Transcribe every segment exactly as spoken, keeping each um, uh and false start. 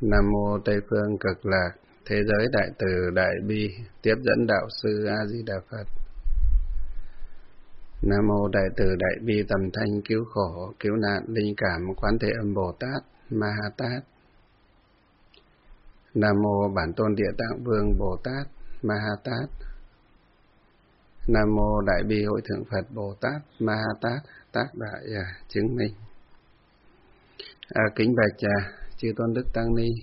Nam mô Tây phương cực lạc, thế giới đại từ đại bi, tiếp dẫn đạo sư A Di Đà Phật. Nam mô đại từ đại bi tầm thanh cứu khổ, cứu nạn linh cảm Quán Thế Âm Bồ Tát, Ma Ha Tát. Nam mô Bản Tôn Địa Tạng Vương Bồ Tát, Ma Ha Tát. Nam mô Đại Bi Hội Thượng Phật Bồ Tát, Ma Ha Tát, tác đại à, chứng minh. À, kính bạch à, chư tôn đức tăng ni,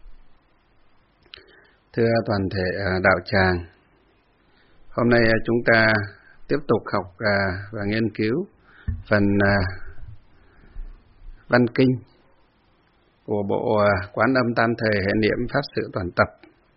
thưa toàn thể à, đạo tràng. Hôm nay à, chúng ta tiếp tục học à, và nghiên cứu phần à, văn kinh của bộ à, Quán Âm Tam Thời Hệ Niệm Pháp Sự Toàn Tập.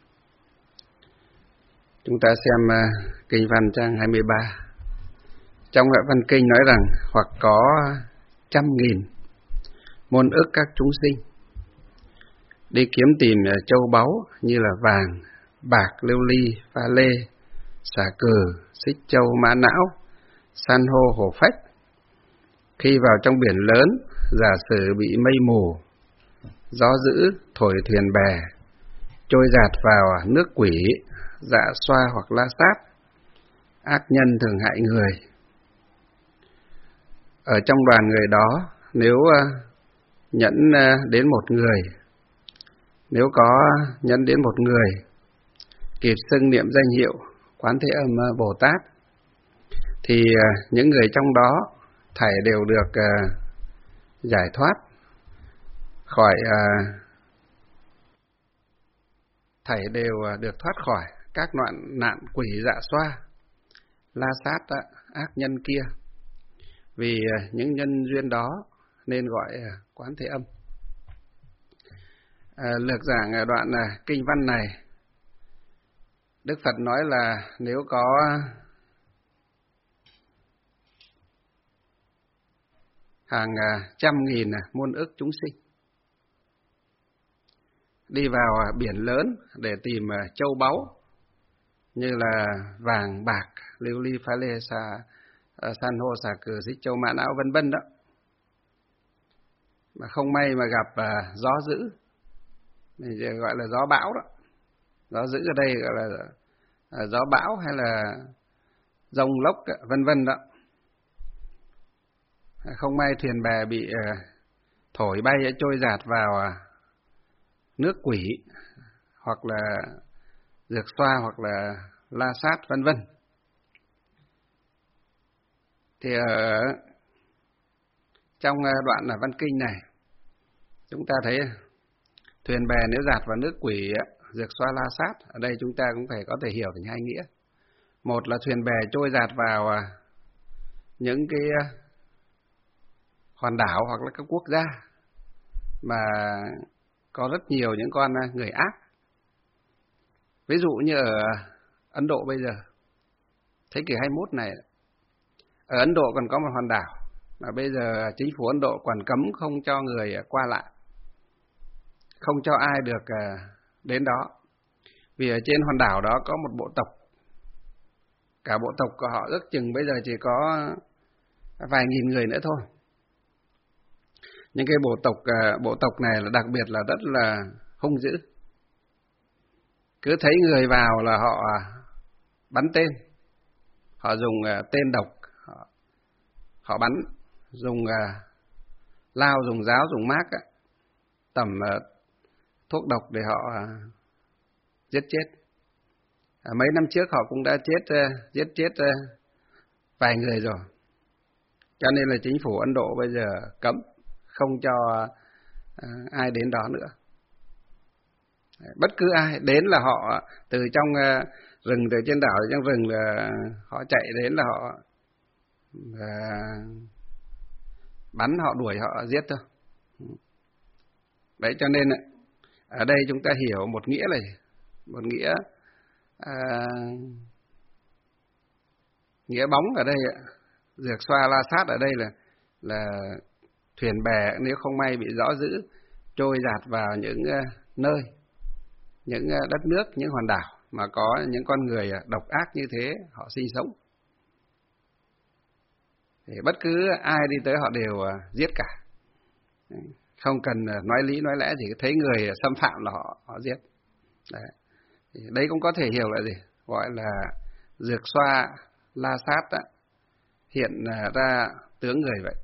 Chúng ta xem à, kinh văn trang hai mươi ba. Trong văn kinh nói rằng hoặc có trăm nghìn môn ức các chúng sinh đi kiếm tìm châu báu như là vàng, bạc, lưu ly, pha lê, xà cừ, xích châu, mã não, san hô, hổ phách. Khi vào trong biển lớn, giả sử bị mây mù, gió dữ, thổi thuyền bè, trôi dạt vào nước quỷ, dạ xoa hoặc la sát, ác nhân thường hại người. Ở trong đoàn người đó, nếu nhẫn đến một người, nếu có nhẫn đến một người, kịp xưng niệm danh hiệu Quán Thế Âm Bồ Tát, thì những người trong đó thảy đều được giải thoát khỏi, thảy đều được thoát khỏi các nạn nạn quỷ dạ xoa, la sát ác nhân kia. Vì những nhân duyên đó nên gọi Quán Thế Âm. À, lược giảng đoạn à, kinh văn này, Đức Phật nói là nếu có hàng à, trăm nghìn à, muôn ức chúng sinh đi vào à, biển lớn để tìm à, châu báu như là vàng, bạc, lưu ly, pha lê, xà, à, san hô, xà cừ, xích châu, mã não vân vân đó, mà không may mà gặp à, gió dữ, mình gọi là gió bão đó. Gió dữ ở đây gọi là à, gió bão hay là rông lốc vân vân đó. Không may thuyền bè bị à, thổi bay trôi dạt vào à, nước quỷ, hoặc là dược xoa, hoặc là la sát vân vân. Thì ở trong đoạn là văn kinh này, chúng ta thấy thuyền bè nếu dạt vào nước quỷ, dược xoa, la sát, ở đây chúng ta cũng phải có thể hiểu thành hai nghĩa. Một là thuyền bè trôi dạt vào những cái hòn đảo hoặc là các quốc gia mà có rất nhiều những con người ác. Ví dụ như ở Ấn Độ bây giờ, thế kỷ hai mươi mốt này, ở Ấn Độ còn có một hòn đảo mà bây giờ chính phủ Ấn Độ còn cấm không cho người qua lại, không cho ai được đến đó. Vì ở trên hòn đảo đó có một bộ tộc, cả bộ tộc của họ ước chừng bây giờ chỉ có vài nghìn người nữa thôi. Nhưng cái bộ tộc bộ tộc này là đặc biệt là rất là hung dữ. Cứ thấy người vào là họ bắn tên, họ dùng tên độc, họ, họ bắn, dùng lao, dùng giáo, dùng mác, tẩm thuốc độc để họ giết chết. À, mấy năm trước họ cũng đã chết giết chết vài người rồi. Cho nên là chính phủ Ấn Độ bây giờ cấm, không cho ai đến đó nữa. Bất cứ ai đến là họ từ trong rừng, từ trên đảo, trong rừng là họ chạy đến là họ bắn, họ đuổi, họ giết thôi. Đấy, cho nên ở đây chúng ta hiểu một nghĩa này, một nghĩa à, nghĩa bóng ở đây, dược xoa la sát ở đây là là thuyền bè nếu không may bị gió dữ trôi dạt vào những nơi, những đất nước, những hòn đảo mà có những con người độc ác như thế họ sinh sống. Thì bất cứ ai đi tới họ đều giết cả. không cần nói lý nói lẽ gì, thấy người xâm phạm là họ họ giết. Đấy. Đấy cũng có thể hiểu là gì? Gọi là rược xoa la sát đó, hiện ra tướng người vậy.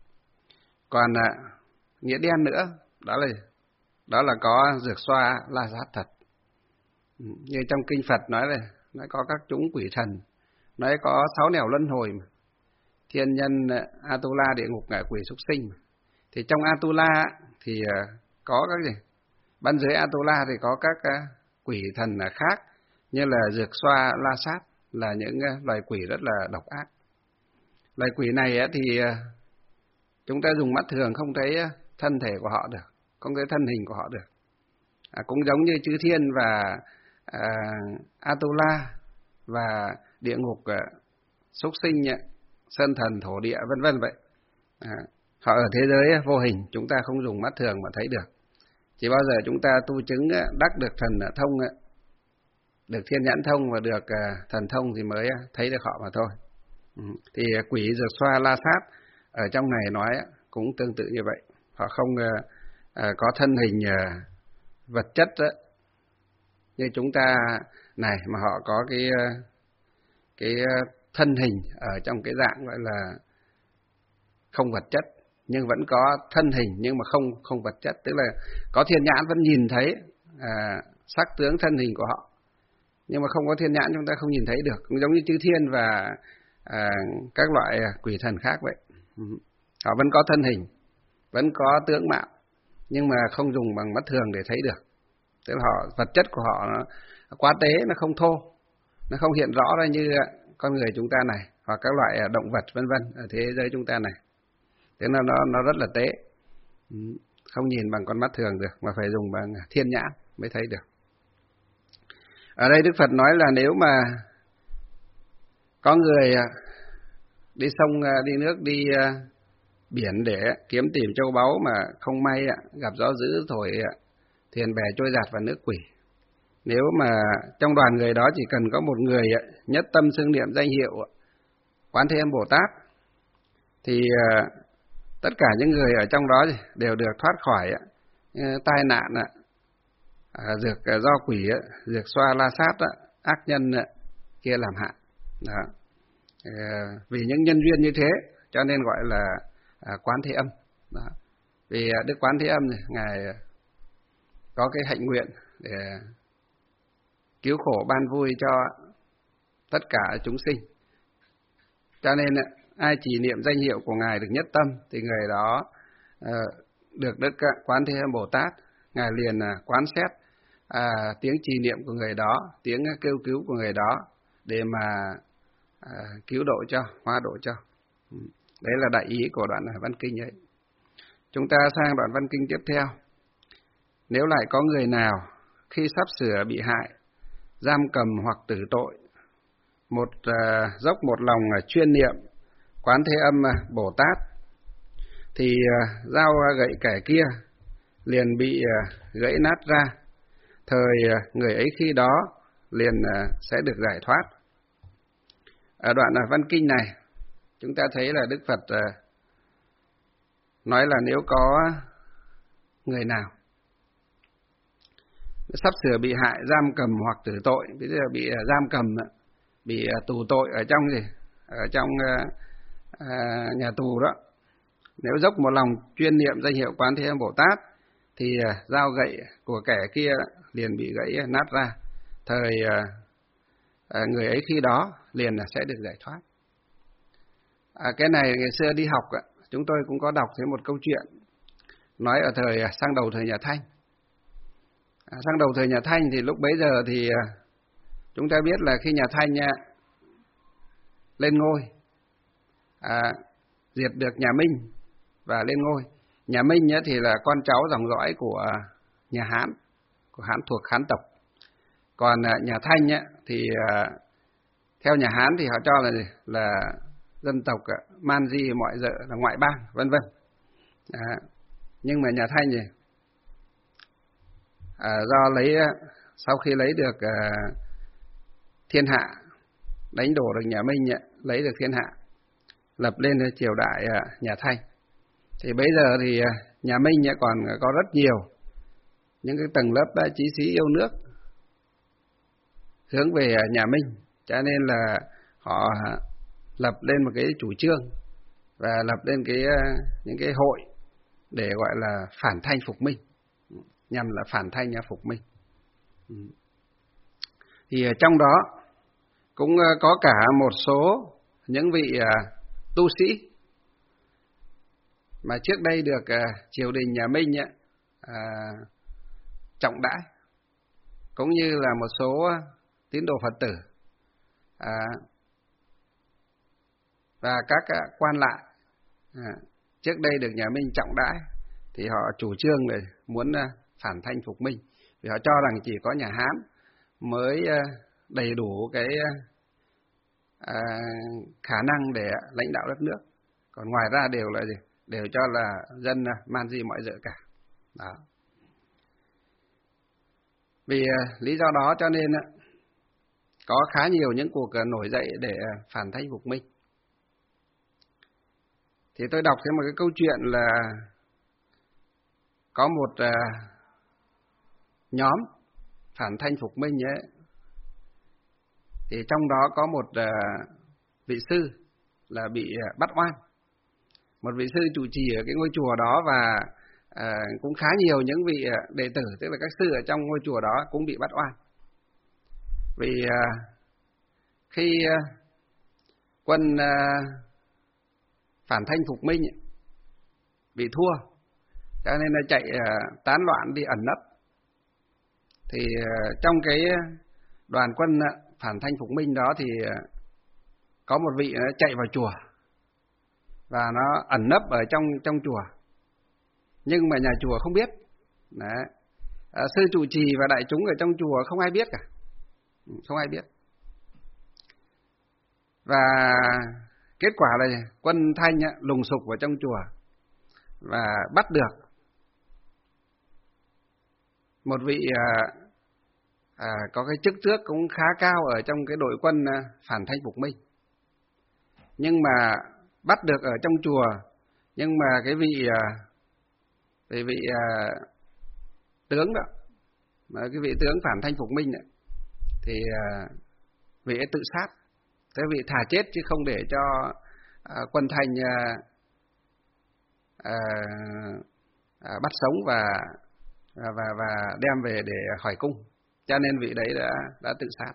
Còn nghĩa đen nữa, đó là đó là có rược xoa la sát thật. Như trong kinh Phật nói là nó có các chủng quỷ thần, nói có sáu nẻo luân hồi mà. Thiên nhân, Atula, địa ngục, ngạ quỷ, súc sinh mà. Thì trong Atula thì có các gì? Ban giới Atula thì có các quỷ thần khác, như là rược xoa la sát, là những loài quỷ rất là độc ác. Loài quỷ này thì chúng ta dùng mắt thường không thấy thân thể của họ được, không thấy thân hình của họ được. À, cũng giống như chư thiên và à, Atula và địa ngục, à, súc sinh, sơn thần, thổ địa, vân vân vậy. À, họ ở thế giới vô hình, chúng ta không dùng mắt thường mà thấy được. Chỉ bao giờ chúng ta tu chứng đắc được thần thông, được thiên nhãn thông và được thần thông thì mới thấy được họ mà thôi. Thì quỷ rược xoa la sát ở trong này nói cũng tương tự như vậy. Họ không có thân hình vật chất như chúng ta này, mà họ có cái cái thân hình ở trong cái dạng gọi là không vật chất, nhưng vẫn có thân hình nhưng mà không không vật chất, tức là có thiên nhãn vẫn nhìn thấy à, sắc tướng thân hình của họ, nhưng mà không có thiên nhãn chúng ta không nhìn thấy được, cũng giống như chư thiên và à, các loại quỷ thần khác vậy. Họ vẫn có thân hình, vẫn có tướng mạo, nhưng mà không dùng bằng mắt thường để thấy được. Tức là họ, vật chất của họ nó quá tế, nó không thô, nó không hiện rõ ra như con người chúng ta này, hoặc các loại động vật vân vân ở thế giới chúng ta này. Thế nên nó nó rất là tế, không nhìn bằng con mắt thường được, mà phải dùng bằng thiên nhãn mới thấy được. Ở đây Đức Phật nói là nếu mà có người đi sông, đi nước, đi biển để kiếm tìm châu báu mà không may gặp gió dữ thổi thuyền bè trôi dạt vào nước quỷ, nếu mà trong đoàn người đó chỉ cần có một người nhất tâm xưng niệm danh hiệu Quán Thế Âm Bồ Tát, thì tất cả những người ở trong đó đều được thoát khỏi tai nạn, dược do quỷ, dược xoa la sát, ác nhân kia làm hại. Đó. Vì những nhân duyên như thế cho nên gọi là Quán Thế Âm. Đó. Vì Đức Quán Thế Âm này, Ngài có cái hạnh nguyện để cứu khổ ban vui cho tất cả chúng sinh, cho nên ai chỉ niệm danh hiệu của Ngài được nhất tâm thì người đó được Đức Quán Thế Âm Bồ Tát Ngài liền quán xét à, tiếng trì niệm của người đó, tiếng kêu cứu của người đó để mà à, cứu độ cho, hóa độ cho. Đấy là đại ý của đoạn văn kinh ấy. Chúng ta sang đoạn văn kinh tiếp theo. Nếu lại có người nào khi sắp sửa bị hại, giam cầm hoặc tử tội, một uh, dốc một lòng uh, chuyên niệm Quán Thế Âm uh, Bồ Tát, thì uh, dao uh, gậy kẻ kia liền bị uh, gãy nát ra, thời uh, người ấy khi đó liền uh, sẽ được giải thoát. Ở đoạn uh, văn kinh này, chúng ta thấy là Đức Phật uh, nói là nếu có người nào sắp sửa bị hại, giam cầm hoặc tử tội, bây giờ bị giam cầm, bị tù tội ở trong gì, ở trong uh, nhà tù đó, nếu dốc một lòng chuyên niệm danh hiệu Quán Thế Âm Bồ Tát, thì uh, dao gậy của kẻ kia liền bị gãy nát ra, thời uh, uh, người ấy khi đó liền sẽ được giải thoát. À, cái này ngày xưa đi học chúng tôi cũng có đọc thấy một câu chuyện nói ở thời sang đầu thời nhà Thanh. À, sang đầu thời nhà Thanh thì lúc bấy giờ thì chúng ta biết là khi nhà Thanh nha, lên ngôi, à, diệt được nhà Minh và lên ngôi. Nhà Minh nhá, thì là con cháu dòng dõi của nhà Hán, của Hán thuộc Hán tộc. Còn nhà Thanh nhá, thì à, theo nhà Hán thì họ cho là là dân tộc man di mọi dợ, là ngoại bang, vân vân. À, nhưng mà nhà Thanh thì À, do lấy sau khi lấy được uh, thiên hạ, đánh đổ được nhà Minh, lấy được thiên hạ, lập lên triều đại uh, nhà Thanh, thì bây giờ thì uh, nhà Minh còn có rất nhiều những cái tầng lớp chí sĩ yêu nước hướng về nhà Minh, cho nên là họ lập lên một cái chủ trương và lập lên cái những cái hội để gọi là phản Thanh phục Minh, nhằm là phản Thanh phục Minh. Thì trong đó cũng có cả một số những vị tu sĩ mà trước đây được triều đình nhà Minh trọng đãi, cũng như là một số tín đồ Phật tử và các quan lại trước đây được nhà Minh trọng đãi, thì họ chủ trương là muốn phản Thanh phục Minh, vì họ cho rằng chỉ có nhà Hán mới đầy đủ cái khả năng để lãnh đạo đất nước, còn ngoài ra đều là gì? Đều cho là dân man di mọi dợ cả. Đó. Vì lý do đó cho nên có khá nhiều những cuộc nổi dậy để phản Thanh phục Minh. Thì tôi đọc thêm một cái câu chuyện là có một nhóm phản Thanh phục Minh ấy, thì trong đó có một vị sư là bị bắt oan. Một vị sư trụ trì ở cái ngôi chùa đó, và à, cũng khá nhiều những vị đệ tử, tức là các sư ở trong ngôi chùa đó cũng bị bắt oan. Vì à, khi à, quân à, phản Thanh phục Minh ấy, bị thua, cho nên là chạy à, tán loạn đi ẩn nấp. Thì à, trong cái đoàn quân à, phản Thanh phục Minh đó thì à, có một vị nó chạy vào chùa và nó ẩn nấp ở trong trong chùa, nhưng mà nhà chùa không biết. Đấy. À, sư trụ trì và đại chúng ở trong chùa không ai biết cả, không ai biết. Và kết quả là quân Thanh lùng sục vào trong chùa và bắt được một vị à, à, có cái chức tước cũng khá cao ở trong cái đội quân phản Thanh phục Minh. Nhưng mà bắt được ở trong chùa, nhưng mà cái vị cái vị à, tướng đó, cái vị tướng phản Thanh phục Minh đó, thì à, vị ấy tự sát. Thế vị thà chết chứ không để cho à, quân Thanh à, à, à, bắt sống và và và đem về để hỏi cung. Cho nên vị đấy đã đã tự sát.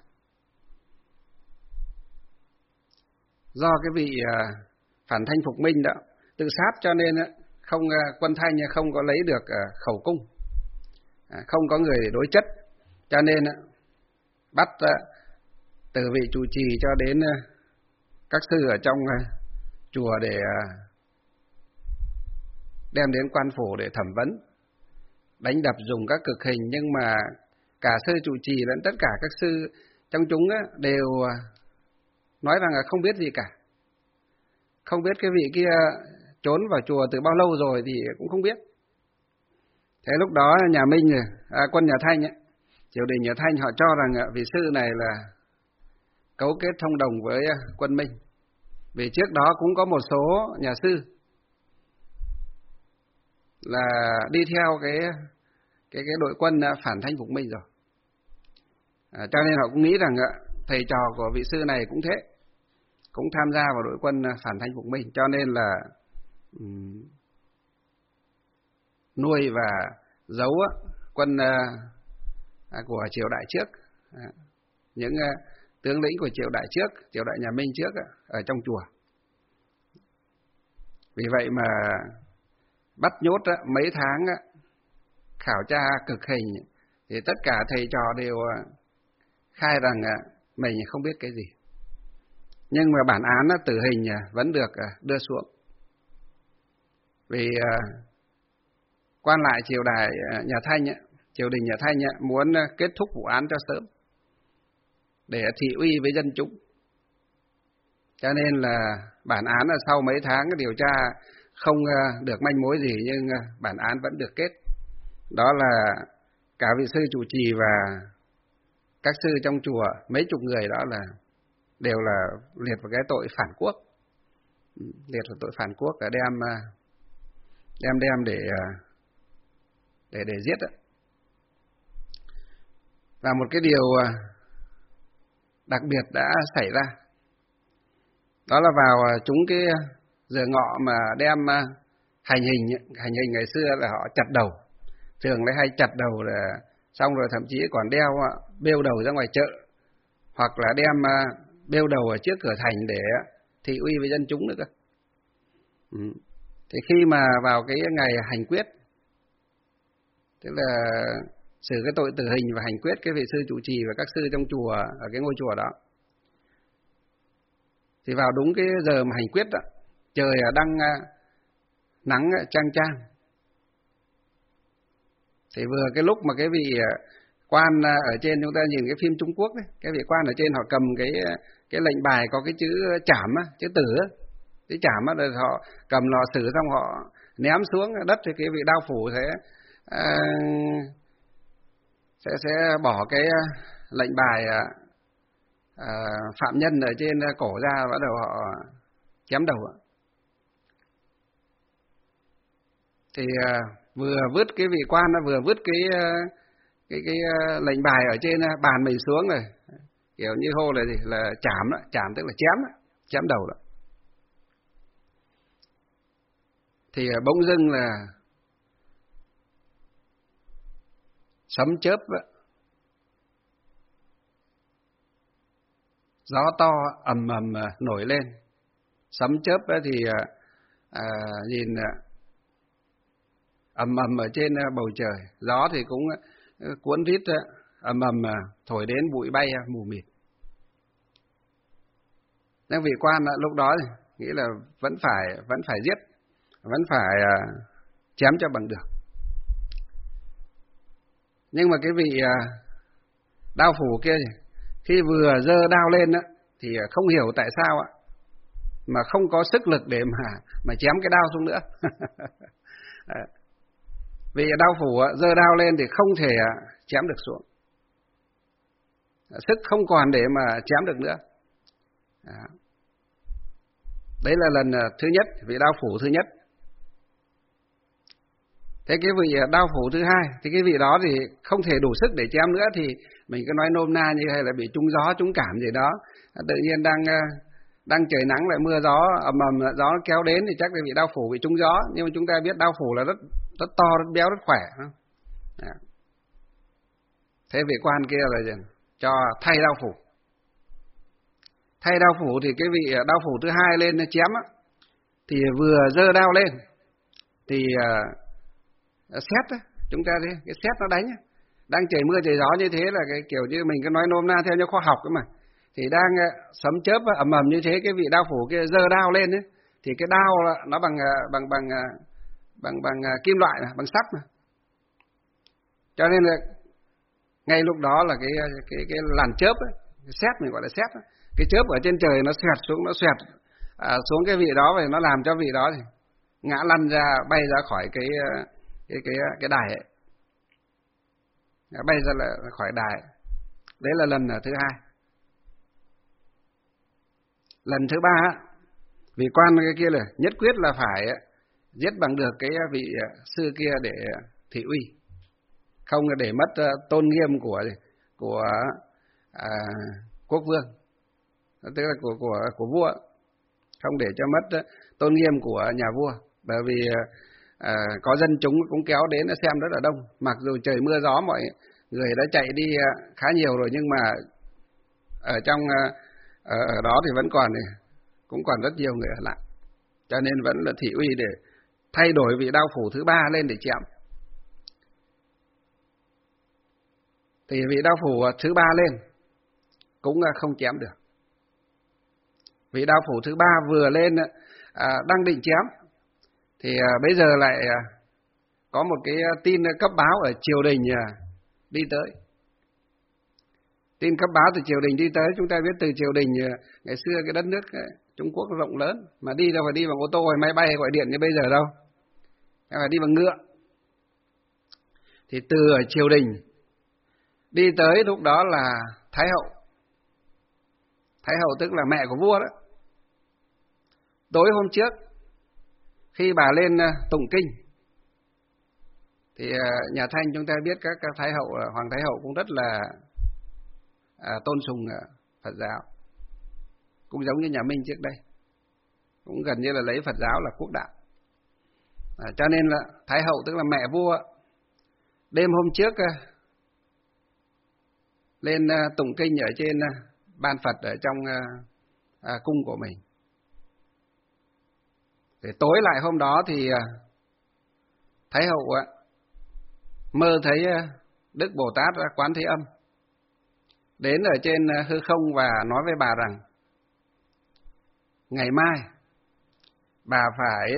Do cái vị à, phản Thanh phục Minh đó tự sát, cho nên không quân Thanh không có lấy được khẩu cung, không có người để đối chất, cho nên bắt từ vị trụ trì cho đến các sư ở trong chùa để đem đến quan phủ để thẩm vấn, đánh đập, dùng các cực hình. Nhưng mà cả sư trụ trì lẫn tất cả các sư trong chúng đều nói rằng là không biết gì cả, không biết cái vị kia trốn vào chùa từ bao lâu rồi thì cũng không biết. Thế lúc đó nhà Minh, à, quân nhà Thanh ấy, triều đình nhà Thanh họ cho rằng vị sư này là cấu kết thông đồng với quân Minh, vì trước đó cũng có một số nhà sư là đi theo cái cái cái đội quân phản Thanh phục Minh rồi, à, cho nên họ cũng nghĩ rằng thầy trò của vị sư này cũng thế, cũng tham gia vào đội quân phản Thanh phục Minh, cho nên là um, nuôi và giấu quân uh, của triều đại trước, uh, những uh, tướng lĩnh của triều đại trước, triều đại nhà Minh trước uh, ở trong chùa. Vì vậy mà bắt nhốt uh, mấy tháng uh, khảo tra cực hình, thì tất cả thầy trò đều uh, khai rằng uh, mình không biết cái gì. Nhưng mà bản án uh, tử hình uh, vẫn được uh, đưa xuống. Vì uh, quan lại triều đại uh, nhà Thanh, uh, triều đình nhà Thanh uh, muốn uh, kết thúc vụ án cho sớm để thị uy với dân chúng. Cho nên là bản án là sau mấy tháng điều tra không uh, được manh mối gì, nhưng uh, bản án vẫn được kết. Đó là cả vị sư trụ trì và các sư trong chùa, mấy chục người đó là đều là liệt vào cái tội phản quốc, liệt vào tội phản quốc, và đem đem đem để để để giết đó. Và một cái điều đặc biệt đã xảy ra, đó là vào chúng cái giờ ngọ mà đem hành hình, hành hình ngày xưa là họ chặt đầu, thường lại hay chặt đầu là xong rồi thậm chí còn đeo bêu đầu ra ngoài chợ, hoặc là đem bêu đầu ở trước cửa thành để thị uy với dân chúng nữa cơ. Ừ. Thì khi mà vào cái ngày hành quyết, tức là xử cái tội tử hình và hành quyết cái vị sư trụ trì và các sư trong chùa ở cái ngôi chùa đó, thì vào đúng cái giờ mà hành quyết đó, trời đang nắng chang chang, thì vừa cái lúc mà cái vị quan ở trên, chúng ta nhìn cái phim Trung Quốc đấy, cái vị quan ở trên họ cầm cái cái lệnh bài có cái chữ trảm á, chữ tử á, chữ trảm á, rồi họ cầm lò xử xong họ ném xuống đất, thì cái vị đao phủ sẽ à, sẽ sẽ bỏ cái lệnh bài à, phạm nhân ở trên cổ ra, bắt đầu họ chém đầu. Thì à, vừa vứt cái vị quan nó vừa vứt cái cái cái lệnh bài ở trên bàn mình xuống rồi, kiểu như hô là gì, là chảm đó, chảm tức là chém đó, chém đầu đó. Thì bỗng dưng là sấm chớp đó, gió to ầm ầm nổi lên, sấm chớp đó thì à, nhìn ầm ầm ở trên bầu trời, gió thì cũng cuốn rít ầm ầm thổi đến bụi bay mù mịt. Nhưng vị quan lúc đó thì nghĩ là vẫn phải vẫn phải giết, vẫn phải chém cho bằng được. Nhưng mà cái vị đao phủ kia khi vừa giơ đao lên á, thì không hiểu tại sao ạ mà không có sức lực để mà mà chém cái đao xuống nữa. Vì đao phủ giơ đao lên thì không thể chém được xuống, sức không còn để mà chém được nữa. Đấy là lần thứ nhất, vị đao phủ thứ nhất. Thế cái vị đao phủ thứ hai, thì cái vị đó thì không thể đủ sức để chém nữa, thì mình cứ nói nôm na như hay là bị trúng gió, trúng cảm gì đó, tự nhiên đang đang trời nắng lại mưa gió ầm ầm, gió kéo đến thì chắc là vị đao phủ bị trúng gió. Nhưng mà chúng ta biết đao phủ là rất rất to, rất béo, rất khỏe. Thế vị quan kia là gì? Cho thay đao phủ. Thay đao phủ thì cái vị đao phủ thứ hai lên chém á, thì vừa giơ đao lên thì uh, sét á, chúng ta thấy cái sét nó đánh á, đang trời mưa trời gió như thế là cái kiểu như mình cứ nói nôm na theo như khoa học ấy mà, thì đang uh, sấm chớp ầm ầm như thế, cái vị đao phủ kia giơ đao lên ấy, thì cái đao nó bằng uh, bằng bằng uh, bằng bằng uh, kim loại mà, bằng sắt mà, cho nên là ngay lúc đó là cái cái cái làn chớp ấy, cái sét mình gọi là sét ấy, cái chớp ở trên trời nó xoẹt xuống, nó xoẹt à, xuống cái vị đó, và nó làm cho vị đó thì ngã lăn ra, bay ra khỏi cái cái cái cái đài ấy, bay ra là khỏi đài. Đấy là lần thứ hai. Lần thứ ba, vị quan cái kia là nhất quyết là phải giết bằng được cái vị sư kia để thị uy, không để mất tôn nghiêm của của à, quốc vương, tức là của của của vua, không để cho mất tôn nghiêm của nhà vua. Bởi vì à, có dân chúng cũng kéo đến xem rất là đông, mặc dù trời mưa gió mọi người đã chạy đi khá nhiều rồi, nhưng mà ở trong ở, ở đó thì vẫn còn cũng còn rất nhiều người ở lại, cho nên vẫn là thị uy để thay đổi vị đao phủ thứ ba lên để chém. Thì vị đao phủ thứ ba lên cũng không chém được. Vị đao phủ thứ ba vừa lên à, đang định chém, thì à, bây giờ lại à, có một cái tin cấp báo ở triều đình à, đi tới. Tin cấp báo từ triều đình đi tới, chúng ta biết từ triều đình à, ngày xưa cái đất nước à, Trung Quốc rộng lớn, mà đi đâu phải đi bằng ô tô hay máy bay hay gọi điện như bây giờ đâu, phải đi bằng ngựa. Thì từ ở triều đình đi tới, lúc đó là Thái hậu. Thái hậu tức là mẹ của vua đó. Tối hôm trước khi bà lên tụng kinh Thì nhà Thanh chúng ta biết các Thái hậu, Hoàng Thái hậu cũng rất là à, tôn sùng Phật giáo, cũng giống như nhà Minh trước đây, cũng gần như là lấy Phật giáo là quốc đạo. À, cho nên là Thái hậu tức là mẹ vua, đêm hôm trước lên tụng kinh ở trên ban Phật ở trong à, cung của mình. Để tối lại hôm đó thì Thái hậu mơ thấy Đức Bồ Tát Quán Thế Âm đến ở trên hư không và nói với bà rằng ngày mai bà phải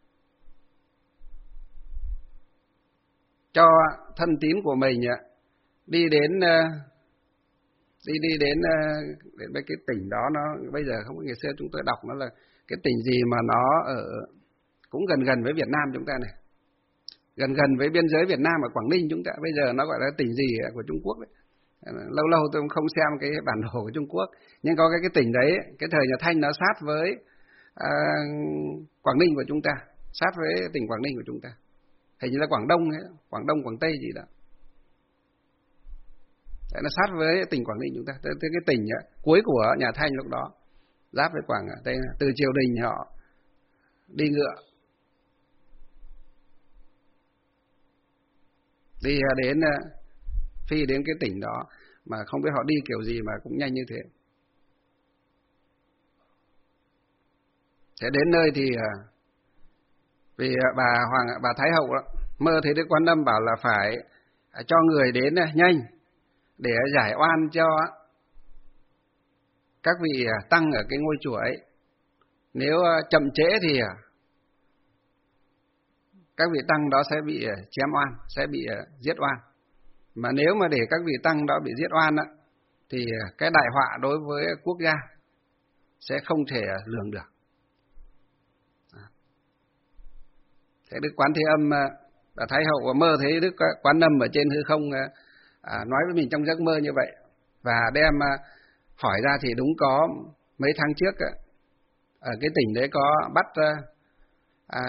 cho thân tín của mình đi đến đi đi đến đến cái tỉnh đó, nó bây giờ không, ngày xưa chúng tôi đọc nó là cái tỉnh gì mà nó ở cũng gần gần với Việt Nam chúng ta này, gần gần với biên giới Việt Nam ở Quảng Ninh chúng ta, bây giờ nó gọi là tỉnh gì của Trung Quốc đấy. Lâu lâu tôi cũng không xem cái bản đồ của Trung Quốc, nhưng có cái cái tỉnh đấy, cái thời nhà Thanh nó sát với à, Quảng Ninh của chúng ta, sát với tỉnh Quảng Ninh của chúng ta, hình như là Quảng Đông ấy, Quảng Đông Quảng Tây gì đó. Đấy, nó sát với tỉnh Quảng Ninh chúng ta, tới cái tỉnh ấy, cuối của nhà Thanh lúc đó giáp với Quảng Tây, từ triều đình họ đi ngựa đi đến phi đến cái tỉnh đó, mà không biết họ đi kiểu gì mà cũng nhanh như thế. Thế đến nơi thì vì bà Hoàng bà Thái hậu đó, mơ thấy Đức Quan Âm bảo là phải cho người đến nhanh để giải oan cho các vị tăng ở cái ngôi chùa ấy. Nếu chậm trễ thì các vị tăng đó sẽ bị chém oan, sẽ bị giết oan. Mà nếu mà để các vị tăng đó bị giết oan á, thì cái đại họa đối với quốc gia sẽ không thể lường được. Thế Đức Quán Thế Âm và Thái hậu mơ thấy Đức Quán Âm ở trên hư không à, nói với mình trong giấc mơ như vậy, và đem hỏi ra thì đúng có mấy tháng trước ở cái tỉnh đấy có bắt à,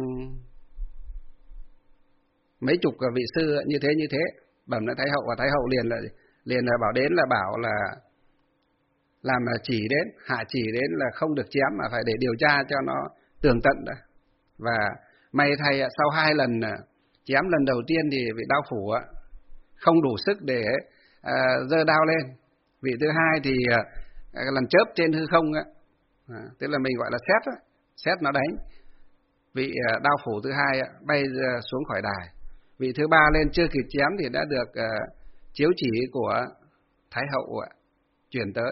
mấy chục vị sư như thế như thế bẩm lại Thái hậu, và Thái hậu liền là liền là bảo đến là bảo là làm là chỉ đến hạ chỉ đến là không được chém, mà phải để điều tra cho nó tường tận đã. Và may thay sau hai lần chém, lần đầu tiên thì vị đao phủ không đủ sức để giơ đao lên, vị thứ hai thì lần chớp trên hư không á, tức là mình gọi là xét á, xét nó đánh. Vị đao phủ thứ hai bay xuống khỏi đài, vị thứ ba lên chưa kịp chém thì đã được uh, chiếu chỉ của Thái hậu uh, chuyển tới,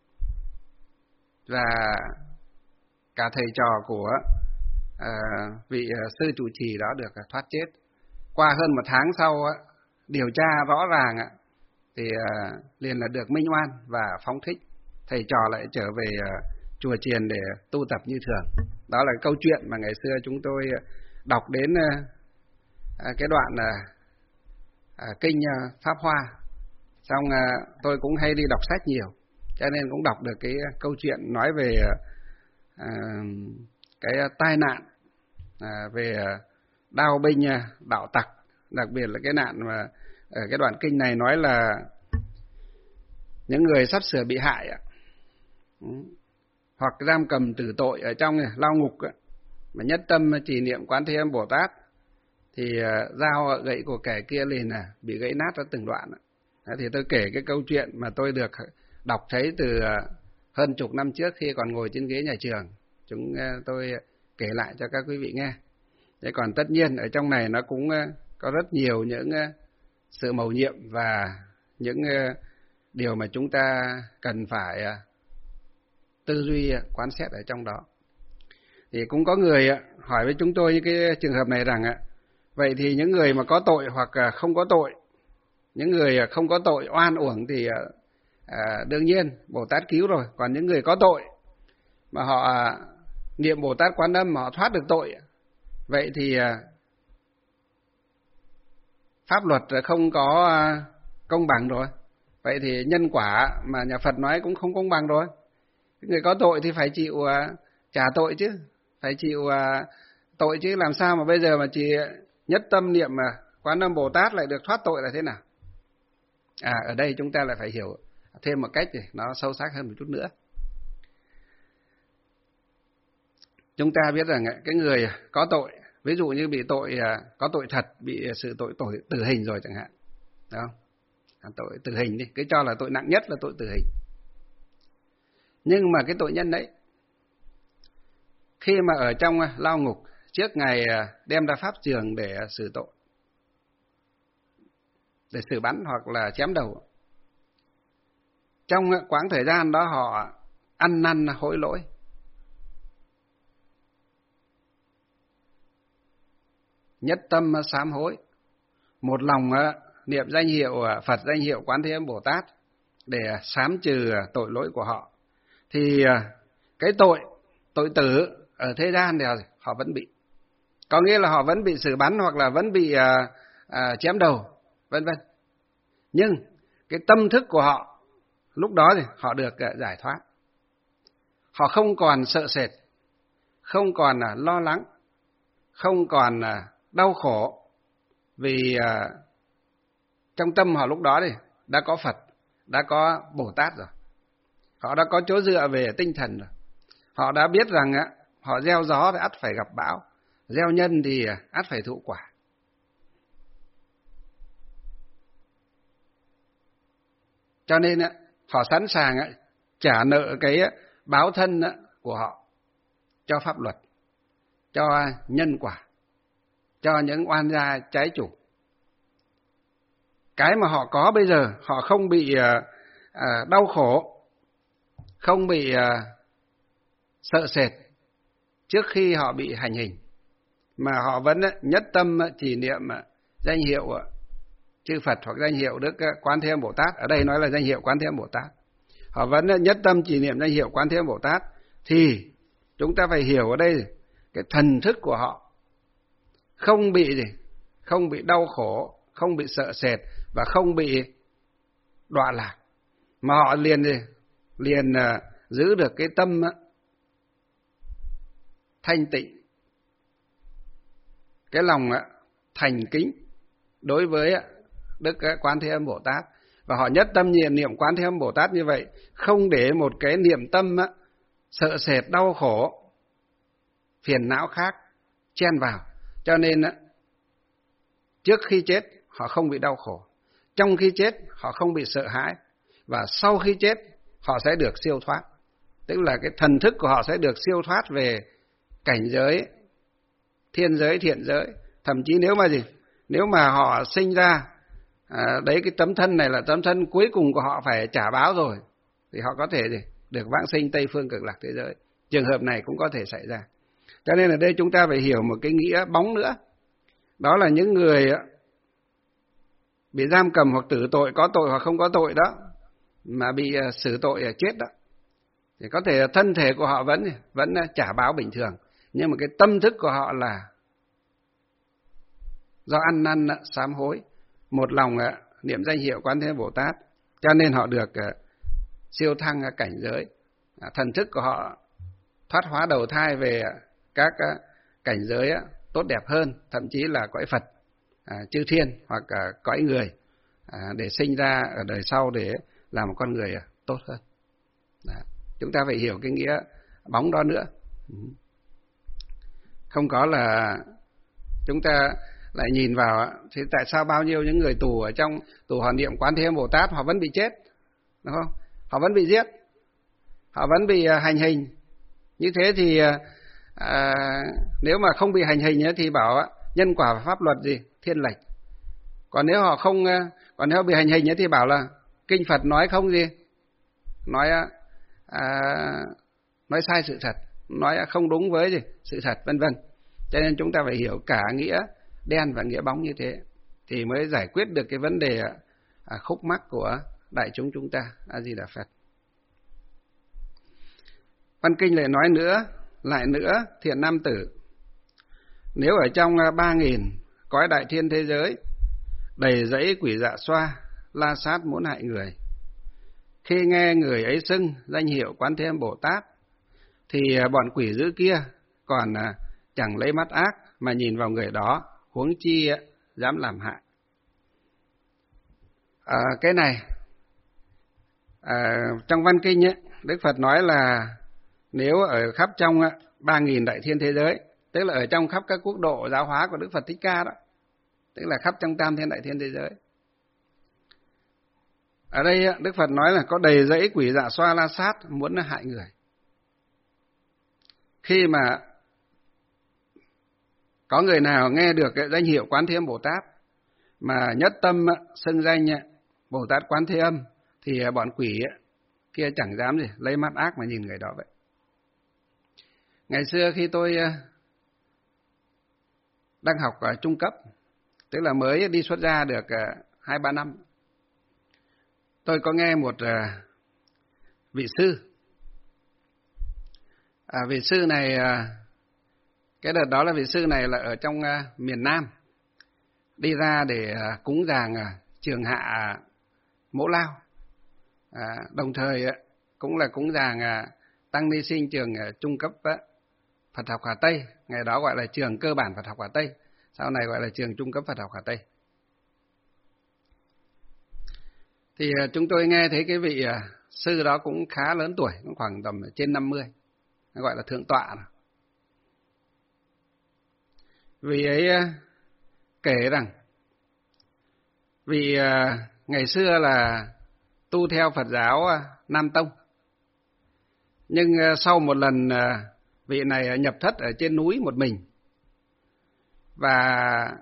và cả thầy trò của uh, vị uh, sư trụ trì đó được uh, thoát chết. Qua hơn một tháng sau uh, điều tra rõ ràng uh, thì uh, liền là được minh oan và phóng thích, thầy trò lại trở về uh, chùa chiền để tu tập như thường. Đó là câu chuyện mà ngày xưa chúng tôi đọc đến à, cái đoạn à, à, kinh à, Pháp Hoa. Xong à, tôi cũng hay đi đọc sách nhiều, cho nên cũng đọc được cái câu chuyện nói về à, cái tai nạn à, về đao binh đạo tặc, đặc biệt là cái nạn mà ở cái đoạn kinh này nói là những người sắp sửa bị hại ạ, hoặc giam cầm tử tội ở trong lao ngục ấy, mà nhất tâm trì niệm Quán Thế Âm Bồ Tát thì dao gậy của kẻ kia liền là bị gãy nát ra từng đoạn. Thì tôi kể cái câu chuyện mà tôi được đọc thấy từ hơn chục năm trước khi còn ngồi trên ghế nhà trường, chúng tôi kể lại cho các quý vị nghe. Thế còn tất nhiên ở trong này nó cũng có rất nhiều những sự mầu nhiệm và những điều mà chúng ta cần phải tư duy quán xét ở trong đó. Thì cũng có người hỏi với chúng tôi những cái trường hợp này rằng vậy thì những người mà có tội hoặc không có tội, những người không có tội oan uổng thì à, đương nhiên Bồ Tát cứu rồi, còn những người có tội mà họ à, niệm Bồ Tát Quán Âm mà họ thoát được tội, vậy thì à, pháp luật không có à, công bằng rồi, vậy thì nhân quả mà nhà Phật nói cũng không công bằng rồi. Người có tội thì phải chịu uh, trả tội chứ, phải chịu uh, tội chứ, làm sao mà bây giờ mà chỉ nhất tâm niệm uh, Quan Âm Bồ Tát lại được thoát tội là thế nào? À, ở đây chúng ta lại phải hiểu thêm một cách thì nó sâu sắc hơn một chút nữa. Chúng ta biết rằng cái người có tội, ví dụ như bị tội, có tội thật, bị sự tội tội tử hình rồi chẳng hạn, đúng không? Tội tử hình đi, cứ cho là tội nặng nhất là tội tử hình. Nhưng mà cái tội nhân đấy, khi mà ở trong lao ngục, trước ngày đem ra pháp trường để xử tội, để xử bắn hoặc là chém đầu, trong quãng thời gian đó họ ăn năn hối lỗi, nhất tâm sám hối, một lòng niệm danh hiệu Phật, danh hiệu Quán Thế Âm Bồ Tát để sám trừ tội lỗi của họ, thì cái tội tội tử ở thế gian thì họ vẫn bị, có nghĩa là họ vẫn bị xử bắn hoặc là vẫn bị à, à, chém đầu, vân vân. Nhưng cái tâm thức của họ lúc đó thì họ được à, giải thoát, họ không còn sợ sệt, không còn à, lo lắng, không còn à, đau khổ, vì à, trong tâm họ lúc đó thì đã có Phật, đã có Bồ Tát rồi, họ đã có chỗ dựa về tinh thần rồi, họ đã biết rằng á, họ gieo gió thì ắt phải gặp bão, gieo nhân thì ắt phải thụ quả. Cho nên á, họ sẵn sàng á, trả nợ cái báo thân á, của họ cho pháp luật, cho nhân quả, cho những oan gia trái chủ. Cái mà họ có bây giờ, họ không bị à, à, đau khổ, không bị à, sợ sệt trước khi họ bị hành hình, mà họ vẫn nhất tâm trì niệm danh hiệu chư Phật hoặc danh hiệu Đức Quán Thế Âm Bồ Tát. Ở đây nói là danh hiệu Quán Thế Âm Bồ Tát. Họ vẫn nhất tâm trì niệm danh hiệu Quán Thế Âm Bồ Tát, thì chúng ta phải hiểu ở đây cái thần thức của họ không bị gì, không bị đau khổ, không bị sợ sệt và không bị đọa lạc, mà họ liền gì, liền uh, giữ được cái tâm uh, thanh tịnh, cái lòng uh, thành kính đối với uh, Đức uh, Quán Thế Âm Bồ Tát, và họ nhất tâm niệm niệm Quán Thế Âm Bồ Tát như vậy, không để một cái niệm tâm uh, sợ sệt, đau khổ, phiền não khác chen vào. Cho nên uh, trước khi chết họ không bị đau khổ, trong khi chết họ không bị sợ hãi, và sau khi chết họ sẽ được siêu thoát. Tức là cái thần thức của họ sẽ được siêu thoát về cảnh giới, thiên giới, thiện giới. Thậm chí nếu mà gì, nếu mà họ sinh ra, à, đấy cái tấm thân này là tấm thân cuối cùng của họ phải trả báo rồi, thì họ có thể gì, được vãng sinh Tây Phương Cực Lạc thế giới. Trường hợp này cũng có thể xảy ra. Cho nên ở đây chúng ta phải hiểu một cái nghĩa bóng nữa. Đó là những người bị giam cầm hoặc tử tội, có tội hoặc không có tội đó, mà bị xử tội chết đó, thì có thể thân thể của họ vẫn vẫn trả báo bình thường, nhưng mà cái tâm thức của họ là do ăn năn sám hối, một lòng niệm danh hiệu Quán Thế Bồ Tát, cho nên họ được siêu thăng cảnh giới. Thần thức của họ thoát hóa đầu thai về các cảnh giới tốt đẹp hơn, thậm chí là cõi Phật, à, chư thiên hoặc à, cõi người, à, để sinh ra ở đời sau để làm một con người tốt hơn. Đó. Chúng ta phải hiểu cái nghĩa bóng đó nữa. Không có là chúng ta lại nhìn vào, thì tại sao bao nhiêu những người tù ở trong tù họ niệm Quán Thế Âm Bồ Tát họ vẫn bị chết, đúng không? Họ vẫn bị giết, họ vẫn bị hành hình. Như thế thì à, nếu mà không bị hành hình ấy, thì bảo nhân quả và pháp luật gì thiên lệch. Còn nếu họ không, còn nếu bị hành hình ấy, thì bảo là kinh Phật nói không gì, nói à, nói sai sự thật, nói không đúng với gì sự thật, vân vân. Cho nên chúng ta phải hiểu cả nghĩa đen và nghĩa bóng như thế, thì mới giải quyết được cái vấn đề à, khúc mắc của đại chúng chúng ta. A Di Đà Phật. Văn kinh lại nói nữa, lại nữa, thiện nam tử, nếu ở trong ba nghìn cõi đại thiên thế giới đầy dẫy quỷ dạ xoa, la sát muốn hại người, khi nghe người ấy xưng danh hiệu Quán Thế Âm Bồ Tát, thì bọn quỷ dữ kia còn chẳng lấy mắt ác mà nhìn vào người đó, huống chi dám làm hại. À, cái này à, trong văn kinh ấy, Đức Phật nói là nếu ở khắp trong ba nghìn đại thiên thế giới, tức là ở trong khắp các quốc độ giáo hóa của Đức Phật Thích Ca đó, tức là khắp trong tam thiên đại thiên thế giới. Ở đây Đức Phật nói là có đầy dẫy quỷ dạ xoa la sát muốn hại người. Khi mà có người nào nghe được cái danh hiệu Quán Thế Âm Bồ Tát mà nhất tâm xưng danh Bồ Tát Quán Thế Âm thì bọn quỷ kia chẳng dám gì lấy mắt ác mà nhìn người đó vậy. Ngày xưa khi tôi đang học ở trung cấp, tức là mới đi xuất gia được hai ba năm, tôi có nghe một vị sư. À, vị sư này, cái đợt đó là vị sư này là ở trong miền Nam, đi ra để cúng dường trường hạ Mẫu Lao, à, đồng thời cũng là cúng dường tăng ni sinh trường trung cấp Phật học Hà Tây, ngày đó gọi là trường cơ bản Phật học Hà Tây, sau này gọi là trường trung cấp Phật học Hà Tây. Thì chúng tôi nghe thấy cái vị sư đó cũng khá lớn tuổi, cũng khoảng tầm trên năm mươi, gọi là thượng tọa. Vị ấy kể rằng vì ngày xưa là tu theo Phật giáo Nam Tông, nhưng sau một lần vị này nhập thất ở trên núi một mình và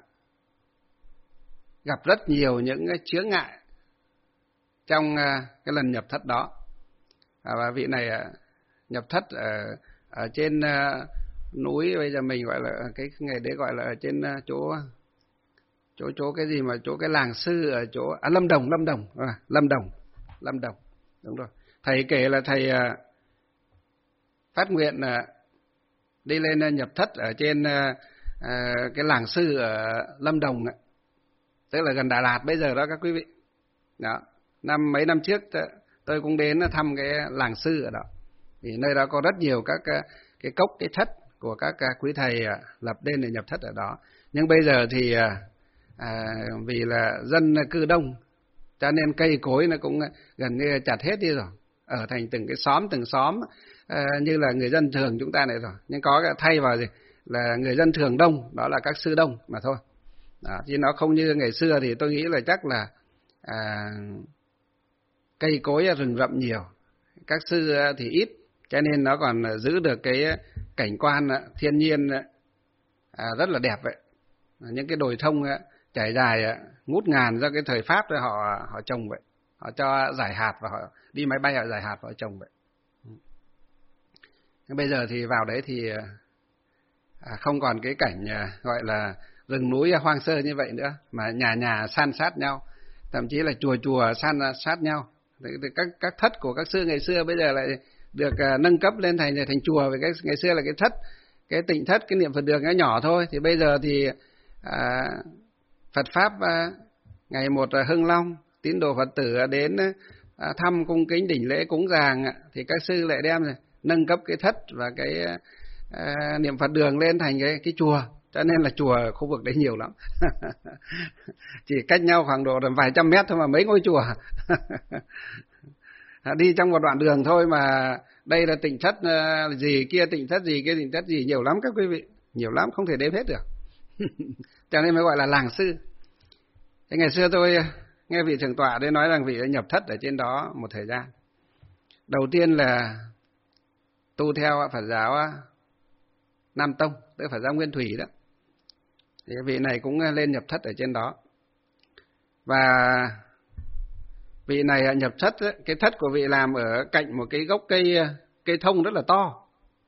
gặp rất nhiều những chướng ngại trong cái lần nhập thất đó. Và vị này nhập thất ở, ở trên núi, bây giờ mình gọi là cái ngày đấy gọi là ở trên chỗ chỗ chỗ cái gì mà chỗ cái làng sư ở chỗ à, Lâm Đồng Lâm Đồng à, Lâm Đồng Lâm Đồng đúng rồi. Thầy kể là thầy phát nguyện đi lên nhập thất ở trên cái làng sư ở Lâm Đồng, tức là gần Đà Lạt bây giờ đó các quý vị. Đó, năm mấy năm trước tôi cũng đến thăm cái làng sư ở đó, thì nơi đó có rất nhiều các cái cốc, cái thất của các quý thầy lập lên để nhập thất ở đó. Nhưng bây giờ thì à, vì là dân cư đông cho nên cây cối nó cũng gần như chặt hết đi rồi, ở thành từng cái xóm từng xóm à, như là người dân thường chúng ta này rồi. Nhưng có cái thay vào gì là người dân thường đông, đó là các sư đông mà thôi. Đó, chứ nó không như ngày xưa thì tôi nghĩ là chắc là à, cây cối rừng rậm nhiều, các sư thì ít, cho nên nó còn giữ được cái cảnh quan thiên nhiên à, rất là đẹp vậy. Những cái đồi thông trải dài ngút ngàn do cái thời Pháp rồi họ họ trồng vậy, họ cho giải hạt và họ đi máy bay họ giải hạt và họ trồng vậy. Nhưng bây giờ thì vào đấy thì à, không còn cái cảnh gọi là rừng núi hoang sơ như vậy nữa, mà nhà nhà san sát nhau, thậm chí là chùa chùa san sát nhau. Các các thất của các sư ngày xưa bây giờ lại được uh, nâng cấp lên thành thành chùa. Vì cái ngày xưa là cái thất, cái tịnh thất, cái niệm Phật đường nó nhỏ thôi, thì bây giờ thì uh, Phật pháp uh, ngày một uh, hưng long, tín đồ Phật tử uh, đến uh, thăm cung kính đỉnh lễ cúng dường, uh, thì các sư lại đem uh, nâng cấp cái thất và cái uh, niệm Phật đường lên thành cái cái chùa. Cho nên là chùa khu vực đấy nhiều lắm. Chỉ cách nhau khoảng độ vài trăm mét thôi mà mấy ngôi chùa. Đi trong một đoạn đường thôi mà đây là tịnh thất gì, kia tịnh thất gì, kia tịnh thất gì, nhiều lắm các quý vị. Nhiều lắm, không thể đếm hết được. Cho nên mới gọi là làng sư. Thế ngày xưa tôi nghe vị thượng tọa đấy nói rằng vị đã nhập thất ở trên đó một thời gian. Đầu tiên là tu theo Phật giáo Nam Tông, tức Phật giáo Nguyên Thủy đó. Thì vị này cũng lên nhập thất ở trên đó. Và vị này nhập thất, cái thất của vị làm ở cạnh một cái gốc cây cây thông rất là to.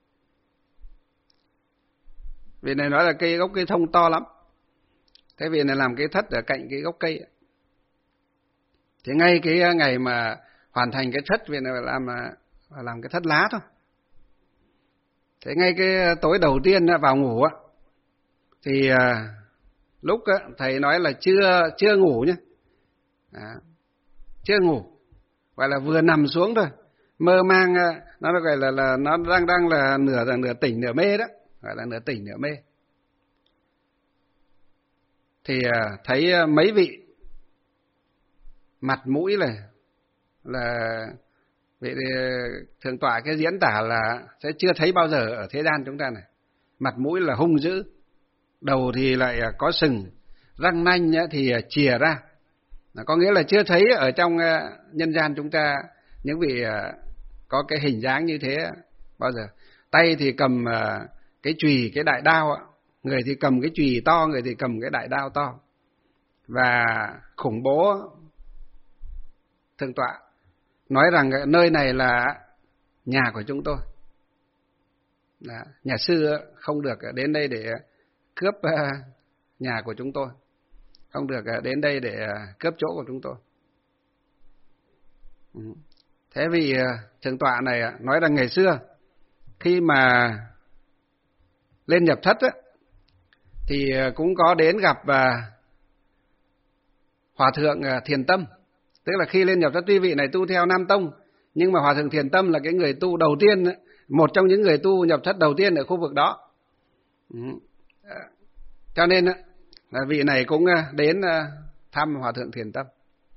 Vị này nói là cây gốc cây thông to lắm. Thế vị này làm cái thất ở cạnh cái gốc cây. Thì ngay cái ngày mà hoàn thành cái thất, vị này làm làm cái thất lá thôi. Thế ngay cái tối đầu tiên vào ngủ á, thì à, lúc á, thầy nói là chưa chưa ngủ nhé, à, chưa ngủ, gọi là vừa nằm xuống thôi, mơ mang, nó gọi là là nó đang đang là nửa nửa tỉnh nửa mê đó, gọi là nửa tỉnh nửa mê. thì thấy mấy vị mặt mũi này là vị thượng tọa cái diễn tả là sẽ chưa thấy bao giờ ở thế gian chúng ta này. Mặt mũi là hung dữ, đầu thì lại có sừng, răng nanh thì chìa ra. Có nghĩa là chưa thấy ở trong nhân gian chúng ta những vị có cái hình dáng như thế bao giờ. Tay thì cầm cái chùy, cái đại đao, người thì cầm cái chùy to, người thì cầm cái đại đao to. Và khủng bố. Thượng tọa nói rằng nơi này là nhà của chúng tôi. Đó, nhà sư không được đến đây để cướp nhà của chúng tôi, không được đến đây để cướp chỗ của chúng tôi. Thế vì thượng tọa này nói rằng ngày xưa khi mà lên nhập thất ấy, thì cũng có đến gặp Hòa thượng Thiền Tâm. Tức là khi lên nhập thất, tuy vị này tu theo Nam Tông, nhưng mà Hòa thượng Thiền Tâm là cái người tu đầu tiên, một trong những người tu nhập thất đầu tiên ở khu vực đó. Cho nên là vị này cũng đến thăm Hòa thượng Thiền Tâm.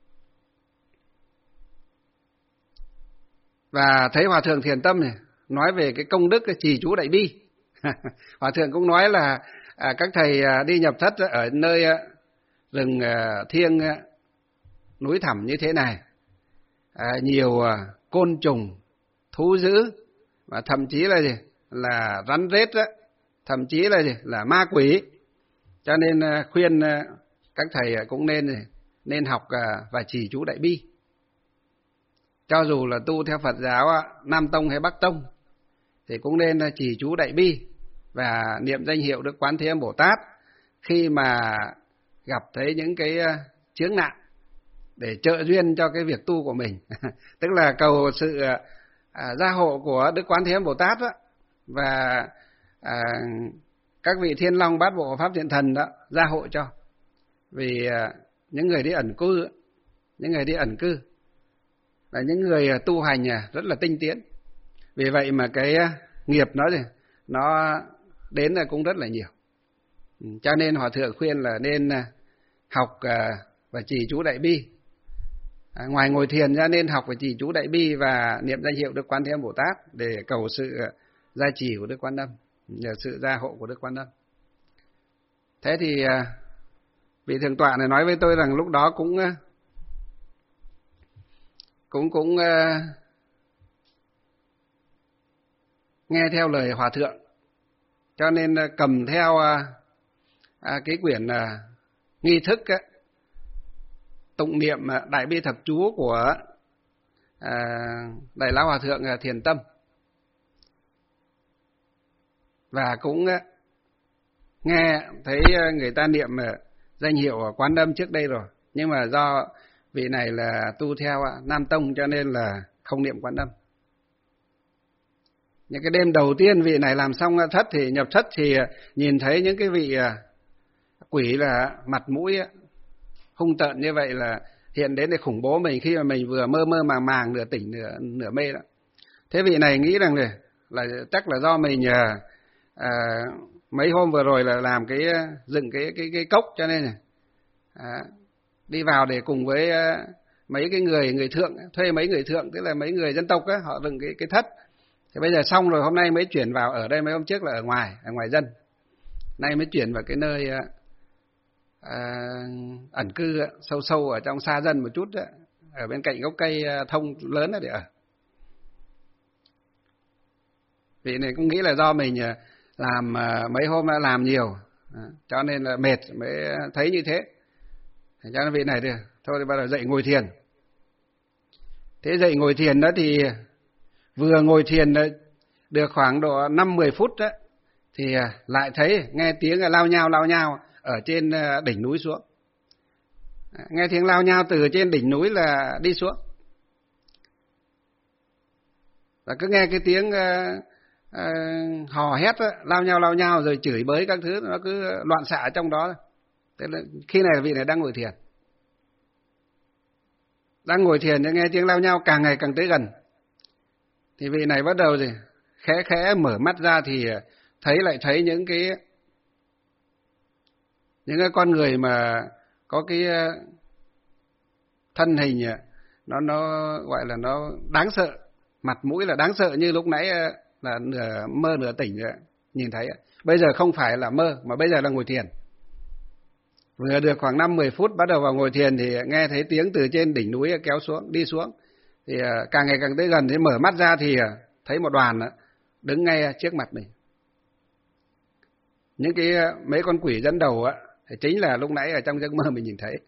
Và thấy Hòa thượng Thiền Tâm này nói về cái công đức trì chú đại bi. Hòa thượng cũng nói là à, các thầy đi nhập thất ở nơi rừng thiêng núi thẳm như thế này, à, nhiều côn trùng, thú dữ, và thậm chí là gì? Là rắn rết đó, thậm chí là gì? Là ma quỷ. Cho nên khuyên các thầy cũng nên nên học và trì chú đại bi. Cho dù là tu theo Phật giáo Nam Tông hay Bắc Tông thì cũng nên trì chú đại bi và niệm danh hiệu Đức Quán Thế Âm Bồ Tát khi mà gặp thấy những cái chướng nạn, để trợ duyên cho cái việc tu của mình. Tức là cầu sự à, gia hộ của Đức Quán Thế Âm Bồ Tát đó, và à, các vị Thiên Long Bát Bộ Pháp Thiện Thần đó gia hộ cho. Vì à, những người đi ẩn cư, những người đi ẩn cư là những người tu hành rất là tinh tiến. Vì vậy mà cái nghiệp nó thì nó đến là cũng rất là nhiều. Cho nên Hòa thượng khuyên là nên học và trì chú đại bi. À, ngoài ngồi thiền ra nên học và trì chú đại bi và niệm danh hiệu Đức Quán Thế Âm Bồ Tát để cầu sự gia trì của Đức Quan Âm, nhờ sự gia hộ của Đức Quan Âm. Thế thì vị thượng tọa này nói với tôi rằng lúc đó cũng cũng cũng nghe theo lời Hòa thượng, cho nên cầm theo cái quyển nghi thức tụng niệm đại bi thập chú của Đại Lão Hòa thượng Thiền Tâm, và cũng nghe thấy người ta niệm danh hiệu Quán Âm trước đây rồi, nhưng mà do vị này là tu theo Nam Tông cho nên là không niệm Quán Âm. Những cái đêm đầu tiên vị này làm xong thất thì nhập thất thì nhìn thấy những cái vị quỷ là mặt mũi hung tợn như vậy là hiện đến để khủng bố mình khi mà mình vừa mơ mơ màng màng, nửa tỉnh nửa nửa mê đó. Thế vị này nghĩ rằng là, là chắc là do mình à, mấy hôm vừa rồi là làm cái dựng cái cái cái cốc, cho nên à, đi vào để cùng với mấy cái người người thượng, thuê mấy người thượng, tức là mấy người dân tộc á, họ dựng cái cái thất. Thì bây giờ xong rồi, hôm nay mới chuyển vào ở đây, mấy hôm trước là ở ngoài, ở ngoài dân. Nay mới chuyển vào cái nơi à, ẩn cư sâu sâu ở trong xa dân một chút đó, ở bên cạnh gốc cây thông lớn đó để ở. Vị này cũng nghĩ là do mình làm mấy hôm đã làm nhiều, cho nên là mệt mới thấy như thế. Cho nên vị này thì thôi thì bắt đầu dậy ngồi thiền. Thế dậy ngồi thiền đó thì vừa ngồi thiền được khoảng độ năm mười phút đó, thì lại thấy nghe tiếng lao nhao lao nhao ở trên đỉnh núi xuống. Nghe tiếng lao nhao từ trên đỉnh núi là đi xuống. Và cứ nghe cái tiếng uh, uh, hò hét đó, lao nhao lao nhao rồi chửi bới các thứ, nó cứ loạn xạ trong đó. Thế là khi này vị này đang ngồi thiền. Đang ngồi thiền nghe tiếng lao nhao càng ngày càng tới gần. Thì vị này bắt đầu gì khẽ khẽ mở mắt ra thì thấy lại thấy những cái những cái con người mà có cái thân hình nó nó gọi là nó đáng sợ, mặt mũi là đáng sợ, như lúc nãy là nửa mơ nửa tỉnh rồi, nhìn thấy bây giờ không phải là mơ mà bây giờ là ngồi thiền. Vừa được khoảng năm mười phút bắt đầu vào ngồi thiền thì nghe thấy tiếng từ trên đỉnh núi kéo xuống, đi xuống. Thì càng ngày càng tới gần, thì mở mắt ra thì thấy một đoàn đứng ngay trước mặt mình. Những cái mấy con quỷ dẫn đầu á, thì chính là lúc nãy ở trong giấc mơ mình nhìn thấy.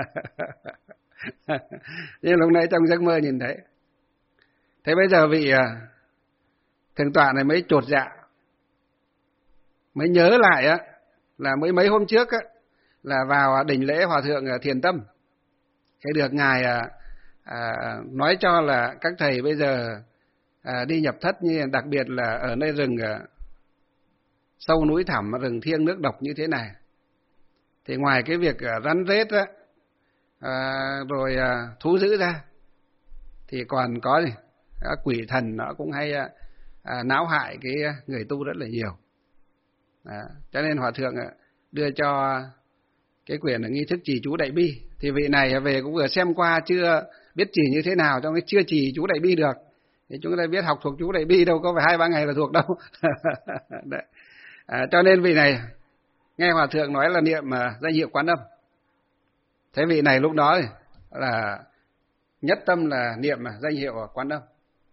Nhưng lúc nãy trong giấc mơ nhìn thấy. Thế bây giờ vị thượng tọa này mới chột dạ, mới nhớ lại á, là mới mấy hôm trước á, là vào đỉnh lễ Hòa Thượng Thiền Tâm. Thế được Ngài à, à, nói cho là các thầy bây giờ à, đi nhập thất, như đặc biệt là ở nơi rừng à, sâu núi thẳm, rừng thiêng nước độc như thế này. Thì ngoài cái việc à, rắn rết á, à, rồi à, thú dữ ra, thì còn có gì? Các quỷ thần nó cũng hay à, à, náo hại cái người tu rất là nhiều. À, cho nên Hòa Thượng à, đưa cho cái quyển là nghi thức trì chú đại bi. Thì vị này về cũng vừa xem qua, chưa biết trì như thế nào, trong cái chưa trì chú đại bi được. Thì chúng ta biết học thuộc chú đại bi đâu có phải hai ba ngày là thuộc đâu. Đấy. À, cho nên vị này nghe Hòa Thượng nói là niệm uh, danh hiệu Quán Âm. Thế vị này lúc đó thì là nhất tâm là niệm uh, danh hiệu Quán Âm.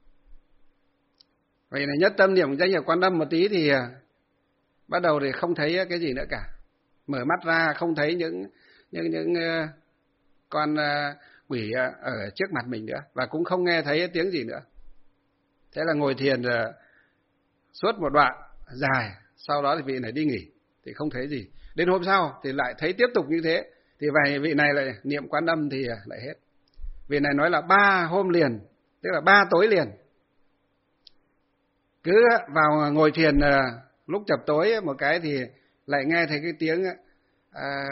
Vị này nhất tâm niệm danh hiệu Quán Âm một tí thì uh, bắt đầu thì không thấy cái gì nữa cả. Mở mắt ra không thấy những những những uh, con uh, quỷ uh, ở trước mặt mình nữa, và cũng không nghe thấy tiếng gì nữa. Thế là ngồi thiền uh, suốt một đoạn dài, sau đó thì vị này đi nghỉ thì không thấy gì. Đến hôm sau thì lại thấy tiếp tục như thế, thì vậy vị này lại niệm Quán Âm thì uh, lại hết. Vị này nói là ba hôm liền, tức là ba tối liền, cứ vào ngồi thiền uh, lúc chập tối một cái thì lại nghe thấy cái tiếng à,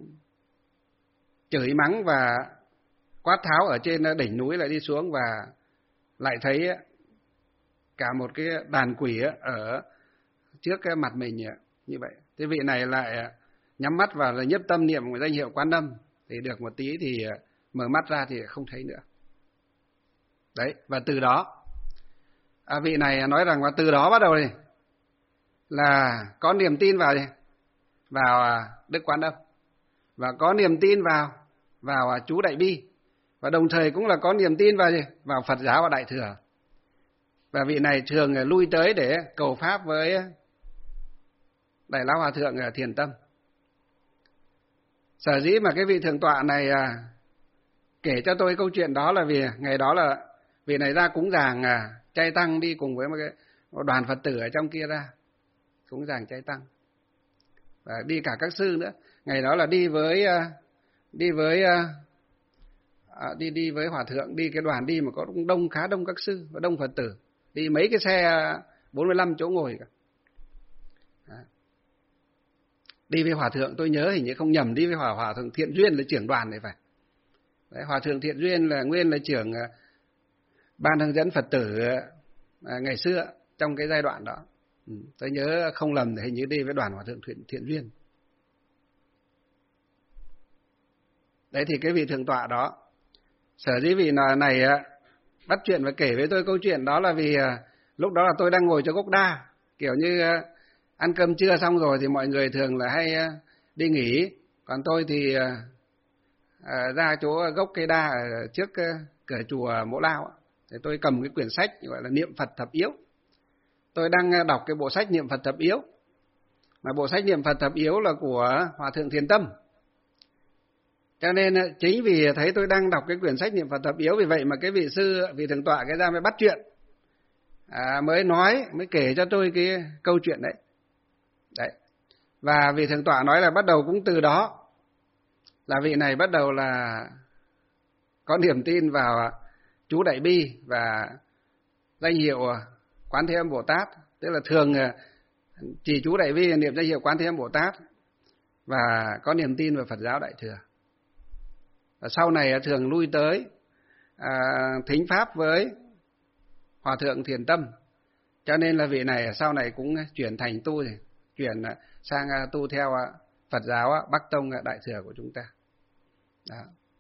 chửi mắng và quát tháo ở trên đỉnh núi lại đi xuống, và lại thấy cả một cái đàn quỷ ở trước cái mặt mình như vậy. Thế vị này lại nhắm mắt vào là nhất tâm niệm danh hiệu Quán Âm, thì được một tí thì mở mắt ra thì không thấy nữa. Đấy, và từ đó à, vị này nói rằng và từ đó bắt đầu này là có niềm tin vào gì? Vào Đức Quán Âm, và có niềm tin vào vào chú Đại Bi, và đồng thời cũng là có niềm tin vào gì? Vào Phật giáo và Đại Thừa. Và vị này thường lui tới để cầu pháp với Đại Lão Hòa Thượng Thiền Tâm. Sở dĩ mà cái vị thượng tọa này kể cho tôi câu chuyện đó là vì ngày đó là vị này ra cúng dường chay tăng, đi cùng với một cái một đoàn Phật tử ở trong kia ra cúng dường chay tăng, và đi cả các sư nữa. Ngày đó là đi với đi với à, đi đi với Hòa Thượng, đi cái đoàn đi mà có đông, khá đông các sư và đông Phật tử, đi mấy cái xe bốn mươi lăm chỗ ngồi cả. Đó. Đi với Hòa Thượng, tôi nhớ hình như không nhầm, đi với Hòa Hòa Thượng Thiện Duyên là trưởng đoàn này phải. Đấy, Hòa Thượng Thiện Duyên là nguyên là trưởng ban hướng dẫn Phật tử à, ngày xưa trong cái giai đoạn đó. Ừ, tôi nhớ không lầm thì hình như đi với đoàn Hòa Thượng Thiện, Thiện Duyên. Đấy thì cái vị thượng tọa đó, sở dĩ vị này bắt chuyện và kể với tôi câu chuyện đó là vì lúc đó là tôi đang ngồi cho gốc đa, kiểu như ăn cơm trưa xong rồi thì mọi người thường là hay đi nghỉ, còn tôi thì ra chỗ gốc cây đa ở trước cửa chùa Mỗ Lao, thì tôi cầm cái quyển sách gọi là Niệm Phật Thập Yếu. Tôi đang đọc cái bộ sách Niệm Phật Thập Yếu, mà bộ sách Niệm Phật Thập Yếu là của Hòa Thượng Thiền Tâm. Cho nên chính vì thấy tôi đang đọc cái quyển sách Niệm Phật Thập Yếu, vì vậy mà cái vị sư, vị thượng tọa cái ra mới bắt chuyện, à, mới nói, mới kể cho tôi cái câu chuyện đấy. Đấy. Và vị thượng tọa nói là bắt đầu cũng từ đó là vị này bắt đầu là có niềm tin vào chú Đại Bi và danh hiệu Quán Thế Âm Bồ Tát, tức là thường chỉ chú Đại Bi niệm danh hiệu Quán Thế Âm Bồ Tát, và có niềm tin vào Phật giáo Đại Thừa. Và sau này thường lui tới à, thính pháp với Hòa Thượng Thiền Tâm, cho nên là vị này sau này cũng chuyển thành tu, chuyển sang tu theo Phật giáo á, Bắc Tông Đại Thừa của chúng ta. Đó.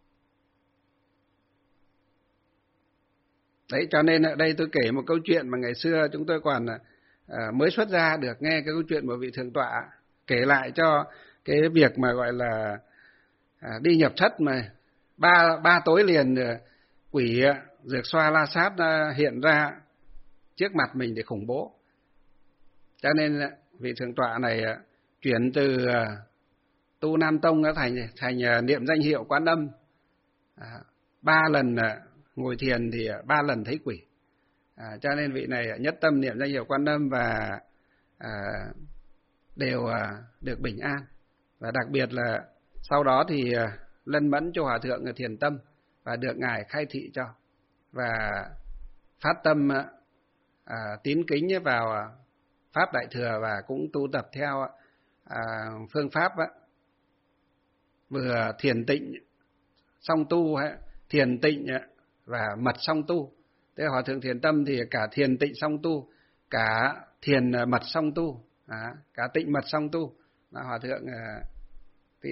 Đấy, cho nên ở đây tôi kể một câu chuyện mà ngày xưa chúng tôi còn à, mới xuất gia được nghe cái câu chuyện của vị thượng tọa kể lại cho cái việc mà gọi là à, đi nhập thất mà ba ba tối liền quỷ Dược Xoa La Sát hiện ra trước mặt mình để khủng bố. Cho nên vị thượng tọa này chuyển từ tu Nam Tông thành thành niệm danh hiệu Quán Âm. À, ba lần ngồi thiền thì ba lần thấy quỷ. À, cho nên vị này nhất tâm niệm danh hiệu Quán Âm và à, đều à, được bình an. Và đặc biệt là sau đó thì à, lân mẫn cho Hòa Thượng Thiền Tâm và được Ngài khai thị cho. Và phát tâm à, tín kính vào Pháp Đại Thừa và cũng tu tập theo à, phương pháp á, vừa thiền tịnh song tu, thiền tịnh và mật song tu. Thế Hòa Thượng Thiền Tâm thì cả thiền tịnh song tu, cả thiền mật song tu, à, cả tịnh mật song tu. Mà Hòa Thượng thì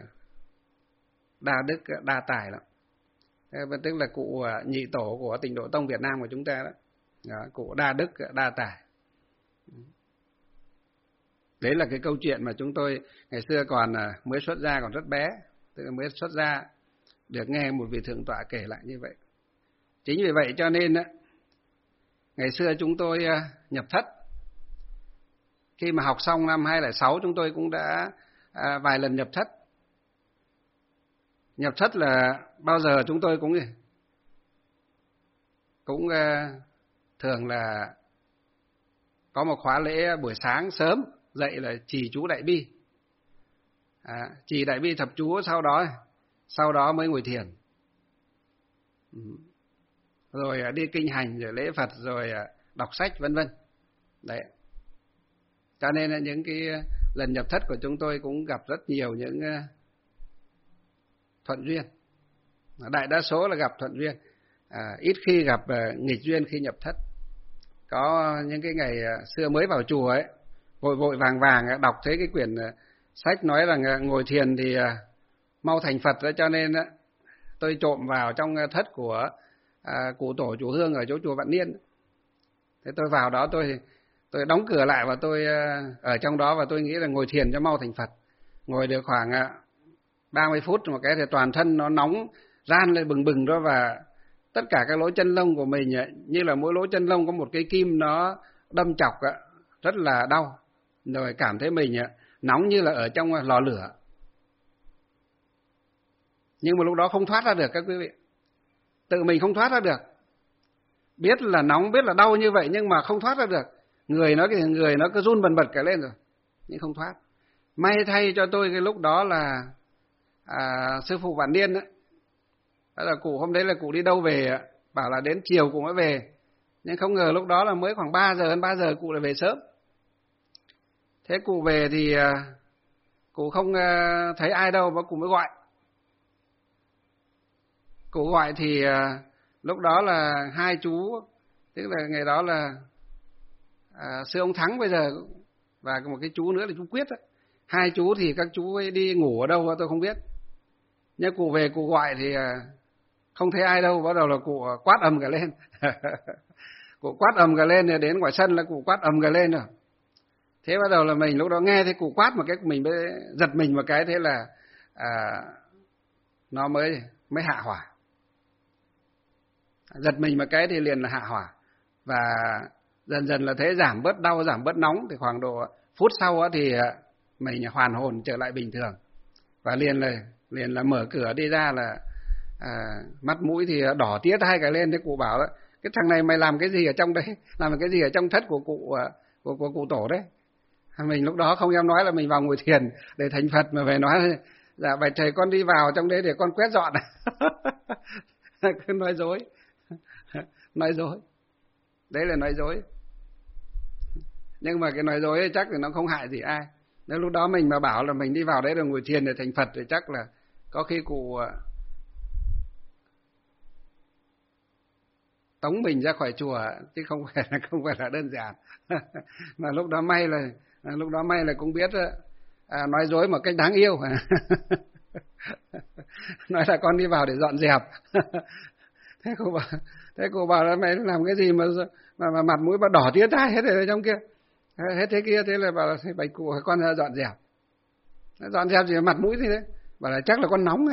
đa đức đa tài lắm. Thế tức là cụ nhị tổ của Tịnh Độ Tông Việt Nam của chúng ta đó. Đó, cụ đa đức đa tài. Đấy là cái câu chuyện mà chúng tôi ngày xưa còn mới xuất gia, còn rất bé, tức là mới xuất gia được nghe một vị thượng tọa kể lại như vậy. Chính vì vậy cho nên ngày xưa chúng tôi nhập thất. Khi mà học xong năm hai không không sáu chúng tôi cũng đã vài lần nhập thất. Nhập thất là bao giờ chúng tôi cũng cũng thường là có một khóa lễ buổi sáng sớm dậy là trì chú đại bi, à, trì đại bi thập chú, sau đó sau đó mới ngồi thiền, rồi đi kinh hành, rồi lễ Phật, rồi đọc sách vân vân. Đấy, cho nên là những cái lần nhập thất của chúng tôi cũng gặp rất nhiều những thuận duyên, đại đa số là gặp thuận duyên, à, ít khi gặp nghịch duyên khi nhập thất. Có những cái ngày xưa mới vào chùa ấy, vội vội vàng vàng đọc thấy cái quyển sách nói rằng ngồi thiền thì mau thành Phật đó, cho nên tôi trộm vào trong thất của à, cụ tổ chủ Hương ở chỗ chùa Vạn Niên. Thế tôi vào đó tôi tôi đóng cửa lại và tôi ở trong đó và tôi nghĩ là ngồi thiền cho mau thành Phật. Ngồi được khoảng ba mươi phút một cái thì toàn thân nó nóng ran lên bừng bừng đó, và tất cả các lỗ chân lông của mình như là mỗi lỗ chân lông có một cái kim nó đâm chọc, rất là đau, rồi cảm thấy mình nóng như là ở trong lò lửa. Nhưng mà lúc đó không thoát ra được các quý vị, tự mình không thoát ra được, biết là nóng, biết là đau như vậy nhưng mà không thoát ra được, người nó cái người nó cứ run bần bật cả lên rồi nhưng không thoát. May thay cho tôi cái lúc đó là à, sư phụ Vạn Niên đó, đó là cụ hôm đấy là cụ đi đâu về, bảo là đến chiều cụ mới về, nhưng không ngờ lúc đó là mới khoảng ba giờ, hơn ba giờ cụ lại về sớm. Thế cụ về thì cụ không thấy ai đâu mà cụ mới gọi. Cụ gọi thì lúc đó là hai chú, tức là ngày đó là à, sư ông Thắng bây giờ và một cái chú nữa là chú Quyết đó. Hai chú thì các chú ấy đi ngủ ở đâu tôi không biết. Nhưng cụ về cụ gọi thì không thấy ai đâu, bắt đầu là cụ quát ầm cả lên. Cụ quát ầm cả lên, đến ngoài sân là cụ quát ầm cả lên rồi. Thế bắt đầu là mình lúc đó nghe thấy cụ quát một cái, mình mới giật mình một cái, thế là à, nó mới mới hạ hỏa. Giật mình một cái thì liền là hạ hỏa, và dần dần là thế giảm bớt đau, giảm bớt nóng, thì khoảng độ phút sau thì mình hoàn hồn trở lại bình thường, và liền là liền là mở cửa đi ra là à, mắt mũi thì đỏ tía tai cả lên. Thế cụ bảo đó, cái thằng này mày làm cái gì ở trong đấy, làm cái gì ở trong thất của cụ của, của cụ tổ đấy. Mình lúc đó không dám nói là mình vào ngồi thiền để thành Phật, mà phải nói dạ bạch thầy con đi vào trong đấy để con quét dọn. Cứ nói dối. Nói dối. Đấy là nói dối. Nhưng mà cái nói dối ấy chắc thì nó không hại gì ai. Nếu lúc đó mình mà bảo là mình đi vào đấy để ngồi thiền để thành Phật thì chắc là có khi cụ tống mình ra khỏi chùa, chứ không phải là không phải là đơn giản. Mà lúc đó may là lúc đó may là cũng biết à, nói dối một cách đáng yêu. Nói là con đi vào để dọn dẹp. Thế cô bảo, thế cô bảo là mày làm cái gì mà mà, mà mặt mũi mà đỏ tía tai hết ở trong kia, hết thế kia. Thế là bảo là thế bạch cụ con ra dọn dẹp. Dọn dẹp gì mặt mũi thế đấy, bảo là chắc là con nóng.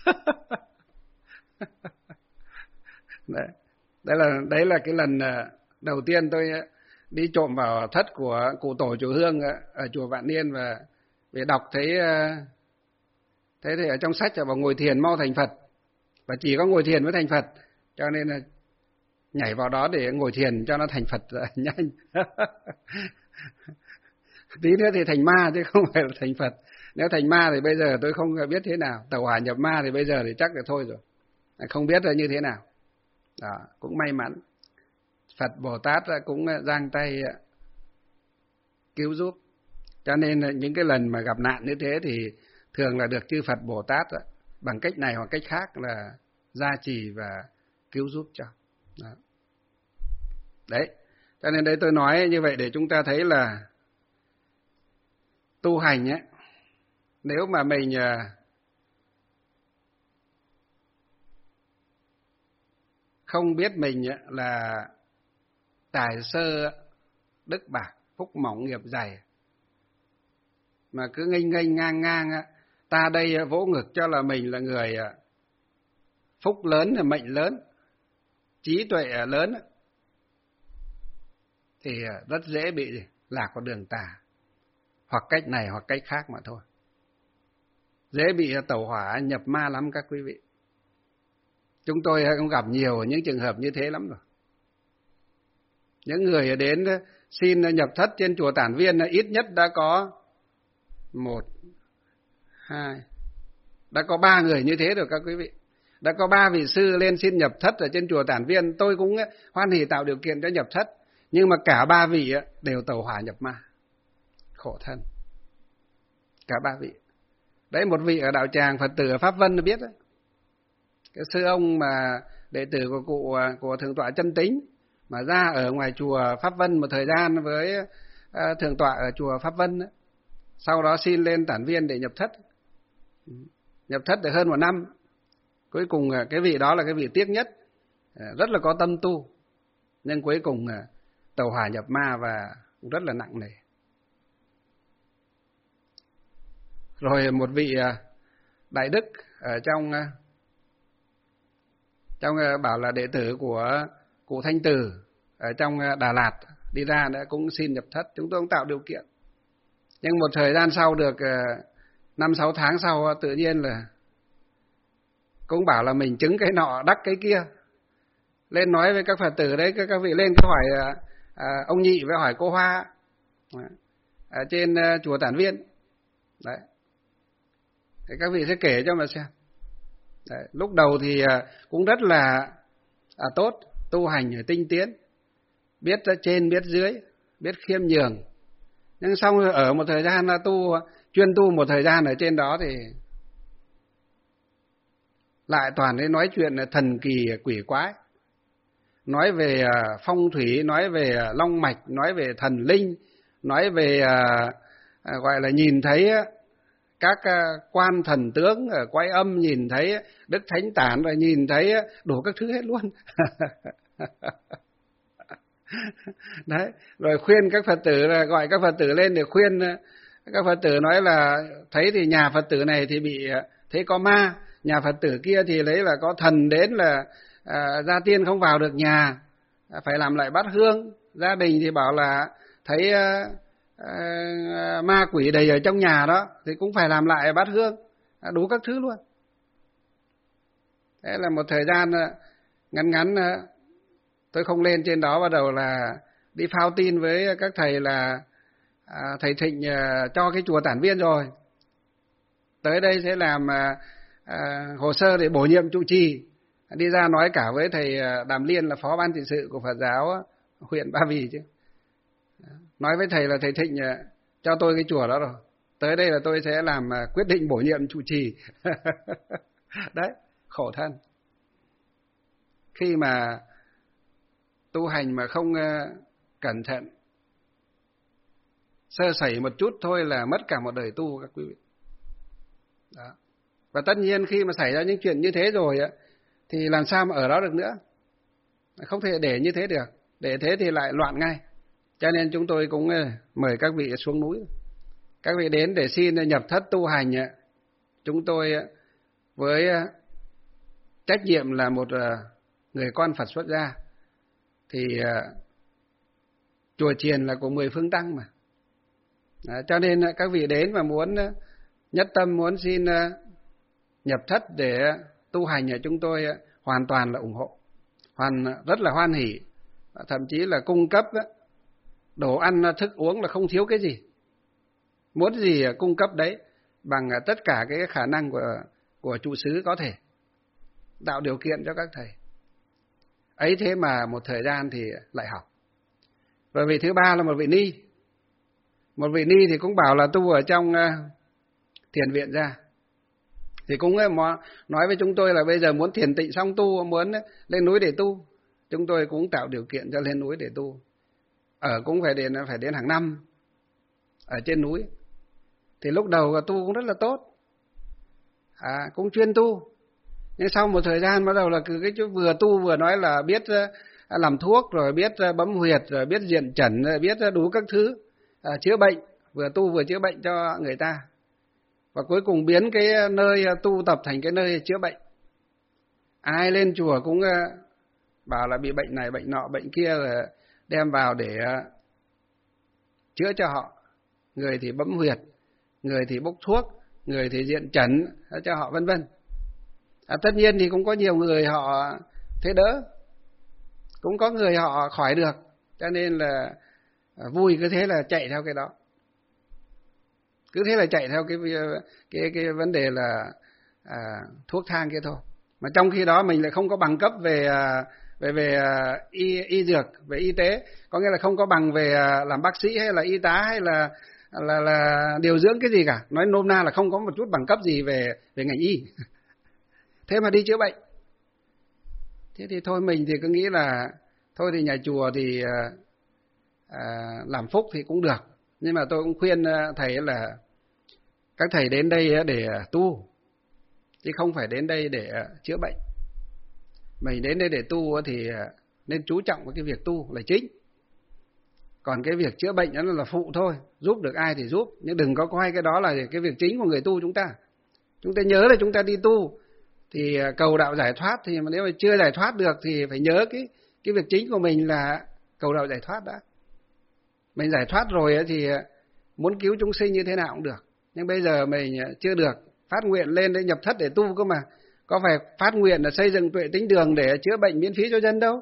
Đấy. Đấy là đấy là cái lần đầu tiên tôi đi trộm vào thất của cụ tổ chùa Hương ở chùa Vạn Niên, và về đọc thấy thế thì ở trong sách là bảo ngồi thiền mau thành Phật, và chỉ có ngồi thiền mới thành Phật, cho nên là nhảy vào đó để ngồi thiền cho nó thành Phật nhanh. Tí nữa thì thành ma chứ không phải là thành Phật. Nếu thành ma thì bây giờ tôi không biết thế nào, tẩu hỏa nhập ma thì bây giờ thì chắc là thôi rồi, không biết là như thế nào. Đó, cũng may mắn Phật Bồ Tát cũng giang tay cứu giúp, cho nên những cái lần mà gặp nạn như thế thì thường là được chư Phật Bồ Tát bằng cách này hoặc cách khác là gia trì và cứu giúp cho. Đó. Đấy, cho nên đấy tôi nói như vậy để chúng ta thấy là tu hành ấy, nếu mà mình không biết mình là tài sơ đức bạc, phúc mỏng nghiệp dày, mà cứ nghênh nghênh ngang ngang, ta đây vỗ ngực cho là mình là người phúc lớn, là mệnh lớn, trí tuệ lớn, thì rất dễ bị lạc vào đường tà, hoặc cách này hoặc cách khác mà thôi. Dễ bị tẩu hỏa nhập ma lắm các quý vị. Chúng tôi cũng gặp nhiều những trường hợp như thế lắm rồi. Những người đến xin nhập thất trên chùa Tản Viên ít nhất đã có một, hai, đã có ba người như thế rồi các quý vị. Đã có ba vị sư lên xin nhập thất ở trên chùa Tản Viên, tôi cũng hoan hỉ tạo điều kiện cho nhập thất, nhưng mà cả ba vị đều tẩu hỏa nhập ma, khổ thân. Cả ba vị. Đấy, một vị ở đạo tràng Phật tử ở Pháp Vân biết đấy. Cái sư ông mà đệ tử của cụ của Thượng tọa Chân Tính mà ra ở ngoài chùa Pháp Vân một thời gian với uh, Thượng tọa ở chùa Pháp Vân ấy. Sau đó xin lên Tản Viên để nhập thất. Nhập thất được hơn một năm. Cuối cùng cái vị đó là cái vị tiếc nhất, rất là có tâm tu, nhưng cuối cùng tẩu hỏa nhập ma và rất là nặng nề. Rồi một vị đại đức ở trong trong bảo là đệ tử của cụ Thanh Từ ở trong Đà Lạt đi ra đã cũng xin nhập thất, chúng tôi cũng tạo điều kiện. Nhưng một thời gian sau, được năm sáu tháng sau, tự nhiên là cũng bảo là mình chứng cái nọ đắc cái kia, lên nói với các Phật tử đấy, các vị lên cứ hỏi à, ông Nhị với hỏi cô Hoa ở trên uh, chùa Tản Viên đấy, thì các vị sẽ kể cho mà xem. Đấy, lúc đầu thì uh, cũng rất là à, tốt, tu hành tinh tiến, biết trên biết dưới, biết khiêm nhường, nhưng xong ở một thời gian là tu chuyên tu một thời gian ở trên đó thì lại toàn đến nói chuyện thần kỳ quỷ quái, nói về phong thủy, nói về long mạch, nói về thần linh, nói về à, gọi là nhìn thấy các quan thần tướng ở Quái Âm, nhìn thấy Đức Thánh Tản, rồi nhìn thấy đủ các thứ hết luôn. Đấy, rồi khuyên các Phật tử, là gọi các Phật tử lên để khuyên các Phật tử, nói là thấy thì nhà Phật tử này thì bị thấy có ma, nhà Phật tử kia thì lấy là có thần đến là à, gia tiên không vào được nhà, phải làm lại bát hương. Gia đình thì bảo là thấy à, à, ma quỷ đầy ở trong nhà đó thì cũng phải làm lại bát hương, à, đủ các thứ luôn. Thế là một thời gian ngắn ngắn tôi không lên trên đó, bắt đầu là đi phao tin với các thầy là à, thầy Thịnh à, cho cái chùa Tản Viên rồi, tới đây sẽ làm à, à, hồ sơ để bổ nhiệm trụ trì. Đi ra nói cả với thầy Đàm Liên là phó ban trị sự của Phật giáo huyện Ba Vì chứ. Nói với thầy là thầy Thịnh cho tôi cái chùa đó rồi, tới đây là tôi sẽ làm quyết định bổ nhiệm trụ trì. Đấy, khổ thân. Khi mà tu hành mà không cẩn thận, sơ sẩy một chút thôi là mất cả một đời tu các quý vị. Đó. Và tất nhiên khi mà xảy ra những chuyện như thế rồi á, thì làm sao mà ở đó được nữa? Không thể để như thế được. Để thế thì lại loạn ngay. Cho nên chúng tôi cũng mời các vị xuống núi. Các vị đến để xin nhập thất tu hành. Chúng tôi với trách nhiệm là một người con Phật xuất gia, thì chùa chiền là của mười phương tăng mà. Đó, cho nên các vị đến mà muốn nhất tâm muốn xin nhập thất để tu hành ở chúng tôi hoàn toàn là ủng hộ, hoàn rất là hoan hỉ, thậm chí là cung cấp đồ ăn thức uống là không thiếu cái gì, muốn gì cung cấp đấy bằng tất cả cái khả năng của của trụ xứ có thể, tạo điều kiện cho các thầy. Ấy thế mà một thời gian thì lại học. Rồi vị thứ ba là một vị ni. Một vị ni thì cũng bảo là tu ở trong thiền viện ra. Thì cũng nói với chúng tôi là bây giờ muốn thiền tịnh xong tu, muốn lên núi để tu. Chúng tôi cũng tạo điều kiện cho lên núi để tu. Ở cũng phải đến phải đến hàng năm ở trên núi. Thì lúc đầu tu cũng rất là tốt, à, cũng chuyên tu. Nhưng sau một thời gian bắt đầu là cứ cái chỗ vừa tu vừa nói là biết làm thuốc, rồi biết bấm huyệt, rồi biết diện chẩn, rồi biết đủ các thứ, à, chữa bệnh, vừa tu vừa chữa bệnh cho người ta. Và cuối cùng biến cái nơi tu tập thành cái nơi chữa bệnh. Ai lên chùa cũng bảo là bị bệnh này, bệnh nọ, bệnh kia, là đem vào để chữa cho họ. Người thì bấm huyệt, người thì bốc thuốc, người thì diện chẩn cho họ, vân vân. À, tất nhiên thì cũng có nhiều người họ thế đỡ, cũng có người họ khỏi được, cho nên là vui cứ thế là chạy theo cái đó, cứ thế là chạy theo cái cái cái vấn đề là à, thuốc thang kia thôi. Mà trong khi đó mình lại không có bằng cấp về về về y y dược, về y tế, có nghĩa là không có bằng về làm bác sĩ hay là y tá hay là là là điều dưỡng cái gì cả. Nói nôm na là không có một chút bằng cấp gì về về ngành y. Thế mà đi chữa bệnh. Thế thì thôi mình thì cứ nghĩ là thôi thì nhà chùa thì à, làm phúc thì cũng được. Nhưng mà tôi cũng khuyên thầy là các thầy đến đây để tu, chứ không phải đến đây để chữa bệnh. Mình đến đây để tu thì nên chú trọng vào cái việc tu là chính. Còn cái việc chữa bệnh đó là phụ thôi, giúp được ai thì giúp. Nhưng đừng có coi cái đó là cái việc chính của người tu chúng ta. Chúng ta nhớ là chúng ta đi tu thì cầu đạo giải thoát, thì mà nếu mà chưa giải thoát được thì phải nhớ cái cái việc chính của mình là cầu đạo giải thoát đã. Mình giải thoát rồi thì muốn cứu chúng sinh như thế nào cũng được. Nhưng bây giờ mình chưa được, phát nguyện lên để nhập thất để tu cơ mà. Có phải phát nguyện là xây dựng tuệ tĩnh đường để chữa bệnh miễn phí cho dân đâu.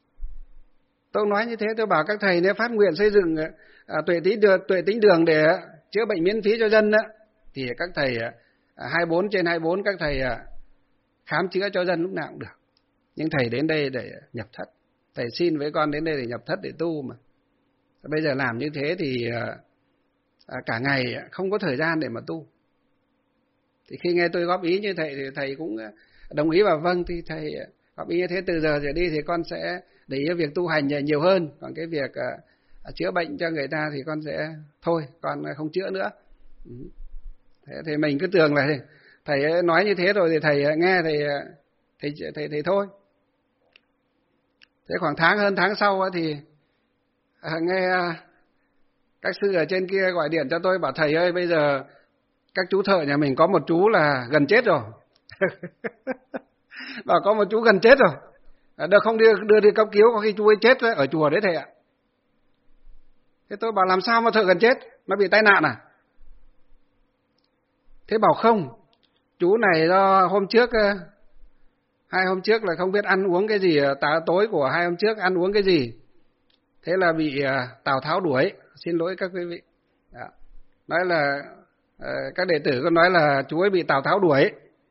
Tôi nói như thế, tôi bảo các thầy nếu phát nguyện xây dựng à, tuệ tĩnh đường, tuệ tĩnh đường để chữa bệnh miễn phí cho dân đó, thì các thầy à, hai mươi bốn trên hai mươi bốn các thầy à, khám chữa cho dân lúc nào cũng được. Nhưng thầy đến đây để nhập thất, thầy xin với con đến đây để nhập thất để tu mà. Bây giờ làm như thế thì à, cả ngày không có thời gian để mà tu. Thì khi nghe tôi góp ý như thầy thì thầy cũng đồng ý vào vâng, thì thầy góp ý như thế, từ giờ trở đi thì con sẽ để ý việc tu hành nhiều hơn. Còn cái việc à, chữa bệnh cho người ta thì con sẽ thôi, con không chữa nữa. Thế thì mình cứ tưởng là thầy nói như thế rồi thì thầy nghe thầy thầy thầy, thầy, thầy thôi. Thế khoảng tháng hơn tháng sau thì à, nghe các sư ở trên kia gọi điện cho tôi bảo thầy ơi, bây giờ các chú thợ nhà mình có một chú là gần chết rồi. Bảo có một chú gần chết rồi, được không đưa, đưa đi cấp cứu, có khi chú ấy chết ở chùa đấy thầy ạ. Thế tôi bảo làm sao mà thợ gần chết, nó bị tai nạn à? Thế bảo không, chú này do hôm trước, hai hôm trước là không biết ăn uống cái gì, tối của hai hôm trước ăn uống cái gì, thế là bị Tào Tháo đuổi. Xin lỗi các quý vị. Đó. Nói là các đệ tử có nói là chú ấy bị Tào Tháo đuổi.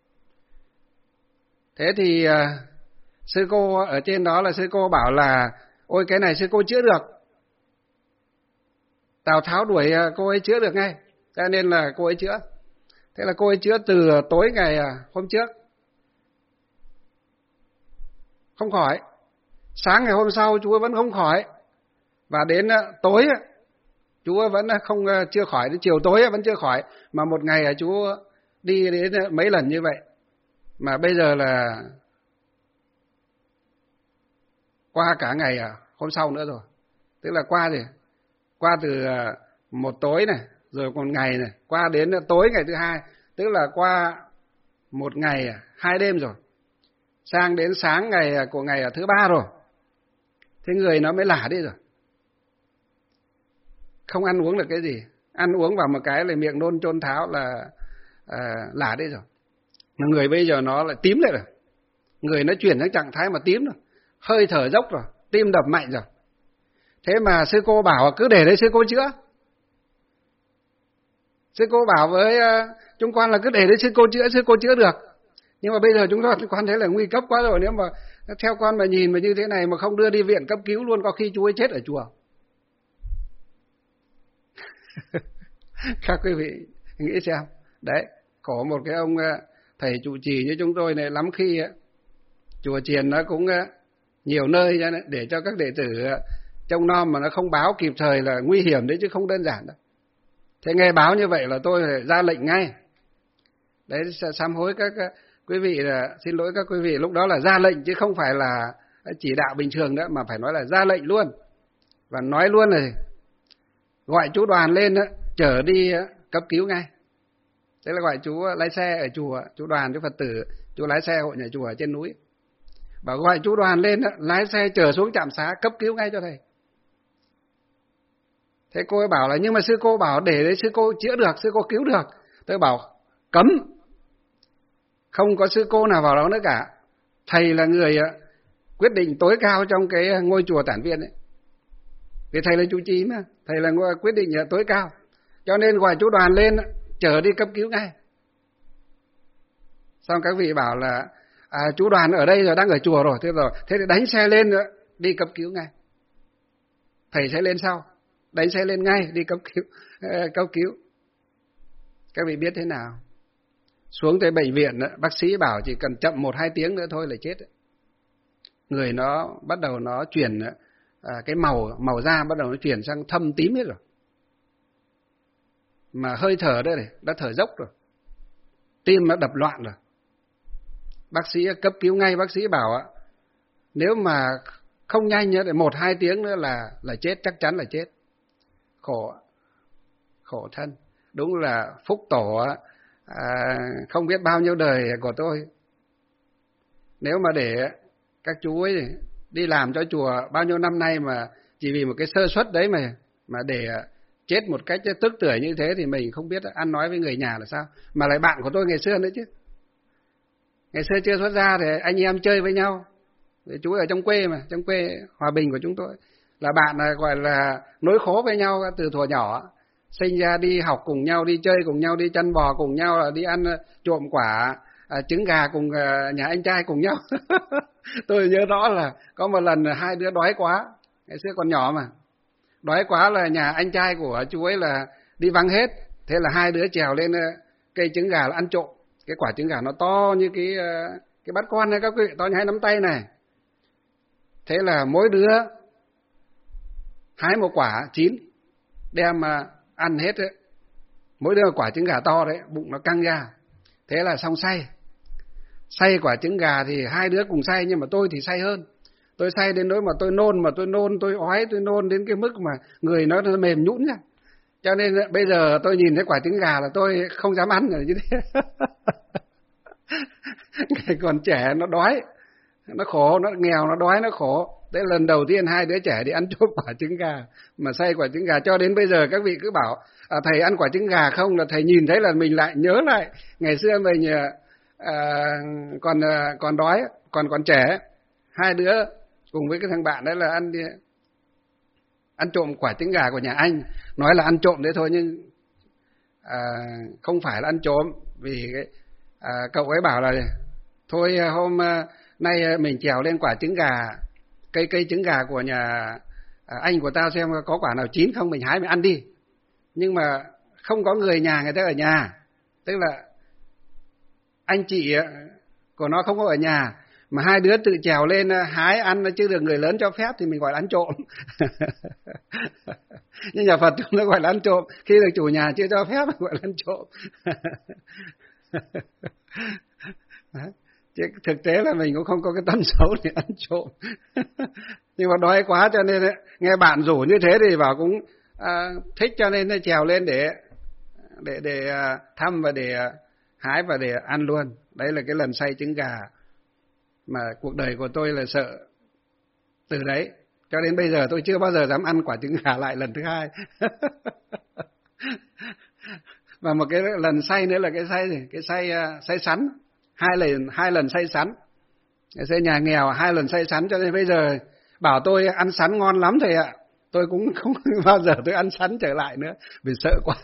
Thế thì sư cô ở trên đó là sư cô bảo là ôi cái này sư cô chữa được, Tào Tháo đuổi cô ấy chữa được ngay, cho nên là cô ấy chữa. Thế là cô ấy chữa từ tối ngày hôm trước không khỏi, sáng ngày hôm sau chú ấy vẫn không khỏi, và đến tối chú vẫn không chưa khỏi, đến chiều tối vẫn chưa khỏi, mà một ngày chú đi đến mấy lần như vậy. Mà bây giờ là qua cả ngày à, hôm sau nữa rồi. Tức là qua gì? Qua từ một tối này, rồi một ngày này, qua đến tối ngày thứ hai, tức là qua một ngày hai đêm rồi. Sang đến sáng ngày của ngày thứ ba rồi. Thế người nó mới lả đi rồi. Không ăn uống được cái gì, ăn uống vào một cái là miệng nôn chôn tháo là à, lả đi rồi. Người bây giờ nó lại tím lại rồi. Người nó chuyển sang trạng thái mà tím rồi, hơi thở dốc rồi, tim đập mạnh rồi. Thế mà sư cô bảo cứ để đấy sư cô chữa. Sư cô bảo với uh, chúng con là cứ để đấy sư cô chữa, sư cô chữa được. Nhưng mà bây giờ chúng con thấy là nguy cấp quá rồi. Nếu mà theo con mà nhìn mà như thế này mà không đưa đi viện cấp cứu luôn, có khi chú ấy chết ở chùa. Các quý vị nghĩ xem. Đấy, có một cái ông thầy trụ trì như chúng tôi này, lắm khi chùa chiền nó cũng nhiều nơi để cho các đệ tử trông nom mà nó không báo kịp thời là nguy hiểm đấy chứ không đơn giản đâu. Thế nghe báo như vậy là tôi ra lệnh ngay. Đấy, sám hối các quý vị, là xin lỗi các quý vị, lúc đó là ra lệnh chứ không phải là chỉ đạo bình thường nữa, mà phải nói là ra lệnh luôn. Và nói luôn là gọi chú đoàn lên đó, chở đi cấp cứu ngay. Thế là gọi chú lái xe ở chùa, chú đoàn, chú Phật tử, chú lái xe hội nhà chùa ở trên núi. Bảo gọi chú đoàn lên đó, lái xe chở xuống trạm xá cấp cứu ngay cho thầy. Thế cô ấy bảo là nhưng mà sư cô bảo để đấy sư cô chữa được, sư cô cứu được. Tôi bảo cấm. Không có sư cô nào vào đó nữa cả. Thầy là người quyết định tối cao trong cái ngôi chùa Tản Viên ấy. Vì thầy là chủ trì mà, thầy là người quyết định tối cao. Cho nên gọi chú đoàn lên chở đi cấp cứu ngay. Xong các vị bảo là à, chú đoàn ở đây rồi, đang ở chùa rồi, thế rồi, thế thì đánh xe lên nữa, đi cấp cứu ngay. Thầy sẽ lên sau, đánh xe lên ngay, đi cấp cứu, cấp cứu. Các vị biết thế nào? Xuống tới bệnh viện, bác sĩ bảo chỉ cần chậm một hai tiếng nữa thôi là chết. Người nó bắt đầu nó chuyển, à, cái màu màu da bắt đầu nó chuyển sang thâm tím hết rồi. Mà hơi thở đây này, đã thở dốc rồi. Tim nó đập loạn rồi. Bác sĩ cấp cứu ngay, bác sĩ bảo ạ, nếu mà không nhanh nữa, một hai tiếng nữa là là chết, chắc chắn là chết. Khổ, khổ thân. Đúng là phúc tổ à, không biết bao nhiêu đời của tôi. Nếu mà để các chú ấy đi làm cho chùa bao nhiêu năm nay mà chỉ vì một cái sơ suất đấy mà mà để chết một cách tức tưởi như thế thì mình không biết ăn nói với người nhà là sao. Mà lại bạn của tôi ngày xưa nữa chứ. Ngày xưa chưa xuất gia thì anh em chơi với nhau. Chú ở trong quê mà, trong quê Hòa Bình của chúng tôi. Là bạn là gọi là nối khố với nhau từ thuở nhỏ. Sinh ra đi học cùng nhau, đi chơi cùng nhau, đi chăn bò cùng nhau, là đi ăn trộm quả, à, trứng gà cùng à, nhà anh trai cùng nhau. Tôi nhớ rõ là có một lần hai đứa đói quá, ngày xưa còn nhỏ mà. Đói quá là nhà anh trai của chú ấy là đi vắng hết. Thế là hai đứa trèo lên cây trứng gà là ăn trộm. Cái quả trứng gà nó to như cái cái bát con này các quý vị, to như hai nắm tay này. Thế là mỗi đứa hái một quả chín, đem mà ăn hết ấy. Mỗi đứa một quả trứng gà to đấy, bụng nó căng ra. Thế là xong say. Say quả trứng gà thì hai đứa cùng say, nhưng mà tôi thì say hơn. Tôi say đến nỗi mà tôi nôn, mà tôi nôn, tôi ói, tôi nôn đến cái mức mà người nó, nó mềm nhũn ra. Cho nên bây giờ tôi nhìn thấy quả trứng gà là tôi không dám ăn rồi như thế. Ngày còn trẻ nó đói, nó khổ, nó nghèo, nó đói, nó khổ. Đấy là lần đầu tiên hai đứa trẻ đi ăn trộm quả trứng gà, mà say quả trứng gà. Cho đến bây giờ các vị cứ bảo à, thầy ăn quả trứng gà không, là thầy nhìn thấy là mình lại nhớ lại ngày xưa mình à, còn còn đói, còn còn trẻ, hai đứa cùng với cái thằng bạn đấy là ăn đi, ăn trộm quả trứng gà của nhà anh. Nói là ăn trộm đấy thôi, nhưng à, không phải là ăn trộm. Vì cái, à, cậu ấy bảo là thôi hôm nay mình trèo lên quả trứng gà, cây cây trứng gà của nhà à, anh của tao xem có quả nào chín không, mình hái mình ăn đi. Nhưng mà không có người nhà người ta ở nhà, tức là anh chị của nó không có ở nhà, Mà hai đứa tự trèo lên hái ăn chứ được người lớn cho phép thì mình gọi là ăn trộm. Nhưng nhà Phật chúng nó gọi là ăn trộm, khi được chủ nhà chưa cho phép gọi là ăn trộm. Chứ thực tế là mình cũng không có cái tâm xấu để ăn trộm. Nhưng mà đói quá cho nên nghe bạn rủ như thế thì bảo cũng à, thích, cho nên trèo lên để để để thăm và để hái và để ăn luôn. Đấy là cái lần xay trứng gà mà cuộc đời của tôi là sợ từ đấy cho đến bây giờ tôi chưa bao giờ dám ăn quả trứng gà lại lần thứ hai. Và một cái lần xay nữa là cái xay gì? Cái xay xay sắn, hai lần hai lần xay sắn. Cái nhà nghèo hai lần xay sắn, cho nên bây giờ bảo tôi ăn sắn ngon lắm thầy ạ, tôi cũng không bao giờ tôi ăn sắn trở lại nữa vì sợ quá.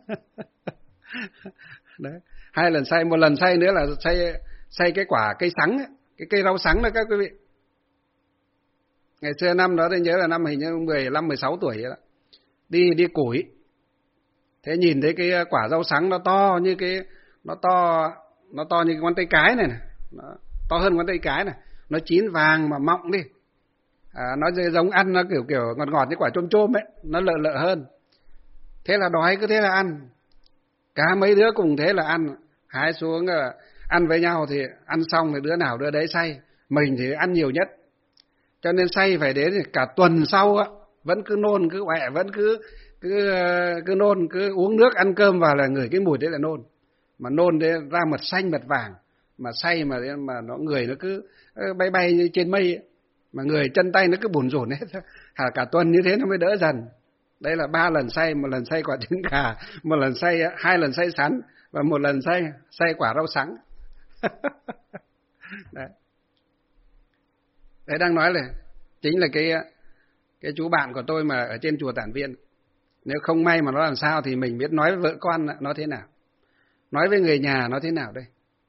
Đấy, hai lần xay, một lần xay nữa là xay xay cái quả cây sắn ấy, cái cây rau sắn đó các quý vị. Ngày xưa năm đó tôi nhớ là năm hình như mười lăm mười sáu tuổi đó. Đi đi củi. Thế nhìn thấy cái quả rau sắn nó to như cái nó to nó to như cái ngón tay cái này này, nó to hơn ngón tay cái này, nó chín vàng mà mọng đi. À, nó giống ăn nó kiểu kiểu ngọt ngọt như quả chôm chôm ấy, nó lợ lợ hơn. Thế là đói cứ thế là ăn. Cả mấy đứa cùng thế là ăn, hái xuống ăn với nhau, thì ăn xong thì đứa nào đứa đấy xay, mình thì ăn nhiều nhất. Cho nên xay phải đến cả tuần sau á, vẫn cứ nôn, cứ quẹ, vẫn cứ cứ cứ nôn, cứ uống nước ăn cơm vào là ngửi cái mùi đấy là nôn. Mà nôn đấy ra mật xanh mật vàng, mà xay mà mà nó người nó cứ bay bay như trên mây ấy. Mà người chân tay nó cứ bủn rủn hết, cả cả tuần như thế nó mới đỡ dần. Đây là ba lần xay, một lần xay quả trứng gà, một lần xay hai lần xay sắn và một lần xay xay quả rau sắn. Đấy. Đấy đang nói là chính là cái cái chú bạn của tôi mà ở trên chùa Tản Viên. Nếu không may mà nó làm sao thì mình biết nói với vợ con nó thế nào, nói với người nhà nó thế nào đây.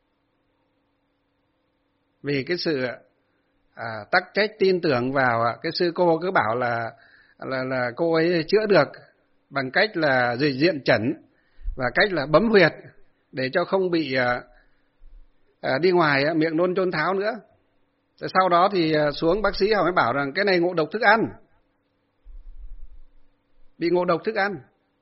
Vì cái sự à, tắc trách tin tưởng vào cái sư cô cứ bảo là là là cô ấy chữa được bằng cách là dịch diện chẩn và cách là bấm huyệt để cho không bị à, à, đi ngoài miệng nôn chôn tháo nữa. Sau đó thì xuống bác sĩ họ mới bảo rằng cái này ngộ độc thức ăn, bị ngộ độc thức ăn.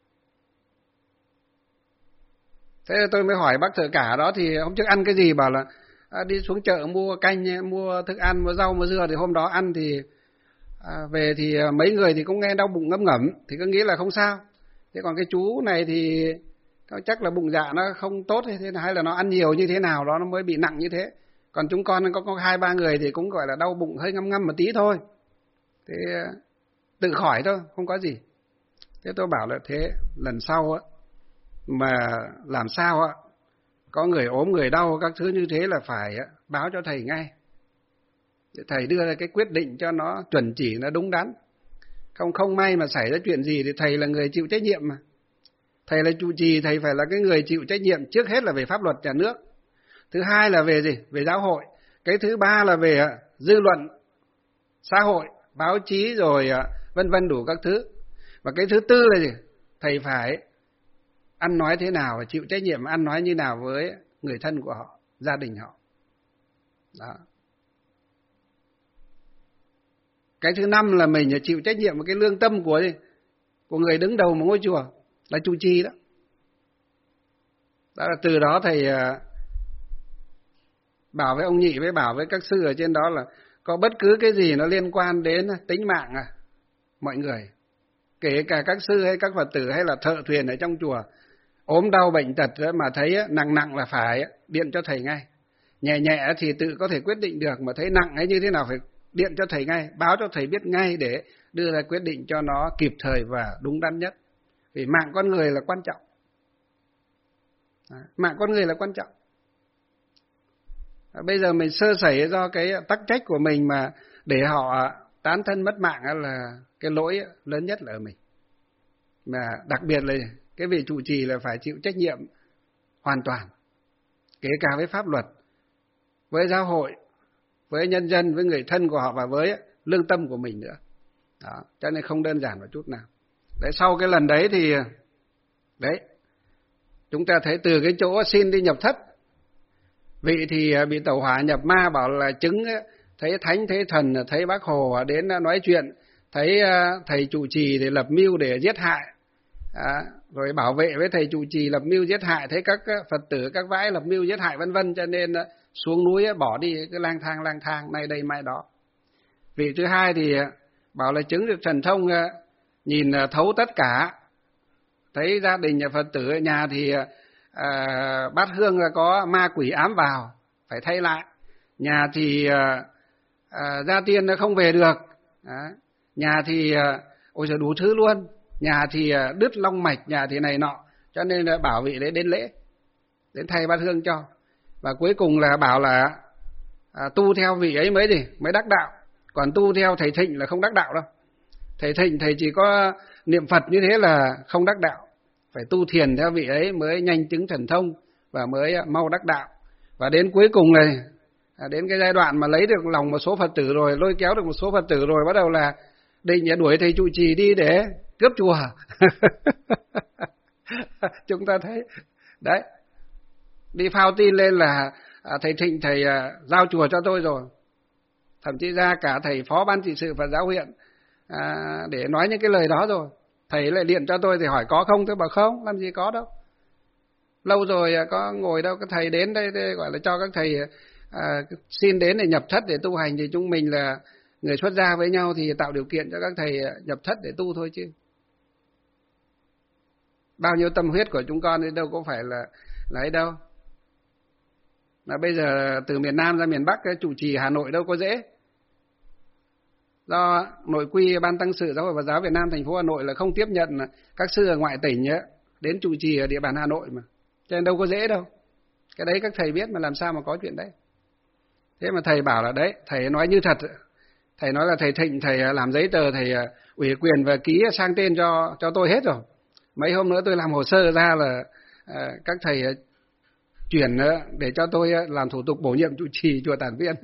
Thế tôi mới hỏi bác thợ cả đó thì hôm trước ăn cái gì, bảo là à, đi xuống chợ mua canh, mua thức ăn, mua rau, mua dưa, thì hôm đó ăn thì à, về thì mấy người thì cũng nghe đau bụng ngấm ngẩm thì cứ nghĩ là không sao. Thế còn cái chú này thì chắc là bụng dạ nó không tốt hay thế nào, hay là nó ăn nhiều như thế nào đó nó mới bị nặng như thế. Còn chúng con có, có hai ba người thì cũng gọi là đau bụng hơi ngâm ngâm một tí thôi, thế tự khỏi thôi, không có gì. Thế tôi bảo là thế lần sau á mà làm sao á có người ốm người đau các thứ như thế là phải á, báo cho thầy ngay, để thầy đưa ra cái quyết định cho nó chuẩn chỉ, nó đúng đắn. Không không may mà xảy ra chuyện gì thì thầy là người chịu trách nhiệm mà. Thầy là trụ trì, thầy phải là cái người chịu trách nhiệm trước hết là về pháp luật nhà nước. Thứ hai là về gì? Về giáo hội. Cái thứ ba là về dư luận xã hội, báo chí rồi vân vân đủ các thứ. Và cái thứ tư là gì? Thầy phải ăn nói thế nào và chịu trách nhiệm ăn nói như nào với người thân của họ, gia đình họ. Đó. Cái thứ năm là mình chịu trách nhiệm với cái lương tâm của của người đứng đầu một ngôi chùa, là trụ trì đó. Đó là từ đó thầy bảo với ông Nhị, với bảo với các sư ở trên đó là có bất cứ cái gì nó liên quan đến tính mạng à, mọi người, kể cả các sư hay các Phật tử hay là thợ thuyền ở trong chùa, ốm đau bệnh tật mà thấy nặng nặng là phải điện cho thầy ngay. Nhẹ nhẹ thì tự có thể quyết định được, mà thấy nặng hay như thế nào phải điện cho thầy ngay, báo cho thầy biết ngay để đưa ra quyết định cho nó kịp thời và đúng đắn nhất. Vì mạng con người là quan trọng. Mạng con người là quan trọng. Bây giờ mình sơ sẩy do cái tắc trách của mình mà để họ tán thân mất mạng là cái lỗi lớn nhất là ở mình. Mà đặc biệt là cái vị trụ trì là phải chịu trách nhiệm hoàn toàn, kể cả với pháp luật, với giáo hội, với nhân dân, với người thân của họ và với lương tâm của mình nữa. Đó, cho nên không đơn giản một chút nào. Đấy, sau cái lần đấy thì đấy, chúng ta thấy từ cái chỗ xin đi nhập thất Vị thì bị tẩu hỏa nhập ma, bảo là chứng thấy thánh thấy thần, thấy Bác Hồ đến nói chuyện, thấy thầy trụ trì để lập mưu để giết hại, à, rồi bảo vệ với thầy trụ trì lập mưu giết hại, thấy các Phật tử các vãi lập mưu giết hại vân vân, cho nên xuống núi bỏ đi cứ lang thang lang thang nay đây mai đó. Vị thứ hai thì bảo là chứng được thần thông, nhìn thấu tất cả, thấy gia đình nhà Phật tử nhà thì à, bát hương có ma quỷ ám vào phải thay lại, nhà thì à, à, gia tiên nó không về được, à, nhà thì à, ôi trời đủ thứ luôn, nhà thì à, đứt long mạch, nhà thì này nọ, cho nên là bảo vị đấy đến lễ, đến thay bát hương cho, và cuối cùng là bảo là à, tu theo vị ấy mới gì mới đắc đạo, còn tu theo thầy Thịnh là không đắc đạo đâu. Thầy Thịnh thầy chỉ có niệm Phật như thế là không đắc đạo, phải tu thiền theo vị ấy mới nhanh chứng thần thông và mới mau đắc đạo. Và đến cuối cùng này, đến cái giai đoạn mà lấy được lòng một số Phật tử rồi, lôi kéo được một số Phật tử rồi, bắt đầu là định đuổi thầy trụ trì đi để cướp chùa. Chúng ta thấy đấy, đi phao tin lên là à, thầy Thịnh thầy à, giao chùa cho tôi rồi, thậm chí ra cả thầy phó ban trị sự Phật giáo huyện à, để nói những cái lời đó rồi. Thầy lại điện cho tôi thì hỏi có không, tôi bảo không, làm gì có đâu, lâu rồi có ngồi đâu, các thầy đến đây, đây gọi là cho các thầy à, xin đến để nhập thất để tu hành, thì chúng mình là người xuất gia với nhau thì tạo điều kiện cho các thầy nhập thất để tu thôi chứ. Bao nhiêu tâm huyết của chúng con thì đâu có phải là là ấy đâu. Mà bây giờ từ miền Nam ra miền Bắc cái trụ trì Hà Nội đâu có dễ. Do nội quy Ban Tăng sự Giáo hội Phật giáo Việt Nam thành phố Hà Nội là không tiếp nhận các sư ở ngoại tỉnh ấy, đến trụ trì ở địa bàn Hà Nội mà, cho nên đâu có dễ đâu. Cái đấy các thầy biết mà làm sao mà có chuyện đấy. Thế mà thầy bảo là đấy, thầy nói như thật, thầy nói là thầy Thịnh thầy làm giấy tờ, thầy ủy quyền và ký sang tên cho cho tôi hết rồi. Mấy hôm nữa tôi làm hồ sơ ra là à, các thầy chuyển để cho tôi làm thủ tục bổ nhiệm trụ trì chùa Tản Viên.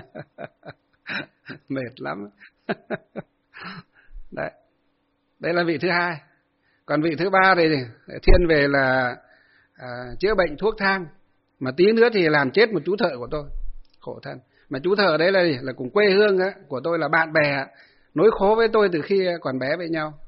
Mệt lắm. Đấy, đây là vị thứ hai. Còn vị thứ ba thì thiên về là à, chữa bệnh thuốc thang, mà tí nữa thì làm chết một chú thợ của tôi, khổ thân. Mà chú thợ đấy là gì? Là cùng quê hương á, của tôi, là bạn bè nối khố với tôi từ khi còn bé với nhau.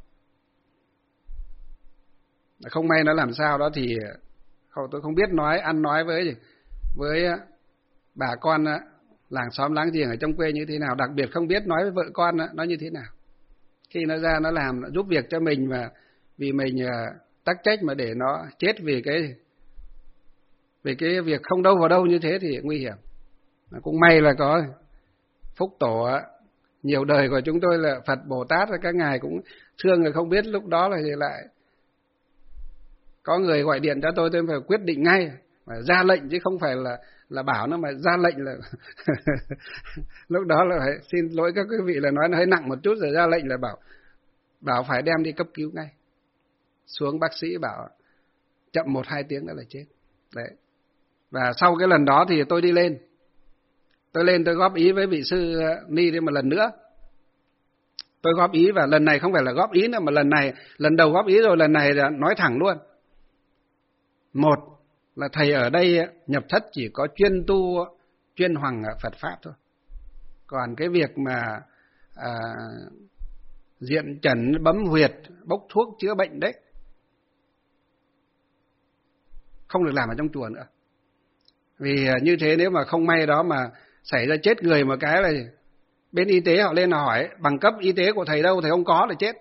Không may nó làm sao đó thì không, tôi không biết nói ăn nói với gì với bà con làng xóm láng giềng ở trong quê như thế nào, đặc biệt không biết nói với vợ con nó như thế nào. Khi nó ra nó làm, nó giúp việc cho mình mà vì mình tắc trách mà để nó chết vì cái vì cái việc không đâu vào đâu như thế thì nguy hiểm. Cũng may là có phúc tổ nhiều đời của chúng tôi là Phật Bồ Tát, các ngài cũng thương, là không biết lúc đó là thì lại có người gọi điện cho tôi, tôi phải quyết định ngay, mà ra lệnh chứ không phải là là bảo nó, mà ra lệnh là lúc đó là phải xin lỗi các quý vị là nói nó hơi nặng một chút, rồi ra lệnh là bảo bảo phải đem đi cấp cứu ngay. Xuống bác sĩ bảo chậm một hai tiếng nữa là chết. Đấy. Và sau cái lần đó thì tôi đi lên, tôi lên tôi góp ý với vị sư Ni thêm một lần nữa. Tôi góp ý, và lần này không phải là góp ý nữa, mà lần này lần đầu góp ý rồi, lần này là nói thẳng luôn. Một là thầy ở đây nhập thất chỉ có chuyên tu chuyên hoằng Phật pháp thôi, còn cái việc mà à, diện trần bấm huyệt bốc thuốc chữa bệnh đấy không được làm ở trong chùa nữa. Vì như thế nếu mà không may đó mà xảy ra chết người một cái là bên y tế họ lên hỏi bằng cấp y tế của thầy đâu, thầy không có là chết.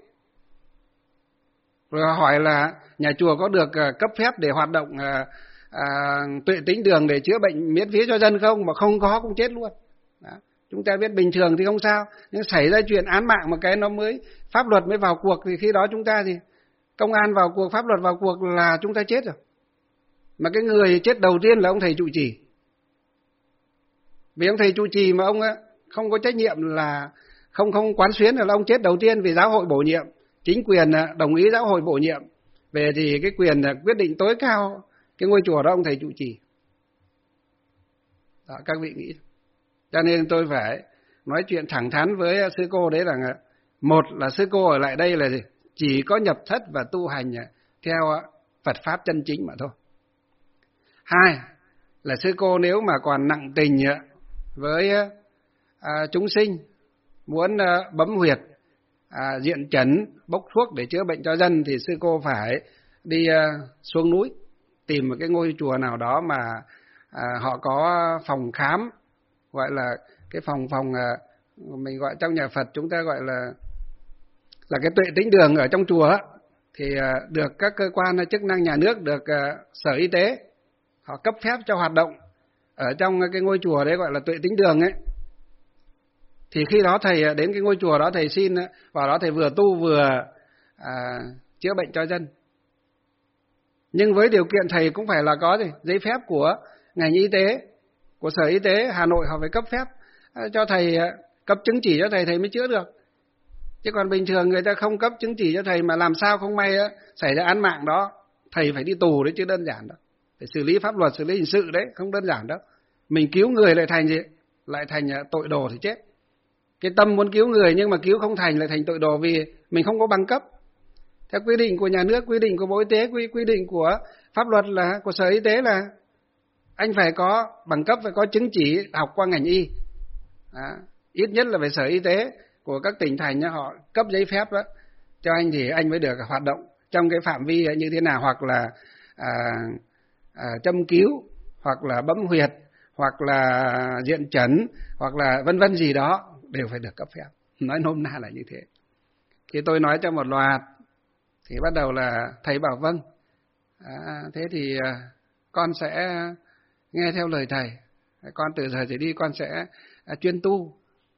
Rồi hỏi là nhà chùa có được cấp phép để hoạt động à, à, tuệ tĩnh đường để chữa bệnh miễn phí cho dân không, mà không có cũng chết luôn. Đó. Chúng ta biết bình thường thì không sao, nhưng xảy ra chuyện án mạng một cái nó mới pháp luật mới vào cuộc, thì khi đó chúng ta thì công an vào cuộc, pháp luật vào cuộc là chúng ta chết rồi. Mà cái người chết đầu tiên là ông thầy trụ trì. Vì ông thầy trụ trì mà ông không có trách nhiệm là không không quán xuyến là ông chết đầu tiên, vì giáo hội bổ nhiệm, chính quyền đồng ý giáo hội bổ nhiệm về thì cái quyền quyết định tối cao cái ngôi chùa đó ông thầy trụ trì. Đó, các vị nghĩ. Cho nên tôi phải nói chuyện thẳng thắn với sư cô đấy rằng một là sư cô ở lại đây là gì? Chỉ có nhập thất và tu hành theo Phật pháp chân chính mà thôi. Hai, là sư cô nếu mà còn nặng tình với à, chúng sinh, muốn à, bấm huyệt, à, diện chẩn, bốc thuốc để chữa bệnh cho dân, thì sư cô phải đi à, xuống núi, tìm một cái ngôi chùa nào đó mà à, họ có phòng khám, gọi là cái phòng phòng à, mình gọi trong nhà Phật chúng ta gọi là là cái tuệ tĩnh đường ở trong chùa, thì à, được các cơ quan chức năng nhà nước, được à, Sở Y tế họ cấp phép cho hoạt động ở trong cái ngôi chùa đấy, gọi là tuệ tĩnh đường ấy. Thì khi đó thầy đến cái ngôi chùa đó, thầy xin vào đó, thầy vừa tu vừa à, chữa bệnh cho dân. Nhưng với điều kiện thầy cũng phải là có gì? Giấy phép của ngành y tế, của Sở Y tế Hà Nội, họ phải cấp phép cho thầy, cấp chứng chỉ cho thầy, thầy mới chữa được. Chứ còn bình thường người ta không cấp chứng chỉ cho thầy, mà làm sao không may xảy ra án mạng đó, thầy phải đi tù đấy chứ đơn giản đâu. Phải xử lý pháp luật, xử lý hình sự đấy, không đơn giản đâu. Mình cứu người lại thành gì? Lại thành tội đồ thì chết. Cái tâm muốn cứu người nhưng mà cứu không thành lại thành tội đồ, vì mình không có bằng cấp. Theo quy định của nhà nước, quy định của Bộ Y tế, quy, quy định của pháp luật, là của Sở Y tế, là anh phải có bằng cấp, phải có chứng chỉ học qua ngành y. Đó. Ít nhất là về Sở Y tế của các tỉnh thành họ cấp giấy phép đó cho anh thì anh mới được hoạt động trong cái phạm vi như thế nào, hoặc là à, à, châm cứu, hoặc là bấm huyệt, hoặc là diện chẩn, hoặc là vân vân gì đó, đều phải được cấp phép. Nói nôm na là như thế. Khi tôi nói cho một loạt thì bắt đầu là thầy bảo vâng, à, thế thì à, con sẽ nghe theo lời thầy, con từ giờ trở đi con sẽ à, chuyên tu.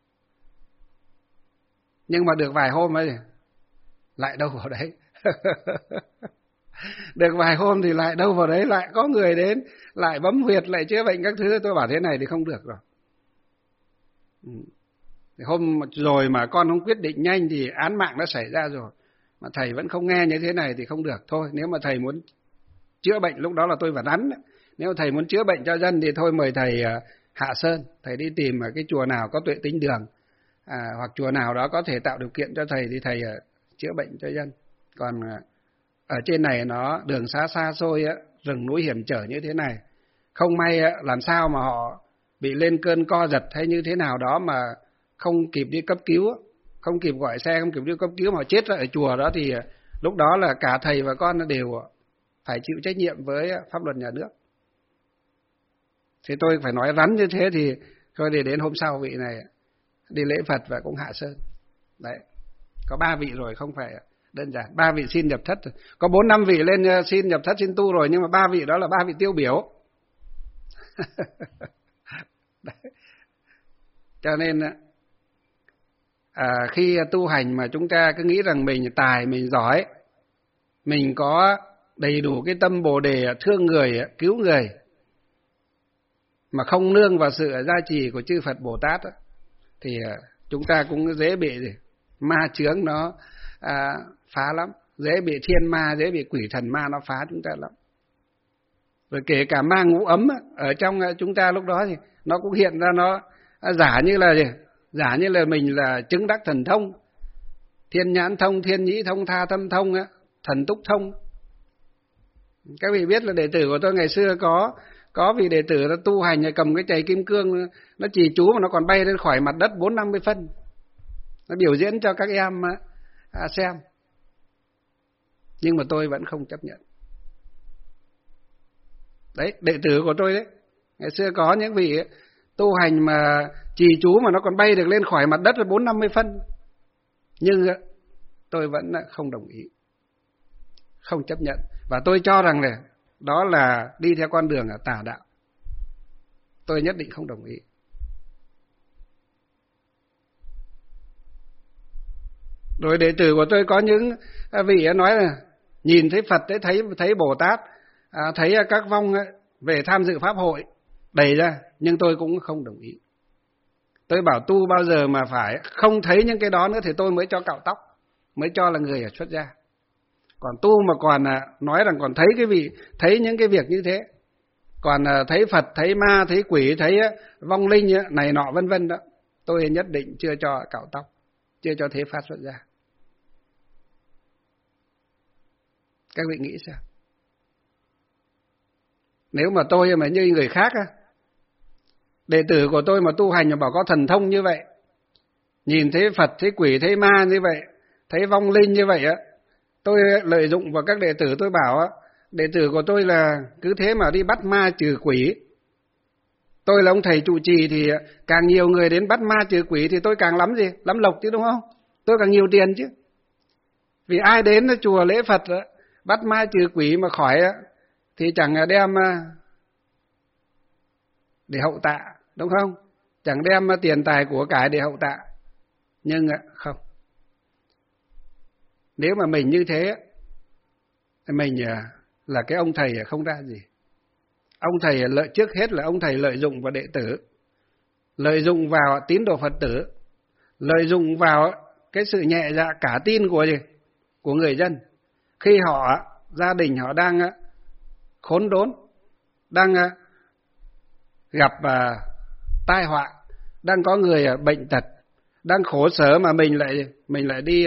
Nhưng mà được vài hôm ấy lại đâu vào đấy. Được vài hôm thì lại đâu vào đấy, lại có người đến, lại bấm huyệt, lại chữa bệnh các thứ. Tôi bảo thế này thì không được rồi. Hôm rồi mà con không quyết định nhanh thì án mạng đã xảy ra rồi. Mà thầy vẫn không nghe như thế này thì không được. Thôi, nếu mà thầy muốn chữa bệnh, lúc đó là tôi phải đắn. Nếu mà thầy muốn chữa bệnh cho dân thì thôi mời thầy Hạ Sơn, thầy đi tìm ở cái chùa nào có tuệ tĩnh đường, à, hoặc chùa nào đó có thể tạo điều kiện cho thầy thì thầy uh, chữa bệnh cho dân. Còn uh, ở trên này nó đường xa xa xôi, uh, rừng núi hiểm trở như thế này, không may uh, làm sao mà họ bị lên cơn co giật hay như thế nào đó mà không kịp đi cấp cứu, không kịp gọi xe, không kịp đi cấp cứu mà chết ở chùa đó, thì uh, lúc đó là cả thầy và con đều uh, phải chịu trách nhiệm với uh, pháp luật nhà nước. Thì tôi phải nói rắn như thế thì thôi, để đến hôm sau vị này đi lễ Phật và cũng Hạ Sơn. Đấy, có ba vị rồi, không phải đơn giản. Ba vị xin nhập thất rồi. Có bốn năm vị lên xin nhập thất, xin tu rồi, nhưng mà ba vị đó là ba vị tiêu biểu. Đấy. Cho nên à, khi tu hành mà chúng ta cứ nghĩ rằng mình tài, mình giỏi, mình có đầy đủ cái tâm Bồ Đề thương người, cứu người, mà không nương vào sự gia trì của chư Phật Bồ Tát, thì chúng ta cũng dễ bị gì? Ma chướng nó à, phá lắm, dễ bị thiên ma, dễ bị quỷ thần ma nó phá chúng ta lắm. Rồi kể cả ma ngũ ấm ở trong chúng ta lúc đó thì nó cũng hiện ra, nó giả như là gì? Giả như là mình là chứng đắc thần thông, thiên nhãn thông, thiên nhĩ thông, tha tâm thông, thần túc thông. Các vị biết là đệ tử của tôi ngày xưa có Có vị đệ tử nó tu hành, cầm cái chày kim cương, nó trì chú mà nó còn bay lên khỏi mặt đất bốn năm mươi phân. Nó biểu diễn cho các em à, xem. Nhưng mà tôi vẫn không chấp nhận. Đấy, đệ tử của tôi đấy. Ngày xưa có những vị tu hành mà trì chú mà nó còn bay được lên khỏi mặt đất là bốn năm mươi phân. Nhưng tôi vẫn không đồng ý, không chấp nhận. Và tôi cho rằng này, đó là đi theo con đường tà đạo. Tôi nhất định không đồng ý. Rồi đệ tử của tôi có những vị nói là nhìn thấy Phật, thấy thấy Bồ Tát, thấy các vong về tham dự pháp hội đầy ra, nhưng tôi cũng không đồng ý. Tôi bảo tu bao giờ mà phải không thấy những cái đó nữa thì tôi mới cho cạo tóc, mới cho là người ở xuất gia. Còn tu mà còn nói rằng còn thấy cái vị, thấy những cái việc như thế, còn thấy Phật, thấy ma, thấy quỷ, thấy vong linh này nọ vân vân đó, tôi nhất định chưa cho cạo tóc, chưa cho thế phát xuất gia. Các vị nghĩ sao? Nếu mà tôi mà như người khác á, đệ tử của tôi mà tu hành mà bảo có thần thông như vậy, nhìn thấy Phật, thấy quỷ, thấy ma như vậy, thấy vong linh như vậy á, tôi lợi dụng vào các đệ tử, tôi bảo á, đệ tử của tôi là cứ thế mà đi bắt ma trừ quỷ. Tôi là ông thầy trụ trì thì càng nhiều người đến bắt ma trừ quỷ thì tôi càng lắm gì? Lắm lộc chứ đúng không? Tôi càng nhiều tiền chứ. Vì ai đến chùa lễ Phật bắt ma trừ quỷ mà khỏi thì chẳng đem để hậu tạ, đúng không? Chẳng đem tiền tài của cải để hậu tạ. Nhưng không. Nếu mà mình như thế thì mình là cái ông thầy không ra gì. Ông thầy lợi trước hết là ông thầy lợi dụng vào đệ tử, lợi dụng vào tín đồ Phật tử, lợi dụng vào cái sự nhẹ dạ cả tin của gì? Của người dân. Khi họ, gia đình họ đang khốn đốn, đang gặp tai họa, đang có người bệnh tật, đang khổ sở mà mình lại mình lại đi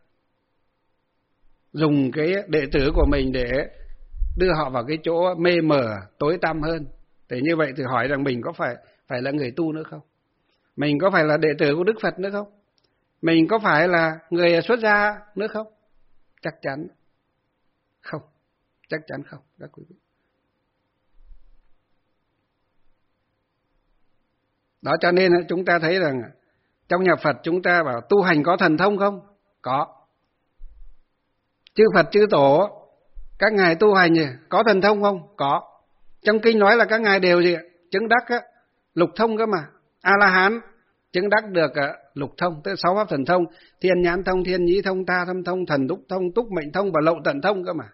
dùng cái đệ tử của mình để đưa họ vào cái chỗ mê mờ tối tăm hơn. Thế như vậy thì hỏi rằng mình có phải phải là người tu nữa không? Mình có phải là đệ tử của Đức Phật nữa không? Mình có phải là người xuất gia nữa không? Chắc chắn không. Chắc chắn không các quý vị. Đó cho nên chúng ta thấy rằng trong nhà Phật chúng ta bảo tu hành có thần thông không? Có. Chư Phật chư Tổ các ngài tu hành gì? Có thần thông không? Có. Trong kinh nói là các ngài đều gì? Chứng đắc á, lục thông cơ mà. A-la-hán chứng đắc được lục thông, tức sáu pháp thần thông, thiên nhãn thông, thiên nhĩ thông, tha thâm thông, thần túc thông, túc mệnh thông và lậu tận thông cơ mà.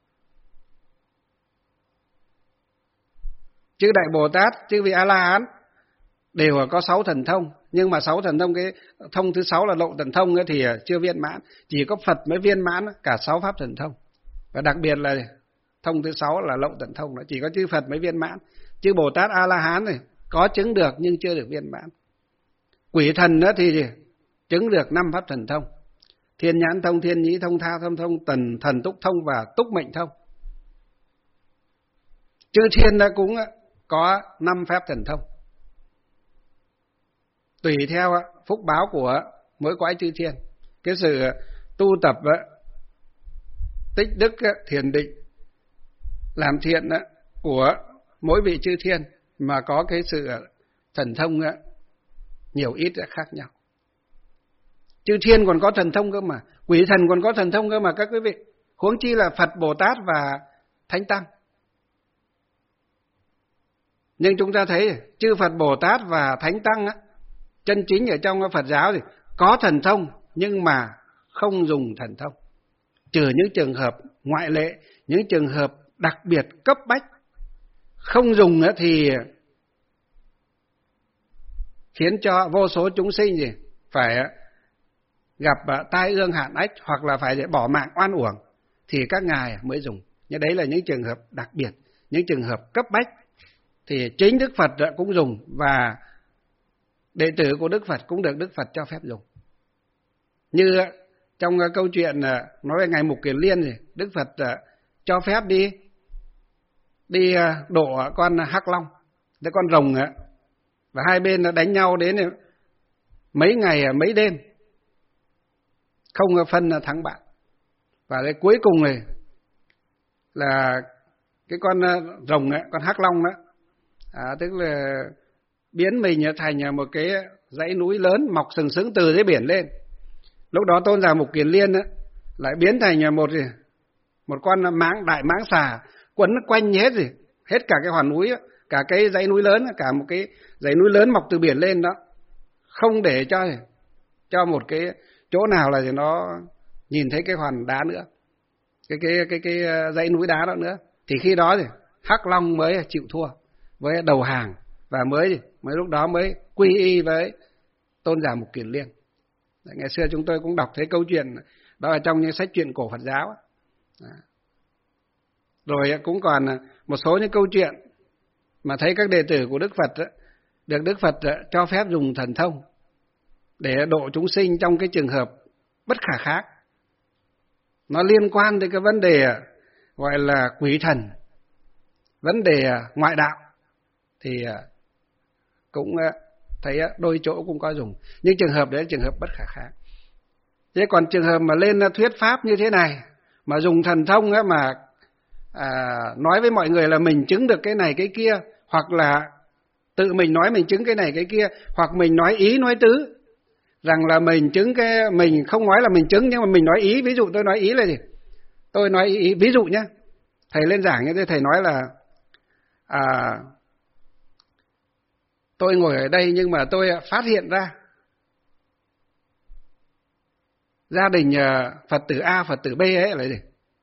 Chư Đại Bồ Tát, chư vị A-la-hán đều có sáu thần thông, nhưng mà sáu thần thông, cái thông thứ sáu là lậu tận thông ấy thì chưa viên mãn, chỉ có Phật mới viên mãn cả sáu pháp thần thông. Và đặc biệt là thông thứ sáu là lậu tận thông, chỉ có chư Phật mới viên mãn. Chư Bồ Tát A-la-hán này có chứng được nhưng chưa được viên mãn. Quỷ thần nữa thì chứng được năm pháp thần thông: thiên nhãn thông, thiên nhĩ thông, tha thâm thông, tần thần túc thông và túc mệnh thông. Chư thiên cũng có năm pháp thần thông, tùy theo phúc báo của mỗi cõi chư thiên. Cái sự tu tập tích đức thiền định làm thiện của mỗi vị chư thiên mà có cái sự thần thông nhiều ít khác nhau. Chư thiên còn có thần thông cơ mà, quỷ thần còn có thần thông cơ mà các quý vị, huống chi là Phật, Bồ Tát và Thánh Tăng. Nhưng chúng ta thấy chư Phật, Bồ Tát và Thánh Tăng á, chân chính ở trong Phật giáo thì có thần thông nhưng mà không dùng thần thông, trừ những trường hợp ngoại lệ, những trường hợp đặc biệt cấp bách. Không dùng thì khiến cho vô số chúng sinh gì phải gặp tai ương hạn ách hoặc là phải bỏ mạng oan uổng thì các ngài mới dùng. Nhưng đấy là những trường hợp đặc biệt, những trường hợp cấp bách thì chính Đức Phật cũng dùng và đệ tử của Đức Phật cũng được Đức Phật cho phép dùng. Như trong câu chuyện nói về Ngài Mục Kiền Liên thì Đức Phật cho phép đi đi độ con Hắc Long, cái con rồng á, và hai bên đánh nhau đến mấy ngày mấy đêm không phân thắng bại. Và cái cuối cùng này là cái con rồng ấy, con Hắc Long đó, à, tức là biến mình thành một cái dãy núi lớn mọc sừng sững từ dưới biển lên. Lúc đó Tôn giả Mục Kiền Liên á, lại biến thành một một con mãng, đại mãng xà quấn quanh hết gì, hết cả cái hòn núi, cả cái dãy núi lớn, cả một cái dãy núi lớn mọc từ biển lên đó, không để cho cho một cái chỗ nào là nó nhìn thấy cái hòn đá nữa, cái cái cái cái dãy núi đá đó nữa. Thì khi đó thì Hắc Long mới chịu thua, mới đầu hàng và mới mới lúc đó mới quy y với Tôn giả Mục Kiền Liên. Ngày xưa chúng tôi cũng đọc thấy câu chuyện đó ở trong những sách truyện cổ Phật giáo. Rồi cũng còn một số những câu chuyện mà thấy các đệ tử của Đức Phật được Đức Phật cho phép dùng thần thông để độ chúng sinh trong cái trường hợp bất khả kháng. Nó liên quan đến cái vấn đề gọi là quỷ thần, vấn đề ngoại đạo thì cũng thấy đôi chỗ cũng có dùng, nhưng trường hợp đấy là trường hợp bất khả kháng. Thế còn trường hợp mà lên thuyết pháp như thế này mà dùng thần thông á, mà à, nói với mọi người là mình chứng được cái này cái kia, hoặc là tự mình nói mình chứng cái này cái kia, hoặc mình nói ý nói tứ rằng là mình chứng cái, mình không nói là mình chứng nhưng mà mình nói ý. Ví dụ tôi nói ý là gì? Tôi nói ý, ý ví dụ nhé, thầy lên giảng như thế, thầy nói là à, tôi ngồi ở đây nhưng mà tôi phát hiện ra gia đình Phật tử A, Phật tử B ấy là gì?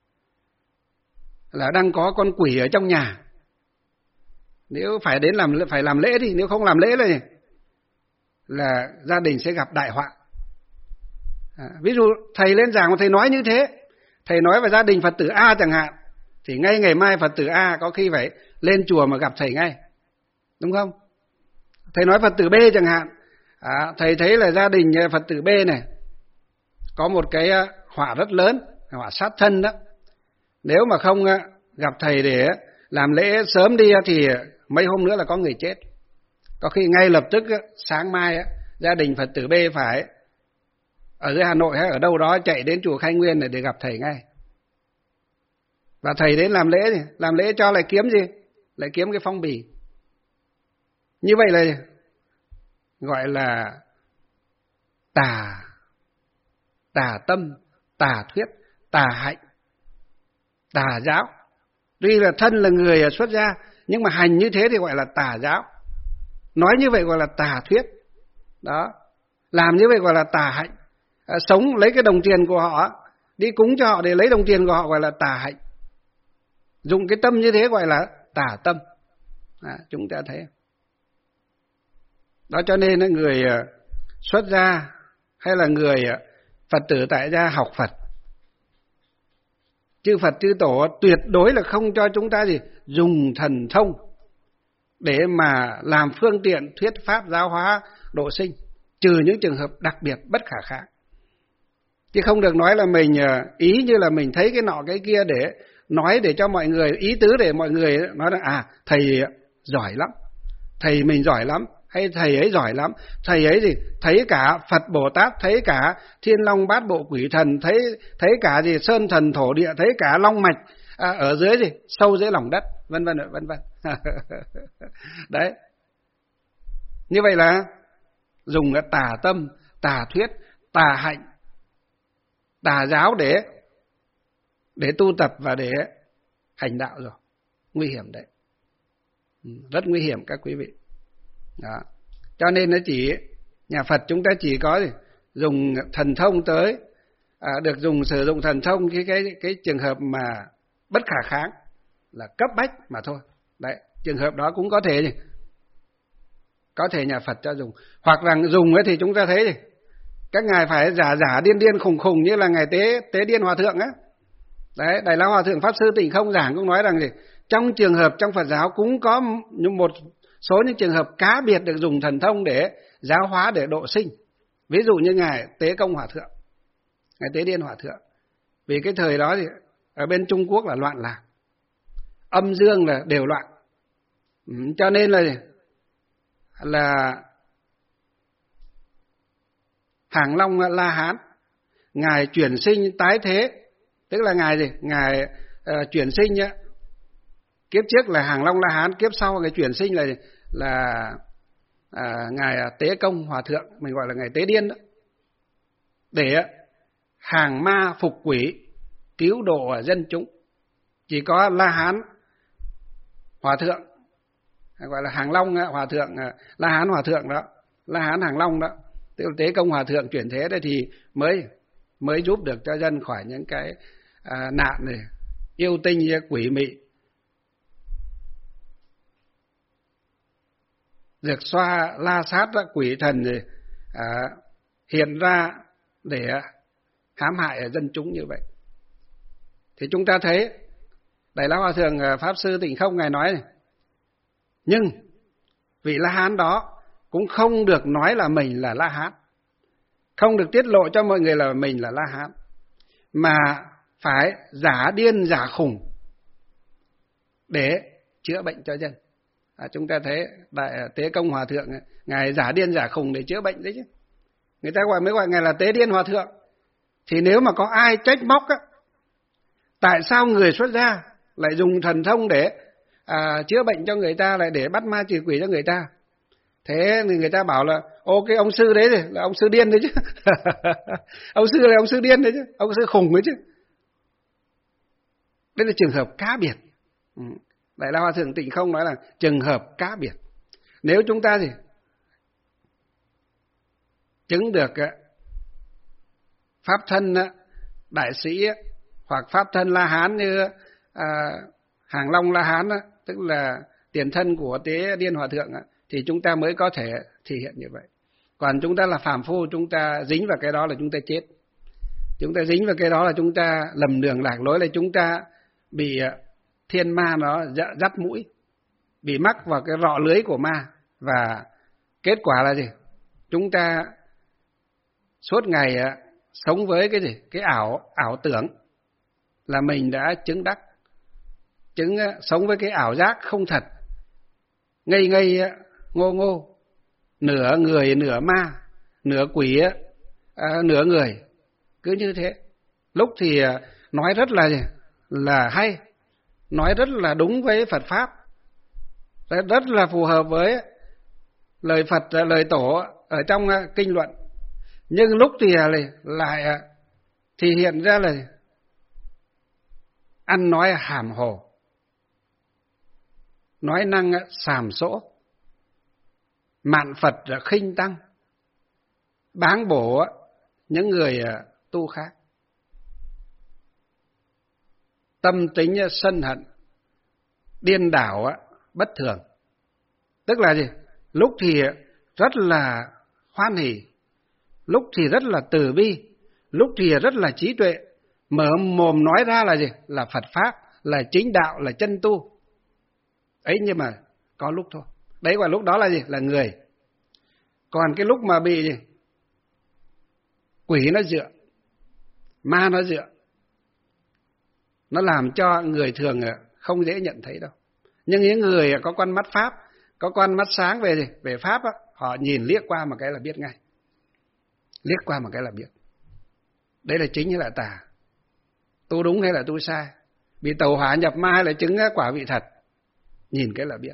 Là đang có con quỷ ở trong nhà. Nếu phải đến làm phải làm lễ đi, nếu không làm lễ là gì? Là gia đình sẽ gặp đại họa. À, ví dụ thầy lên giảng mà thầy nói như thế, thầy nói về gia đình Phật tử A chẳng hạn, thì ngay ngày mai Phật tử A có khi phải lên chùa mà gặp thầy ngay, đúng không? Thầy nói Phật tử B chẳng hạn, à, thầy thấy là gia đình Phật tử B này có một cái họa rất lớn, họa sát thân đó. Nếu mà không gặp thầy để làm lễ sớm đi thì mấy hôm nữa là có người chết. Có khi ngay lập tức sáng mai gia đình Phật tử B phải ở dưới Hà Nội hay ở đâu đó chạy đến chùa Khai Nguyên để gặp thầy ngay. Và thầy đến làm lễ thì làm lễ cho lại kiếm gì? Lại kiếm cái phong bì. Như vậy là gọi là tà tà tâm, tà thuyết, tà hạnh, tà giáo. Tuy là thân là người xuất gia nhưng mà hành như thế thì gọi là tà giáo. Nói như vậy gọi là tà thuyết. Đó. Làm như vậy gọi là tà hạnh. À, sống lấy cái đồng tiền của họ đi cúng cho họ để lấy đồng tiền của họ gọi là tà hạnh. Dùng cái tâm như thế gọi là tà tâm. À, chúng ta thấy. Đó cho nên người xuất gia hay là người Phật tử tại gia học Phật, chư Phật chư Tổ tuyệt đối là không cho chúng ta gì dùng thần thông để mà làm phương tiện thuyết pháp giáo hóa độ sinh, trừ những trường hợp đặc biệt bất khả kháng. Chứ không được nói là mình ý như là mình thấy cái nọ cái kia để nói để cho mọi người, ý tứ để mọi người nói là à thầy giỏi lắm, thầy mình giỏi lắm, hay thầy ấy giỏi lắm, thầy ấy gì thấy cả Phật Bồ Tát, thấy cả Thiên Long Bát Bộ Quỷ Thần, thấy thấy cả gì sơn thần thổ địa, thấy cả long mạch à, ở dưới gì sâu dưới lòng đất, vân vân vân vân. Đấy. Như vậy là dùng cái tà tâm, tà thuyết, tà hạnh, tà giáo để để tu tập và để hành đạo rồi. Nguy hiểm đấy. Rất nguy hiểm các quý vị. Đó. Cho nên nó chỉ nhà Phật chúng ta chỉ có gì? Dùng thần thông tới à, được dùng sử dụng thần thông cái cái cái trường hợp mà bất khả kháng là cấp bách mà thôi. Đấy, trường hợp đó cũng có thể gì? Có thể nhà Phật cho dùng. Hoặc là dùng ấy thì chúng ta thấy gì? Các ngài phải giả giả điên điên khùng khùng như là ngài tế tế điên hòa thượng á. Đấy, Đại Lão Hòa Thượng Pháp Sư Tịnh Không giảng cũng nói rằng gì? Trong trường hợp trong Phật giáo cũng có một số những trường hợp cá biệt được dùng thần thông để giáo hóa, để độ sinh. Ví dụ như ngài Tế Công Hòa Thượng, ngài Tế Điên Hòa Thượng. Vì cái thời đó thì ở bên Trung Quốc là loạn lạc, âm dương là đều loạn, ừ, cho nên là là Hàng Long La Hán ngài chuyển sinh tái thế, tức là ngài gì? Ngài uh, chuyển sinh nhá. Kiếp trước là Hàng Long La Hán, kiếp sau ngài chuyển sinh là là à, ngài Tế Công Hòa Thượng, mình gọi là ngài Tế Điên đó, để hàng ma phục quỷ, cứu độ dân chúng. Chỉ có La Hán Hòa Thượng, gọi là Hàng Long Hòa Thượng, La Hán Hòa Thượng đó, La Hán Hàng Long đó, tức là Tế Công Hòa Thượng chuyển thế đấy thì mới mới giúp được cho dân khỏi những cái à, nạn này, yêu tinh quỷ mị, Dược xoa la sát quỷ thần thì, à, hiện ra để hãm hại ở dân chúng như vậy. Thì chúng ta thấy Đại Lão Hòa Thượng Pháp Sư Tịnh Không ngài nói này, nhưng vị La Hán đó cũng không được nói là mình là La Hán, không được tiết lộ cho mọi người là mình là La Hán, mà phải giả điên giả khùng để chữa bệnh cho dân. À, chúng ta thấy Đại Tế Công Hòa Thượng, Ngài giả điên giả khùng để chữa bệnh đấy chứ. Người ta gọi mới gọi Ngài là Tế Điên Hòa Thượng. Thì nếu mà có ai trách móc á, tại sao người xuất gia lại dùng thần thông để à, chữa bệnh cho người ta, lại để bắt ma trừ quỷ cho người ta? Thế thì người ta bảo là ô cái ông sư đấy là ông sư điên đấy chứ. Ông sư là ông sư điên đấy chứ, ông sư khùng đấy chứ. Đây là trường hợp cá biệt. Đại La Hòa Thượng Tịnh Không nói là trường hợp cá biệt. Nếu chúng ta gì chứng được pháp thân đại sĩ hoặc pháp thân La Hán như à, Hàng Long La Hán, tức là tiền thân của Tế Điên Hòa Thượng, thì chúng ta mới có thể thể hiện như vậy. Còn chúng ta là phàm phu, chúng ta dính vào cái đó là chúng ta chết. Chúng ta dính vào cái đó là chúng ta lầm đường lạc lối, là chúng ta bị thiên ma nó dắt mũi, bị mắc vào cái rọ lưới của ma. Và kết quả là gì? Chúng ta suốt ngày sống với cái gì? Cái ảo ảo tưởng là mình đã chứng đắc, chứng sống với cái ảo giác không thật, ngây ngây ngô ngô, nửa người nửa ma, nửa quỷ à, nửa người, cứ như thế. Lúc thì nói rất là là hay, nói rất là đúng với Phật pháp, rất là phù hợp với lời Phật, lời Tổ ở trong kinh luận. Nhưng lúc thì lại thì hiện ra là ăn nói hàm hồ, nói năng sàm sỗ, mạn Phật khinh tăng, báng bổ những người tu khác, tâm tính sân hận, điên đảo bất thường. Tức là gì? Lúc thì rất là hoan hỉ, lúc thì rất là từ bi, lúc thì rất là trí tuệ, mở mồm nói ra là gì? Là Phật pháp, là chính đạo, là chân tu. Ấy nhưng mà có lúc thôi. Đấy gọi lúc đó là gì? Là người. Còn cái lúc mà bị gì? Quỷ nó dựa, ma nó dựa, nó làm cho người thường không dễ nhận thấy đâu. Nhưng những người có con mắt pháp, có con mắt sáng về gì? Về pháp á, họ nhìn liếc qua một cái là biết ngay. Liếc qua một cái là biết. Đấy là chính hay là tà, tu đúng hay là tu sai, bị tàu hỏa nhập ma hay là chứng quả vị thật, nhìn cái là biết.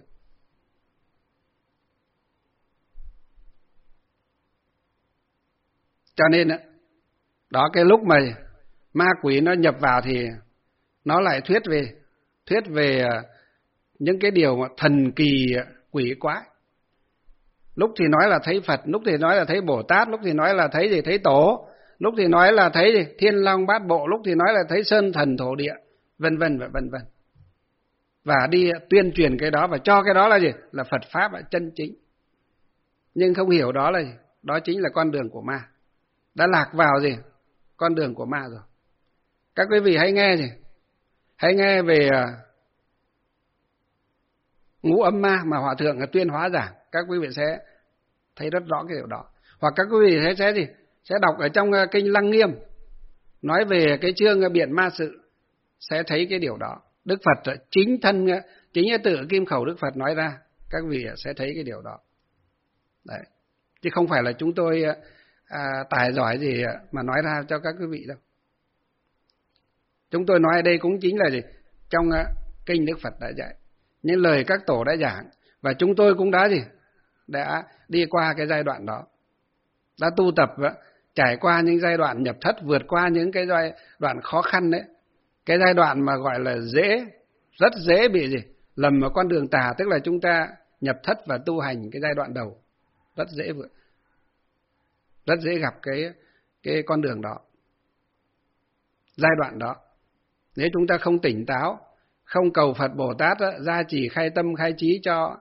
Cho nên đó, cái lúc mà ma quỷ nó nhập vào thì nó lại thuyết về thuyết về những cái điều mà thần kỳ quỷ quái. Lúc thì nói là thấy Phật, lúc thì nói là thấy Bồ Tát, lúc thì nói là thấy gì? Thấy Tổ, lúc thì nói là thấy gì? Thiên Long Bát Bộ, lúc thì nói là thấy sơn thần thổ địa, vân vân và vân vân. Và đi tuyên truyền cái đó và cho cái đó là gì? Là Phật pháp chân chính. Nhưng không hiểu đó là gì? Đó chính là con đường của ma. Đã lạc vào gì? Con đường của ma rồi. Các quý vị hãy nghe gì? Hãy nghe về ngũ âm ma mà Hòa Thượng tuyên hóa giảng, các quý vị sẽ thấy rất rõ cái điều đó. Hoặc các quý vị sẽ, sẽ gì? Sẽ đọc ở trong kinh Lăng Nghiêm, nói về cái chương biện ma sự, sẽ thấy cái điều đó. Đức Phật chính thân, chính tự kim khẩu Đức Phật nói ra, các vị sẽ thấy cái điều đó. Đấy. Chứ không phải là chúng tôi à, tài giỏi gì mà nói ra cho các quý vị đâu. Chúng tôi nói ở đây cũng chính là gì? Trong kinh Đức Phật đã dạy, những lời các tổ đã giảng, và chúng tôi cũng đã gì? Đã đi qua cái giai đoạn đó, đã tu tập, trải qua những giai đoạn nhập thất, vượt qua những cái giai đoạn khó khăn đấy. Cái giai đoạn mà gọi là dễ, rất dễ bị gì? Lầm vào con đường tà, tức là chúng ta nhập thất và tu hành cái giai đoạn đầu, rất dễ vượt, rất dễ gặp cái cái con đường đó. Giai đoạn đó, nếu chúng ta không tỉnh táo, không cầu Phật Bồ Tát gia trì khai tâm khai trí cho,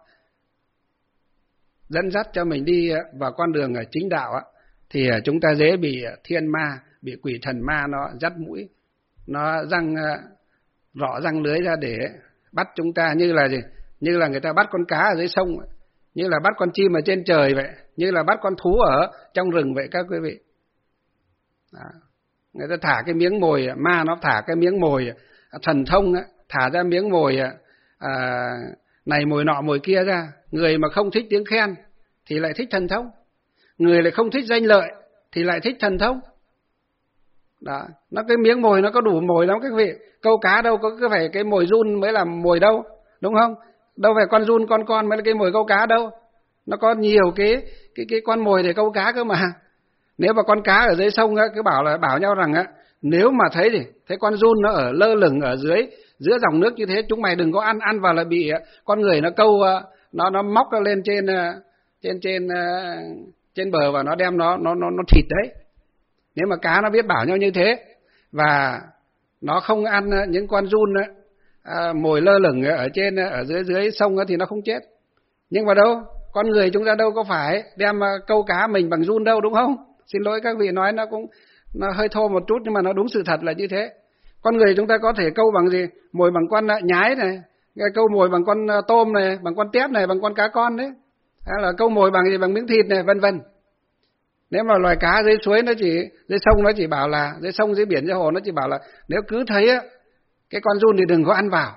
dẫn dắt cho mình đi vào con đường chính đạo, thì chúng ta dễ bị thiên ma, bị quỷ thần ma nó dắt mũi, nó răng rọ răng lưới ra để bắt chúng ta, như là gì? Như là người ta bắt con cá ở dưới sông, như là bắt con chim ở trên trời vậy, như là bắt con thú ở trong rừng vậy các quý vị. Đó. Người ta thả cái miếng mồi, ma nó thả cái miếng mồi thần thông, thả ra miếng mồi à, này mồi nọ mồi kia ra. Người mà không thích tiếng khen thì lại thích thần thông, người lại không thích danh lợi thì lại thích thần thông. Đó, nó cái miếng mồi nó có đủ mồi lắm các vị. Câu cá đâu có cứ phải cái mồi giun mới là mồi đâu, đúng không? Đâu phải con giun con con mới là cái mồi câu cá đâu. Nó có nhiều cái cái cái con mồi để câu cá cơ mà. Nếu mà con cá ở dưới sông á, cứ bảo là bảo nhau rằng á, nếu mà thấy thì thấy con giun nó ở lơ lửng ở dưới giữa dòng nước như thế, chúng mày đừng có ăn, ăn vào là bị con người nó câu, nó nó móc nó lên trên trên trên trên bờ và nó đem nó nó nó nó thịt đấy. Nếu mà cá nó biết bảo nhau như thế và nó không ăn những con giun à, mồi lơ lửng ở trên ở dưới dưới sông thì nó không chết. Nhưng mà đâu, con người chúng ta đâu có phải đem câu cá mình bằng giun đâu, đúng không? Xin lỗi các vị nói nó cũng nó hơi thô một chút nhưng mà nó đúng sự thật là như thế. Con người chúng ta có thể câu bằng gì? Mồi bằng con nhái này, câu mồi bằng con tôm này, bằng con tép này, bằng con cá con đấy. Hay là câu mồi bằng gì? Bằng miếng thịt này, vân vân. Nếu mà loài cá dưới suối nó chỉ, dưới sông nó chỉ bảo là, dưới sông, dưới biển, dưới hồ nó chỉ bảo là nếu cứ thấy á, cái con giun thì đừng có ăn vào.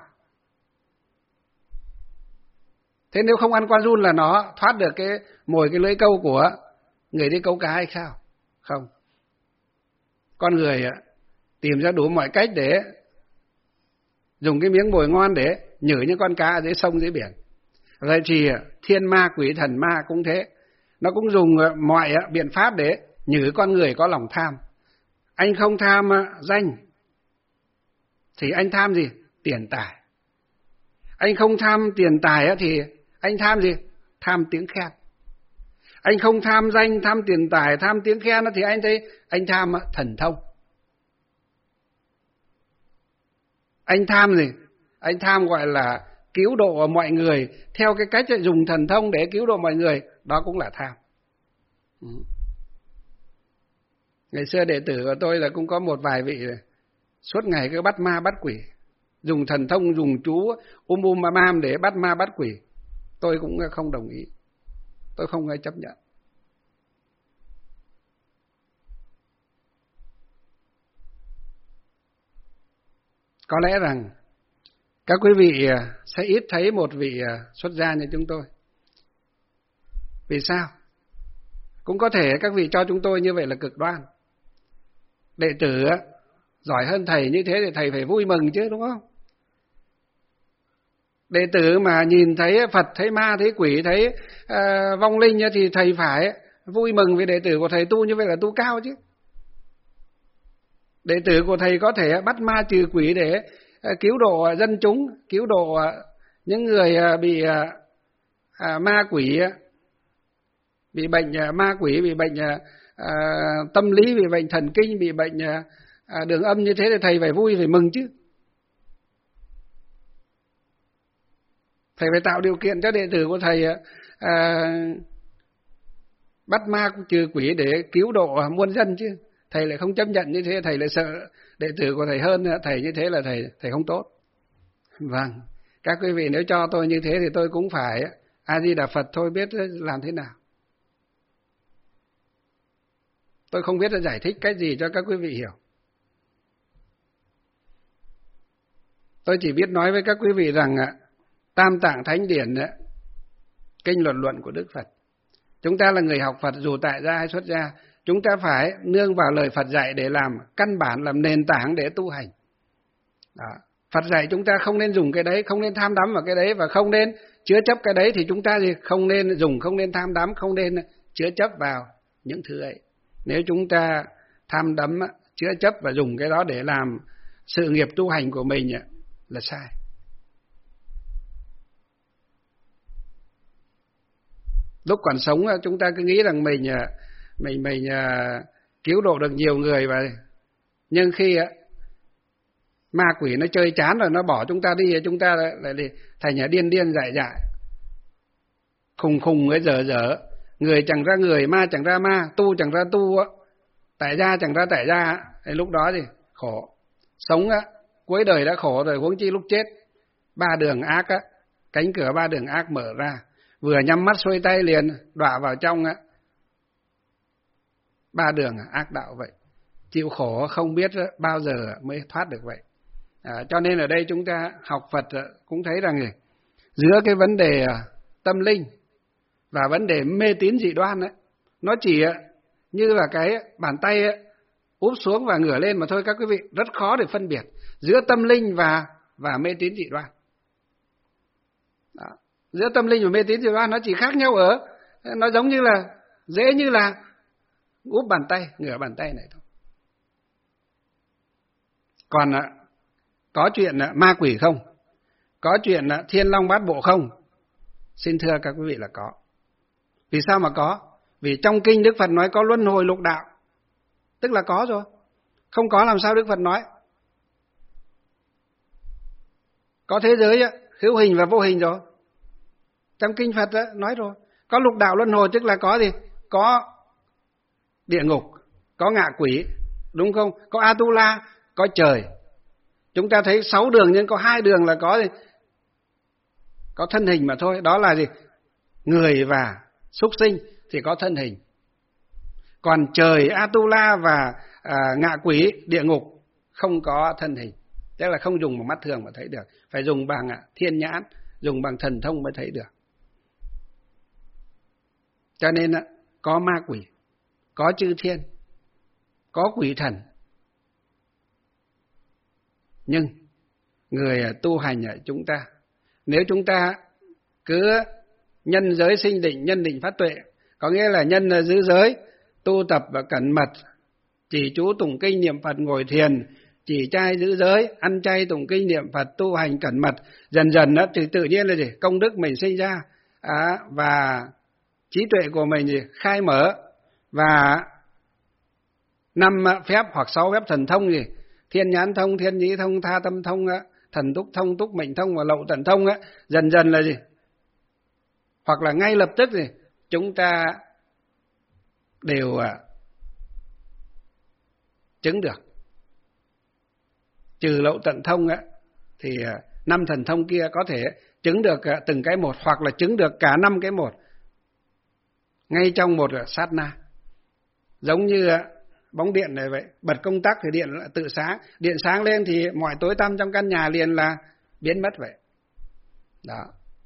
Thế nếu không ăn con giun là nó thoát được cái mồi cái lưỡi câu của người đi câu cá hay sao? Không. Con người tìm ra đủ mọi cách để dùng cái miếng mồi ngon để nhử những con cá dưới sông dưới biển. Vậy thì thiên ma quỷ thần ma cũng thế. Nó cũng dùng mọi biện pháp để nhử con người có lòng tham. Anh không tham danh thì anh tham gì? Tiền tài. Anh không tham tiền tài thì anh tham gì? Tham tiếng khen. Anh không tham danh, tham tiền tài, tham tiếng khen thì anh thấy anh tham thần thông. Anh tham gì? Anh tham gọi là cứu độ mọi người theo cái cách dùng thần thông để cứu độ mọi người, đó cũng là tham. Ừ. Ngày xưa đệ tử của tôi là cũng có một vài vị suốt ngày cứ bắt ma bắt quỷ, dùng thần thông, dùng chú um um ma mam để bắt ma bắt quỷ. Tôi cũng không đồng ý, tôi không chấp nhận. Có lẽ rằng các quý vị sẽ ít thấy một vị xuất gia như chúng tôi. Vì sao? Cũng có thể các vị cho chúng tôi như vậy là cực đoan. Đệ tử giỏi hơn thầy như thế thì thầy phải vui mừng chứ, đúng không? Đệ tử mà nhìn thấy Phật, thấy ma, thấy quỷ, thấy uh, vong linh thì thầy phải vui mừng vì đệ tử của thầy tu như vậy là tu cao chứ. Đệ tử của thầy có thể bắt ma trừ quỷ để uh, cứu độ dân chúng, cứu độ uh, những người uh, bị uh, uh, ma quỷ, uh, bị bệnh uh, ma quỷ, bị bệnh uh, uh, tâm lý, bị bệnh thần kinh, bị bệnh uh, uh, đường âm như thế thì thầy phải vui, phải mừng chứ. Thầy phải tạo điều kiện cho đệ tử của thầy à, bắt ma trừ quỷ để cứu độ muôn dân chứ. Thầy lại không chấp nhận như thế, thầy lại sợ đệ tử của thầy hơn thầy, như thế là thầy thầy không tốt. Vâng, các quý vị nếu cho tôi như thế thì tôi cũng phải A Di Đà Phật thôi, biết làm thế nào. Tôi không biết giải thích cách gì cho các quý vị hiểu. Tôi chỉ biết nói với các quý vị rằng Tam Tạng Thánh Điển, kinh luận luận của Đức Phật. Chúng ta là người học Phật dù tại gia hay xuất gia, chúng ta phải nương vào lời Phật dạy để làm căn bản, làm nền tảng để tu hành. Đó. Phật dạy chúng ta không nên dùng cái đấy, không nên tham đắm vào cái đấy và không nên chứa chấp cái đấy, thì chúng ta gì không nên dùng, không nên tham đắm, không nên chứa chấp vào những thứ ấy. Nếu chúng ta tham đắm, chứa chấp và dùng cái đó để làm sự nghiệp tu hành của mình là sai. Lúc còn sống chúng ta cứ nghĩ rằng mình mình mình cứu độ được nhiều người, và nhưng khi ma quỷ nó chơi chán rồi nó bỏ chúng ta đi, chúng ta lại thành nhà điên điên dại dại, khùng khùng ấy, dở dở, người chẳng ra người, ma chẳng ra ma, tu chẳng ra tu, tại gia chẳng ra tại gia. Thì lúc đó thì khổ. Sống cuối đời đã khổ rồi, huống chi lúc chết. Ba đường ác á, cánh cửa ba đường ác mở ra, vừa nhắm mắt xuôi tay liền đọa vào trong á ba đường ác đạo vậy. Chịu khổ không biết bao giờ mới thoát được vậy. À, cho nên ở đây chúng ta học Phật cũng thấy rằng giữa cái vấn đề tâm linh và vấn đề mê tín dị đoan ấy, nó chỉ như là cái bàn tay ấy, úp xuống và ngửa lên mà thôi các quý vị, rất khó để phân biệt giữa tâm linh và và mê tín dị đoan. Đó. Giữa tâm linh và mê tín dị đoan nó chỉ khác nhau ở, nó giống như là, dễ như là úp bàn tay, ngửa bàn tay này thôi. Còn có chuyện ma quỷ không? Có chuyện thiên long bát bộ không? Xin thưa các quý vị là có. Vì sao mà có? Vì trong kinh Đức Phật nói có luân hồi lục đạo, tức là có rồi. Không có làm sao Đức Phật nói? Có thế giới hữu hình và vô hình rồi. Trong kinh Phật nói rồi. Có lục đạo luân hồi tức là có gì? Có địa ngục, có ngạ quỷ, đúng không? Có Atula, có trời. Chúng ta thấy sáu đường nhưng có hai đường là có gì? Có thân hình mà thôi. Đó là gì? Người và súc sinh thì có thân hình. Còn trời, Atula và à, ngạ quỷ, địa ngục không có thân hình. Tức là không dùng bằng mắt thường mà thấy được. Phải dùng bằng thiên nhãn, dùng bằng thần thông mới thấy được. Cho nên có ma quỷ, có chư thiên, có quỷ thần. Nhưng người tu hành ở chúng ta, nếu chúng ta cứ nhân giới sinh định, nhân định phát tuệ, có nghĩa là nhân giữ giới, tu tập và cẩn mật, chỉ chú tụng kinh niệm Phật, ngồi thiền, chỉ trai giữ giới, ăn chay tụng kinh niệm Phật, tu hành cẩn mật, dần dần đó thì tự nhiên là gì? Công đức mình sinh ra à, và trí tuệ của mình gì? Khai mở, và năm phép hoặc sáu phép thần thông gì? Thiên nhãn thông, thiên nhĩ thông, tha tâm thông, thần túc thông, túc mệnh thông và lậu tận thông á, dần dần là gì? Hoặc là ngay lập tức gì? Chúng ta đều à, chứng được. Trừ lậu tận thông á, thì à, năm thần thông kia có thể chứng được à, từng cái một, hoặc là chứng được cả năm cái một, ngay trong một à, sát na. Giống như à, bóng điện này vậy, bật công tắc thì điện lại tự sáng, điện sáng lên thì mọi tối tăm trong căn nhà liền là biến mất vậy. Đó.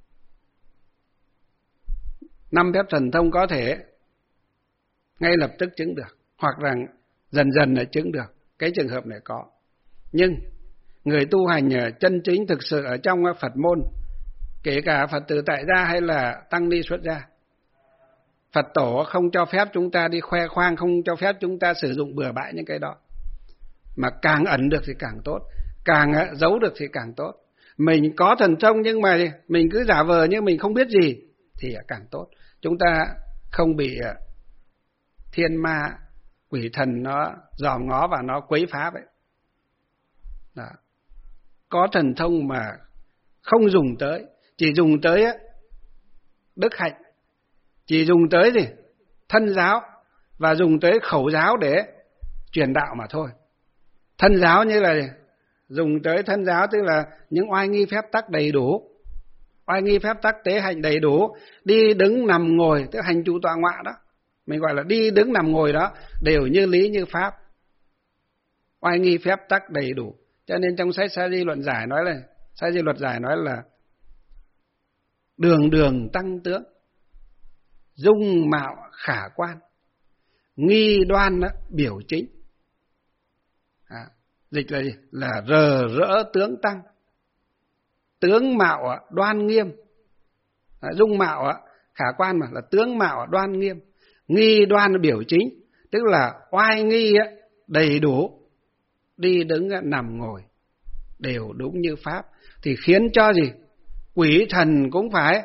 Năm phép thần thông có thể ngay lập tức chứng được, hoặc là dần dần là chứng được. Cái trường hợp này có. Nhưng người tu hành chân chính thực sự ở trong Phật môn, kể cả Phật tử tại gia hay là tăng ni xuất gia, Phật tổ không cho phép chúng ta đi khoe khoang, không cho phép chúng ta sử dụng bừa bãi những cái đó. Mà càng ẩn được thì càng tốt, càng giấu được thì càng tốt. Mình có thần thông nhưng mà mình cứ giả vờ như mình không biết gì thì càng tốt. Chúng ta không bị thiên ma, quỷ thần nó dòm ngó và nó quấy phá vậy. Đó. Có thần thông mà không dùng tới, chỉ dùng tới đức hạnh, chỉ dùng tới gì? Thân giáo, và dùng tới khẩu giáo để truyền đạo mà thôi. Thân giáo như là gì? Dùng tới thân giáo tức là những oai nghi phép tắc đầy đủ, oai nghi phép tắc tế hạnh đầy đủ, đi đứng nằm ngồi, tức hành trụ tọa ngọa đó, mình gọi là đi đứng nằm ngồi đó, đều như lý như pháp, oai nghi phép tắc đầy đủ. Cho nên trong sách Sa Di luận giải nói là, Sa Di luật giải nói là đường đường tăng tướng, dung mạo khả quan, nghi đoan đó, biểu chính. À, dịch là gì? Là rờ rỡ tướng tăng, tướng mạo đoan nghiêm. À, dung mạo khả quan mà là tướng mạo đoan nghiêm, nghi đoan biểu chính, tức là oai nghi đầy đủ, đi đứng nằm ngồi đều đúng như pháp, thì khiến cho gì? Quỷ thần cũng phải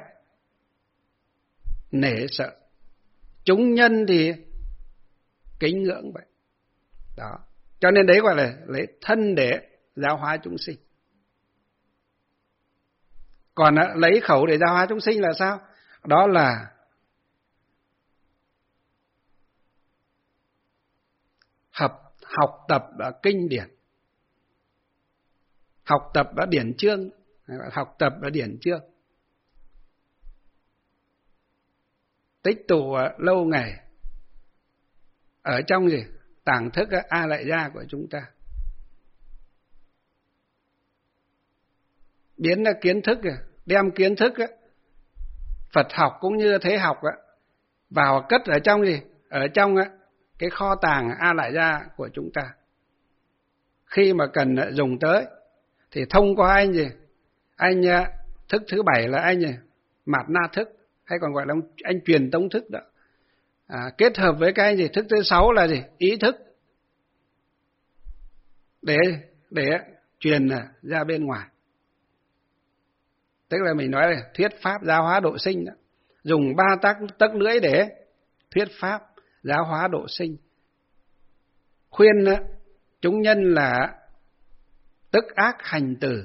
nể sợ, chúng nhân thì kính ngưỡng vậy. Đó. Cho nên đấy gọi là lấy thân để giáo hóa chúng sinh. Còn lấy khẩu để giáo hóa chúng sinh là sao? Đó là học, học tập kinh điển, học tập điển chương, học tập điển chương, tích tụ lâu ngày ở trong gì? Tàng thức A Lại Gia của chúng ta, biến kiến thức đem kiến thức á, Phật học cũng như thế học á, vào cất ở trong gì? Ở trong á, cái kho tàng A Lại Gia của chúng ta. Khi mà cần dùng tới thì thông qua anh gì? Anh thức thứ bảy là anh gì? Mạt na thức, hay còn gọi là anh truyền tống thức đó. À, kết hợp với cái gì? Thức thứ sáu là gì? Ý thức. Để để truyền ra bên ngoài. Tức là mình nói là thuyết pháp giáo hóa độ sinh đó. Dùng ba tắc tấc lưỡi để thuyết pháp giáo hóa độ sinh. Khuyên chúng nhân là tức ác hành từ,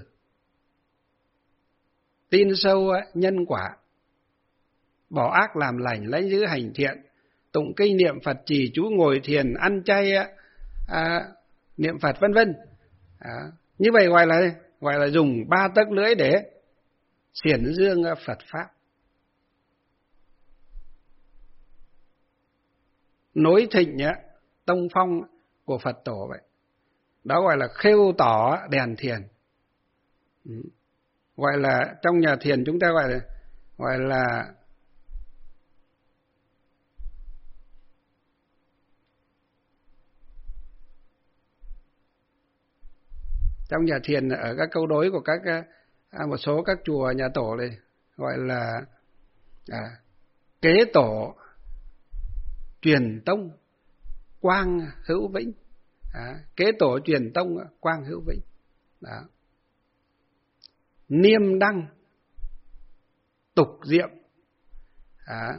tin sâu nhân quả, bỏ ác làm lành, lãnh giữ hành thiện, tụng kinh niệm Phật, trì chú ngồi thiền, ăn chay, à, niệm Phật vân vân. À, như vậy gọi là gọi là dùng ba tấc lưỡi để xiển dương Phật pháp, nối thịnh tông phong của Phật tổ vậy. Đó gọi là khêu tỏ đèn thiền. Ừ. Gọi là trong nhà thiền chúng ta gọi là gọi là trong nhà thiền ở các câu đối của các à, một số các chùa nhà tổ này gọi là à, kế tổ truyền tông quang hữu vĩnh. À, kế tổ truyền tông quang hữu vĩnh. Đó. Niêm đăng tục diệm. À,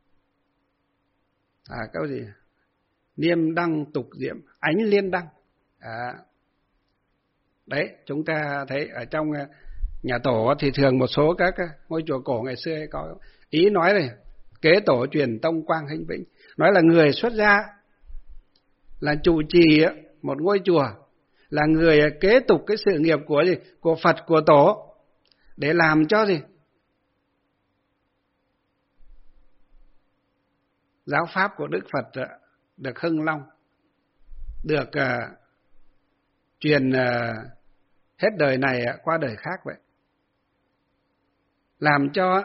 à câu gì? Niêm đăng tục diệm, ánh liên đăng. À, đấy, chúng ta thấy ở trong nhà tổ thì thường một số các ngôi chùa cổ ngày xưa có ý nói này, kế tổ truyền tông quang hữu vĩnh, nói là người xuất gia, là chủ trì một ngôi chùa, là người kế tục cái sự nghiệp của gì? Của Phật, của tổ, để làm cho gì? Giáo pháp của Đức Phật được hưng long, được uh, truyền uh, hết đời này qua đời khác vậy. Làm cho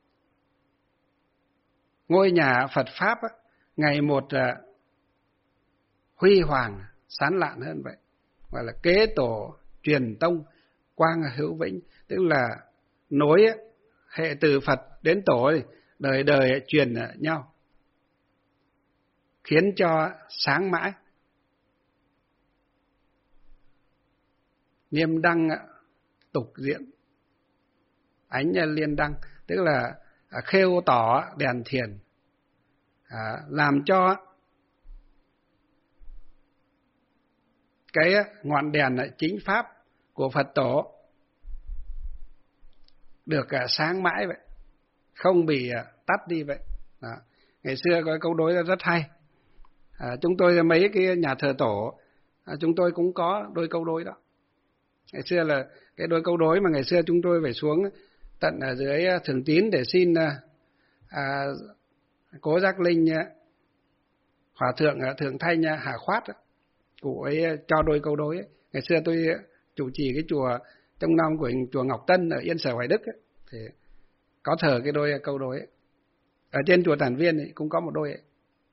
ngôi nhà Phật Pháp ngày một uh, huy hoàng, sáng lạn hơn vậy. Gọi là kế tổ truyền tông quang hữu vĩnh, tức là nối hệ từ Phật đến tổ, đời đời truyền nhau, khiến cho sáng mãi. Niêm đăng tục diện, ánh liên đăng, tức là khêu tỏ đèn thiền, à, làm cho cái ngọn đèn chính pháp của Phật tổ được sáng mãi vậy, không bị tắt đi vậy. Đó. Ngày xưa có câu đối rất hay. À, chúng tôi mấy cái nhà thờ tổ, à, chúng tôi cũng có đôi câu đối đó. Ngày xưa là cái đôi câu đối mà ngày xưa chúng tôi phải xuống tận ở dưới Thường Tín để xin à, Cố Giác Linh, Hòa thượng Thượng Thanh Hà Khoát, cụ ấy cho đôi câu đối ấy. Ngày xưa tôi chủ trì cái chùa trong năm của chùa Ngọc Tân ở Yên Sở Hoài Đức ấy, thì có thờ cái đôi câu đối ấy. Ở trên chùa Tản Viên ấy, cũng có một đôi ấy.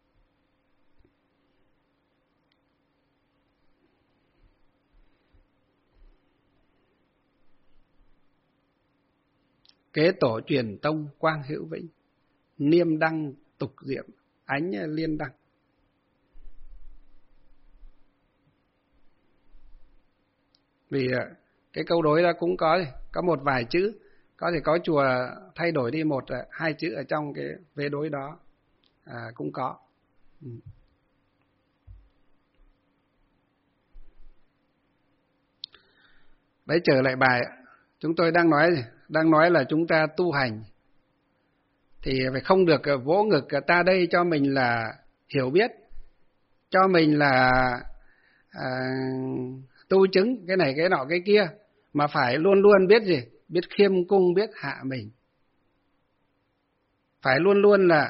Kế tổ truyền tông quang hữu vĩnh, niêm đăng tục diệm, ánh liên đăng. Vì cái câu đối đó cũng có có một vài chữ, có thể có chùa thay đổi đi một hai chữ ở trong cái vế đối đó, à, cũng có. Ừ. Đấy, trở lại bài, chúng tôi đang nói gì? Đang nói là chúng ta tu hành thì phải không được vỗ ngực ta đây cho mình là hiểu biết, cho mình là à, tu chứng cái này cái nọ cái kia, mà phải luôn luôn biết gì? Biết khiêm cung, biết hạ mình. Phải luôn luôn là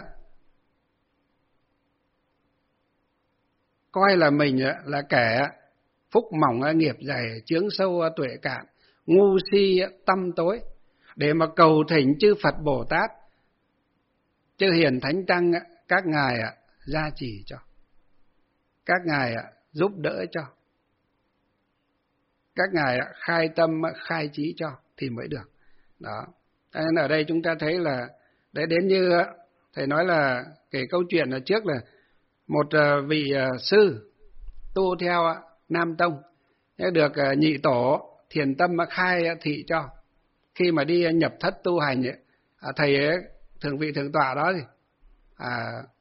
coi là mình là kẻ phúc mỏng nghiệp dày, chướng sâu tuệ cạn, ngu si tâm tối. để mà cầu thỉnh chư Phật Bồ Tát, chư Hiền Thánh Tăng các ngài gia trì cho, các ngài giúp đỡ cho, các ngài khai tâm khai trí cho thì mới được. Đó. Nên ở đây chúng ta thấy là đấy, đến như thầy nói là kể câu chuyện ở trước là một vị sư tu theo Nam Tông được nhị tổ Thiền Tâm khai thị cho, khi mà đi nhập thất tu hành ấy, thầy ấy, thượng vị thượng tọa đó thì à,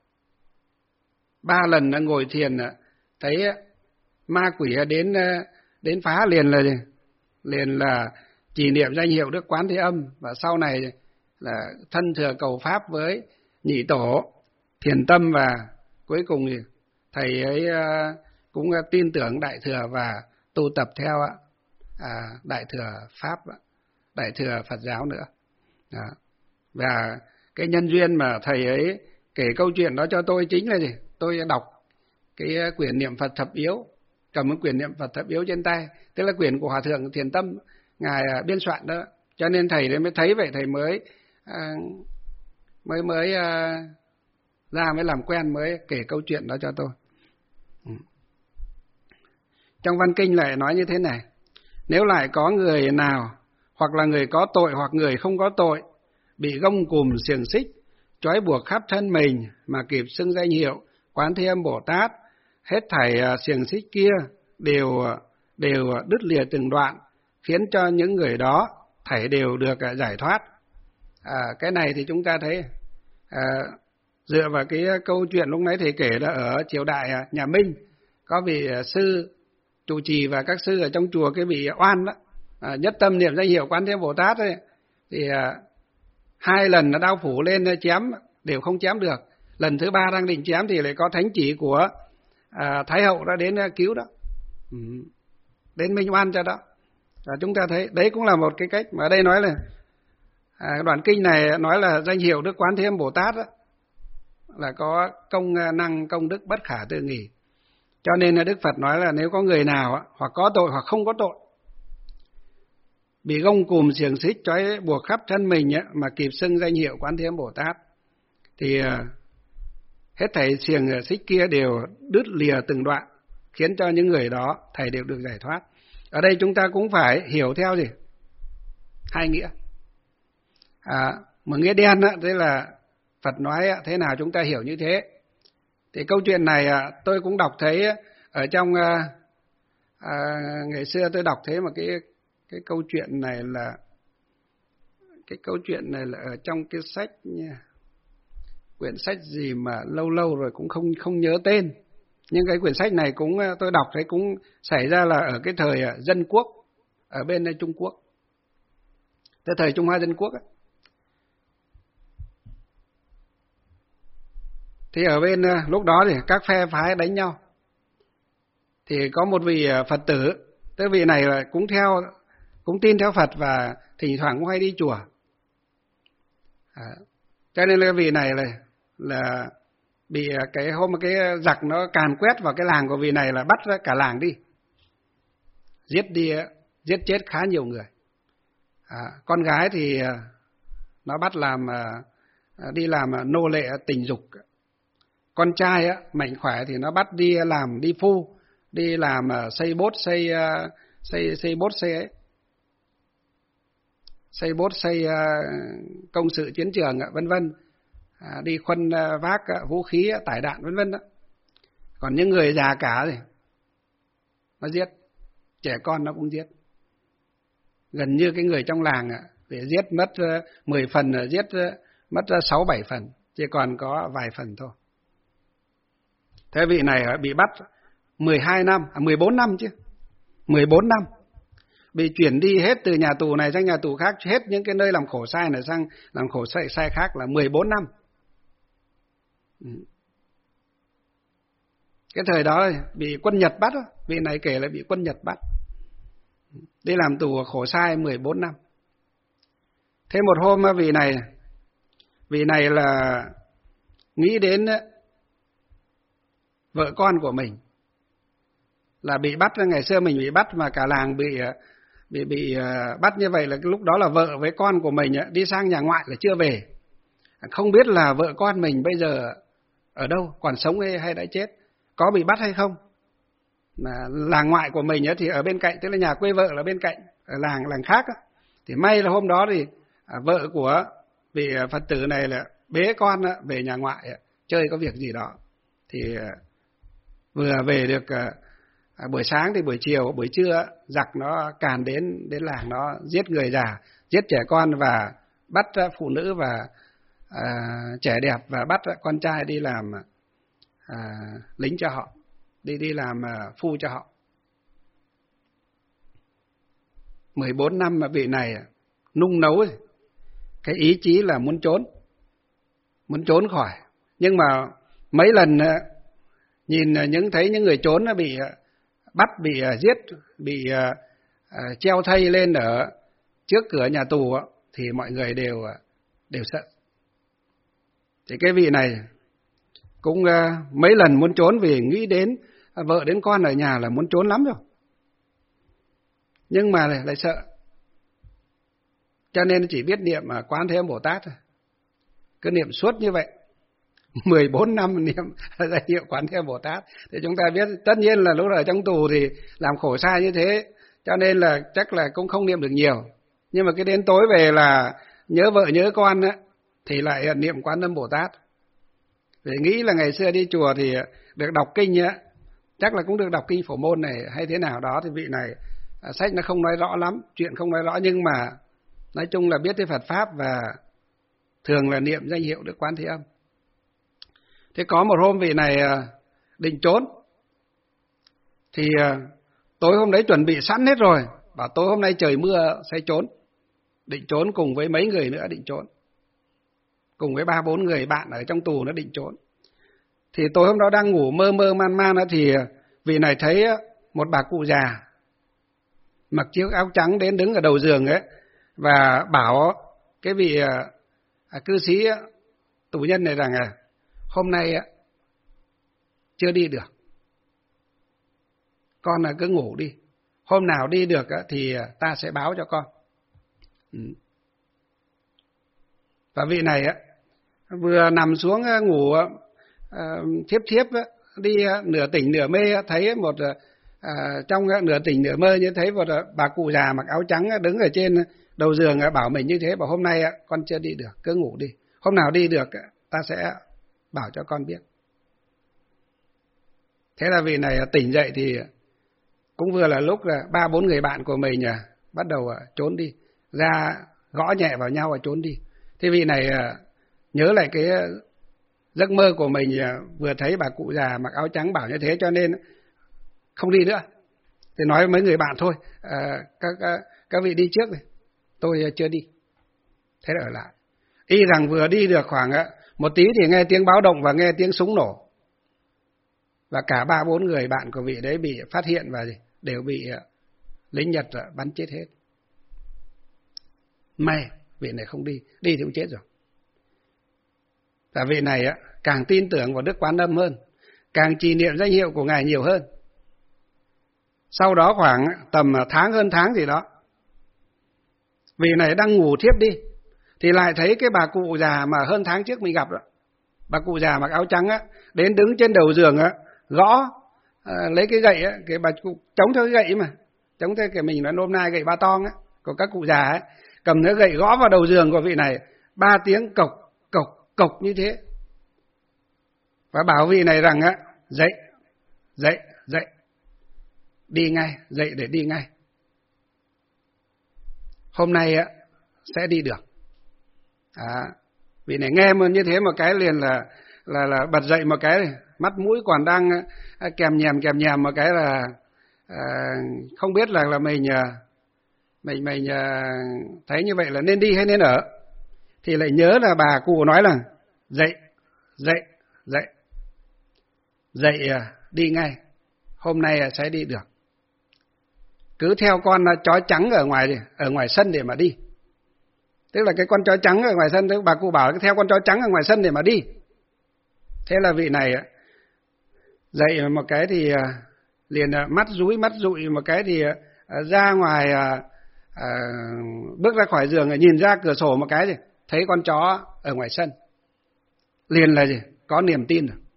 ba lần ngồi thiền thấy ma quỷ đến đến phá liền là liền là chỉ niệm danh hiệu Đức Quán Thế Âm, và sau này là thân thừa cầu pháp với nhị tổ Thiền Tâm, và cuối cùng thì thầy ấy cũng tin tưởng Đại Thừa và tu tập theo à, Đại Thừa Pháp, Đại Thừa Phật giáo nữa. Đó. Và cái nhân duyên mà thầy ấy kể câu chuyện đó cho tôi chính là gì? Tôi đọc cái quyển niệm Phật thập yếu, cầm cái quyển niệm Phật thập yếu trên tay, tức là quyển của Hòa Thượng Thiền Tâm ngài biên soạn đó, cho nên thầy đấy mới thấy vậy, thầy mới à, mới mới à, ra mới làm quen, mới kể câu chuyện đó cho tôi. Ừ. Trong văn kinh lại nói như thế này: nếu lại có người nào hoặc là người có tội hoặc người không có tội bị gông cùm xiềng xích trói buộc khắp thân mình mà kịp xưng danh hiệu Quán Thế Âm Bồ Tát, hết thảy xiềng xích kia đều đều đứt lìa từng đoạn, khiến cho những người đó thảy đều được giải thoát. À, cái này thì chúng ta thấy à, dựa vào cái câu chuyện lúc nãy thầy kể là ở triều đại nhà Minh có vị sư trụ trì và các sư ở trong chùa cái bị oan đó, à, nhất tâm niệm danh hiệu Quán Thế Âm Bồ Tát ấy, thì à, hai lần nó đao phủ lên chém đều không chém được, lần thứ ba đang định chém thì lại có thánh chỉ của à, Thái Hậu đã đến cứu đó, ừ. đến minh oan cho đó. Và chúng ta thấy đấy cũng là một cái cách mà ở đây nói là à, đoạn kinh này nói là danh hiệu Đức Quán Thế Âm Bồ Tát đó, là có công năng công đức bất khả tư nghì. Cho nên là Đức Phật nói là nếu có người nào hoặc có tội hoặc không có tội bị gông cùm xiềng xích trói buộc khắp thân mình mà kịp xưng danh hiệu Quán Thế Âm Bồ Tát thì hết thảy xiềng xích kia đều đứt lìa từng đoạn, khiến cho những người đó thầy đều được giải thoát. Ở đây chúng ta cũng phải hiểu theo gì? Hai nghĩa. À, một nghĩa đen đó, thế là Phật nói thế nào chúng ta hiểu như thế. Thì câu chuyện này tôi cũng đọc thấy ở trong à, ngày xưa tôi đọc thấy một cái cái câu chuyện này là cái câu chuyện này là ở trong cái sách nha. Quyển sách gì mà lâu lâu rồi cũng không không nhớ tên. Nhưng cái quyển sách này cũng tôi đọc thấy cũng xảy ra là ở cái thời dân quốc ở bên Trung Quốc. Cái thời Trung Hoa Dân Quốc ấy. Thì ở bên lúc đó thì các phe phái đánh nhau. Thì có một vị Phật tử, tức vị này cũng theo cũng tin theo Phật và thỉnh thoảng cũng hay đi chùa. À, cho nên cái vị này là là bị cái hôm cái giặc nó càn quét vào cái làng của vị này là bắt cả làng đi, giết đi giết chết khá nhiều người. À, con gái thì nó bắt làm đi làm nô lệ tình dục, con trai á, mạnh khỏe thì nó bắt đi làm đi phu, đi làm xây bốt xây xây xây bốt xây ấy, xây bốt xây công sự chiến trường vân vân. À, đi khuân vác vũ khí tải đạn vân vân đó. Còn những người già cả thì nó giết, trẻ con nó cũng giết, gần như cái người trong làng để giết mất mười phần, giết mất sáu bảy phần, chỉ còn có vài phần thôi. Thế vị này bị bắt mười hai năm, à mười bốn năm chứ, mười bốn năm, bị chuyển đi hết từ nhà tù này sang nhà tù khác, hết những cái nơi làm khổ sai này sang làm khổ sai, sai khác là mười bốn năm. Cái thời đó bị quân Nhật bắt, vị này kể là bị quân Nhật bắt, đi làm tù khổ sai mười bốn năm. Thế một hôm vị này, vị này là nghĩ đến vợ con của mình là bị bắt, ngày xưa mình bị bắt mà cả làng bị bị bị uh, bắt như vậy là cái lúc đó là vợ với con của mình uh, đi sang nhà ngoại là chưa về, không biết là vợ con mình bây giờ ở đâu, còn sống hay, hay đã chết, có bị bắt hay không. Mà làng ngoại của mình uh, thì ở bên cạnh, tức là nhà quê vợ là bên cạnh, ở làng làng khác uh, thì may là hôm đó thì uh, vợ của vị uh, Phật tử này là bế con uh, về nhà ngoại uh, chơi có việc gì đó, thì uh, vừa về được uh, À, buổi sáng thì buổi chiều, buổi trưa giặc nó càn đến đến làng, nó giết người già, giết trẻ con và bắt phụ nữ và à, trẻ đẹp, và bắt con trai đi làm à, lính cho họ, đi đi làm à, phu cho họ. mười bốn năm mà vị này nung nấu cái ý chí là muốn trốn, muốn trốn khỏi, nhưng mà mấy lần nhìn những thấy những người trốn nó bị bắt, bị uh, giết, bị uh, uh, treo thây lên ở trước cửa nhà tù uh, thì mọi người đều uh, đều sợ. Thì cái vị này cũng uh, mấy lần muốn trốn vì nghĩ đến uh, vợ đến con ở nhà là muốn trốn lắm rồi, nhưng mà lại, lại sợ, cho nên chỉ biết niệm uh, Quán Thế Âm Bồ Tát thôi, cứ niệm suốt như vậy. mười bốn năm niệm danh hiệu Quán Thế Âm Bồ Tát. Thì chúng ta biết tất nhiên là lúc ở trong tù thì làm khổ sai như thế, cho nên là chắc là cũng không niệm được nhiều. Nhưng mà cái đến tối về là nhớ vợ nhớ con á, thì lại niệm Quán Âm Bồ Tát. Để nghĩ là ngày xưa đi chùa thì được đọc kinh á, chắc là cũng được đọc kinh Phổ Môn này hay thế nào đó, thì vị này sách nó không nói rõ lắm, chuyện không nói rõ, nhưng mà nói chung là biết tới Phật Pháp và thường là niệm danh hiệu Đức Quán Thế Âm. Thế có một hôm vị này định trốn, thì tối hôm đấy chuẩn bị sẵn hết rồi, bảo tối hôm nay trời mưa sẽ trốn, định trốn cùng với mấy người nữa định trốn, cùng với ba bốn người bạn ở trong tù nó định trốn. Thì tối hôm đó đang ngủ mơ mơ man man thì vị này thấy một bà cụ già mặc chiếc áo trắng đến đứng ở đầu giường ấy, và bảo cái vị à, cư sĩ tù nhân này rằng à, hôm nay chưa đi được, con là cứ ngủ đi, hôm nào đi được thì ta sẽ báo cho con. Ừ. Và vị này vừa nằm xuống ngủ thiếp thiếp đi nửa tỉnh nửa mê, thấy một à, trong nửa tỉnh nửa mơ như thấy một bà cụ già mặc áo trắng đứng ở trên đầu giường bảo mình như thế, bảo hôm nay con chưa đi được, cứ ngủ đi, hôm nào đi được ta sẽ bảo cho con biết. Thế là vị này tỉnh dậy thì cũng vừa là lúc là ba bốn người bạn của mình bắt đầu trốn đi, ra gõ nhẹ vào nhau và trốn đi. Thế vị này nhớ lại cái giấc mơ của mình, vừa thấy bà cụ già mặc áo trắng bảo như thế cho nên không đi nữa. Thì nói với mấy người bạn thôi, à, các, các các vị đi trước đi, tôi chưa đi. Thế là ở lại. Y rằng vừa đi được khoảng một tí thì nghe tiếng báo động và nghe tiếng súng nổ. Và cả ba bốn người bạn của vị đấy bị phát hiện và đều bị lính Nhật bắn chết hết. May vị này không đi, đi thì cũng chết rồi. Và vị này càng tin tưởng vào Đức Quán Âm hơn, càng trì niệm danh hiệu của Ngài nhiều hơn. Sau đó khoảng tầm tháng hơn tháng gì đó, vị này đang ngủ thiếp đi, thì lại thấy cái bà cụ già mà hơn tháng trước mình gặp đó, bà cụ già mặc áo trắng á, đến đứng trên đầu giường á, gõ à, lấy cái gậy á, cái bà cụ chống theo cái gậy mà, chống theo cái mình nói nôm na gậy ba tong á của các cụ già ấy, cầm cái gậy gõ vào đầu giường của vị này ba tiếng cộc cộc cộc như thế, và bảo vị này rằng á, dậy dậy dậy, đi ngay, dậy để đi ngay, hôm nay á sẽ đi được. À, vị này nghe mà như thế một cái liền là là là bật dậy một cái, mắt mũi còn đang kèm nhèm kèm nhèm một cái là à, không biết là là mình mình mình thấy như vậy là nên đi hay nên ở, thì lại nhớ là bà cụ nói là dậy dậy dậy dậy đi ngay, hôm nay sẽ đi được, cứ theo con chó trắng ở ngoài ở ngoài sân để mà đi. Tức là cái con chó trắng ở ngoài sân, tức bà cụ bảo theo con chó trắng ở ngoài sân để mà đi. Thế là vị này dậy một cái thì liền mắt dúi mắt dụi một cái thì ra ngoài à, bước ra khỏi giường nhìn ra cửa sổ một cái gì thấy con chó ở ngoài sân, liền là gì có niềm tin rồi.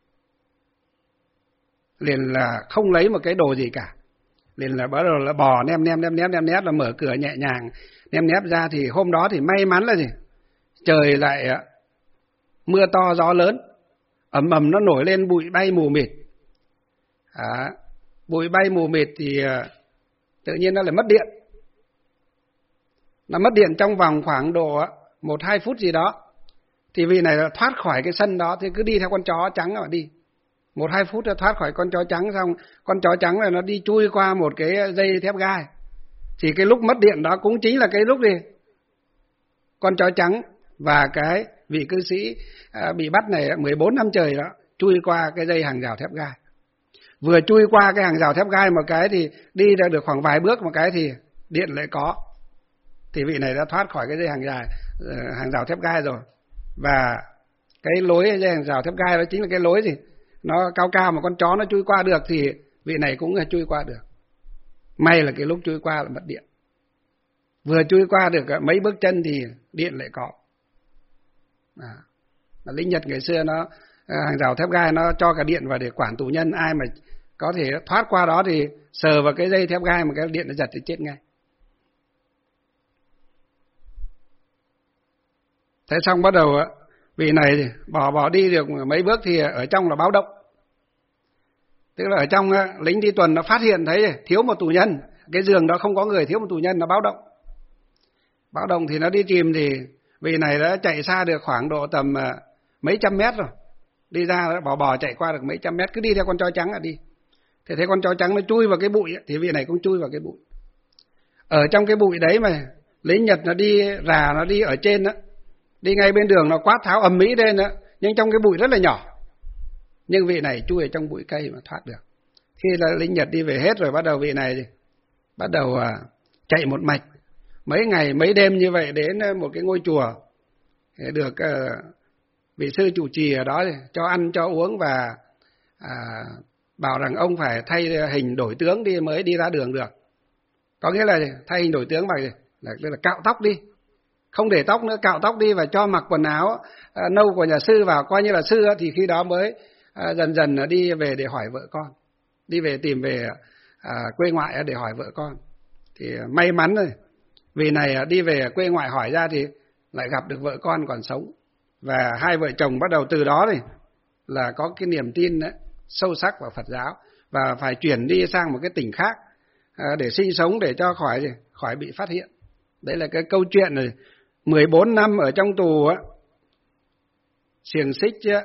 Liền là không lấy một cái đồ gì cả, liền là bắt đầu là bò nem nem nem nem nem nép, là mở cửa nhẹ nhàng nem nép ra. Thì hôm đó thì may mắn là gì trời lại mưa to gió lớn, ầm ầm nó nổi lên, bụi bay mù mịt. À, bụi bay mù mịt thì tự nhiên nó lại mất điện. Nó mất điện trong vòng khoảng độ một hai phút gì đó. Thì vì này là thoát khỏi cái sân đó thì cứ đi theo con chó trắng mà đi. Một hai phút là thoát khỏi con chó trắng, xong con chó trắng này nó đi chui qua một cái dây thép gai. Thì cái lúc mất điện đó cũng chính là cái lúc gì con chó trắng và cái vị cư sĩ à, bị bắt này mười bốn năm trời đó chui qua cái dây hàng rào thép gai. Vừa chui qua cái hàng rào thép gai một cái thì đi ra được khoảng vài bước một cái thì điện lại có. Thì vị này đã thoát khỏi cái dây hàng rào, hàng rào thép gai rồi. Và cái lối dây hàng rào thép gai đó chính là cái lối gì nó cao cao mà con chó nó chui qua được, thì vị này cũng chui qua được. May là cái lúc chui qua là mất điện. Vừa chui qua được mấy bước chân thì điện lại có. À, lính Nhật ngày xưa nó hàng rào thép gai nó cho cả điện vào để quản tù nhân, ai mà có thể thoát qua đó thì sờ vào cái dây thép gai mà cái điện nó giật thì chết ngay. Thế xong bắt đầu vị này bỏ bỏ đi được mấy bước thì ở trong là báo động. Tức là ở trong lính đi tuần nó phát hiện thấy thiếu một tù nhân, cái giường đó không có người, thiếu một tù nhân, nó báo động. Báo động thì nó đi tìm, thì vị này đã chạy xa được khoảng độ tầm mấy trăm mét rồi. Đi ra bò bò chạy qua được mấy trăm mét, cứ đi theo con chó trắng là đi. Thì thấy con chó trắng nó chui vào cái bụi thì vị này cũng chui vào cái bụi. Ở trong cái bụi đấy mà lính Nhật nó đi rà, nó đi ở trên đó, đi ngay bên đường nó quát tháo ầm ĩ lên đó, nhưng trong cái bụi rất là nhỏ. Nhưng vị này chui ở trong bụi cây mà thoát được. Khi là lính Nhật đi về hết rồi, bắt đầu vị này bắt đầu à, chạy một mạch mấy ngày mấy đêm như vậy đến một cái ngôi chùa, được uh, vị sư chủ trì ở đó cho ăn cho uống và à, bảo rằng ông phải thay hình đổi tướng đi mới đi ra đường được. Có nghĩa là thay hình đổi tướng bằng là, là, là cạo tóc đi, không để tóc nữa, cạo tóc đi và cho mặc quần áo à, nâu của nhà sư vào, coi như là sư, thì khi đó mới à, dần dần đi về để hỏi vợ con, đi về tìm về à, quê ngoại để hỏi vợ con. Thì may mắn rồi, vì này đi về quê ngoại hỏi ra thì lại gặp được vợ con còn sống, và hai vợ chồng bắt đầu từ đó thì là có cái niềm tin đấy, sâu sắc vào Phật giáo, và phải chuyển đi sang một cái tỉnh khác à, để sinh sống, để cho khỏi khỏi bị phát hiện. Đấy là cái câu chuyện rồi. mười bốn năm ở trong tù á, xiềng xích á,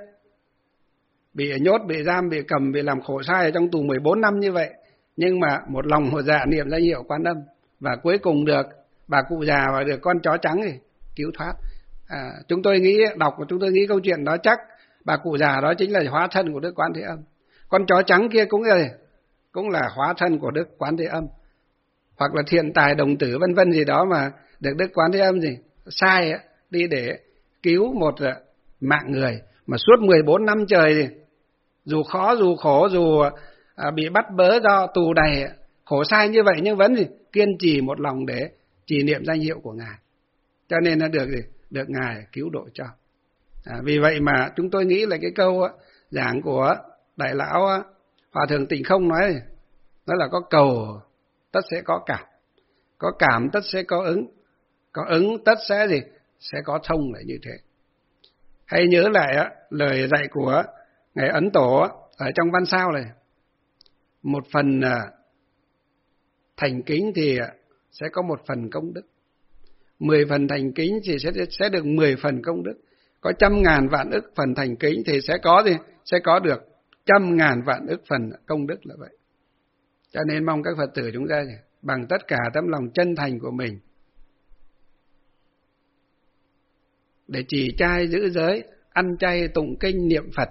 bị nhốt, bị giam, bị cầm, bị làm khổ sai ở trong tù mười bốn năm như vậy, nhưng mà một lòng một dạ niệm danh hiệu Quan Âm, và cuối cùng được bà cụ già và được con chó trắng thì cứu thoát. À, chúng tôi nghĩ đọc và chúng tôi nghĩ câu chuyện đó chắc bà cụ già đó chính là hóa thân của Đức Quán Thế Âm. Con chó trắng kia cũng là cũng là hóa thân của Đức Quán Thế Âm, hoặc là thiện tài đồng tử vân vân gì đó mà được Đức Quán Thế Âm gì sai đi để cứu một mạng người, mà suốt mười bốn năm trời thì dù khó dù khổ, dù à, bị bắt bớ do tù đầy khổ sai như vậy, nhưng vẫn gì kiên trì một lòng để trì niệm danh hiệu của Ngài, cho nên nó được gì được Ngài cứu độ cho. À, vì vậy mà chúng tôi nghĩ là cái câu giảng của Đại lão Hòa thượng Tịnh Không nói, nó là có cầu tất sẽ có cảm, có cảm tất sẽ có ứng, có ứng tất sẽ gì sẽ có thông, lại như thế. Hãy nhớ lại á, lời dạy của Ngài Ấn Tổ ở trong Văn Sao này, một phần thành kính thì sẽ có một phần công đức, mười phần thành kính thì sẽ sẽ được mười phần công đức, có trăm ngàn vạn ức phần thành kính thì sẽ có gì sẽ có được trăm ngàn vạn ức phần công đức, là vậy. Cho nên mong các Phật tử chúng ta bằng tất cả tấm lòng chân thành của mình để trì trai giữ giới, ăn chay tụng kinh niệm Phật,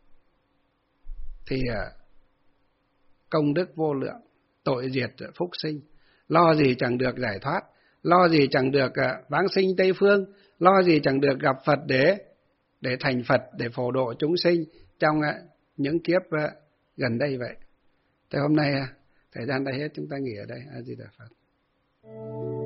thì công đức vô lượng, tội diệt phúc sinh, lo gì chẳng được giải thoát, lo gì chẳng được vãng sinh Tây Phương, lo gì chẳng được gặp Phật để để thành Phật, để phổ độ chúng sinh trong những kiếp gần đây vậy. Thế hôm nay thời gian đã hết, chúng ta nghỉ ở đây. A Di Đà Phật. Thank you.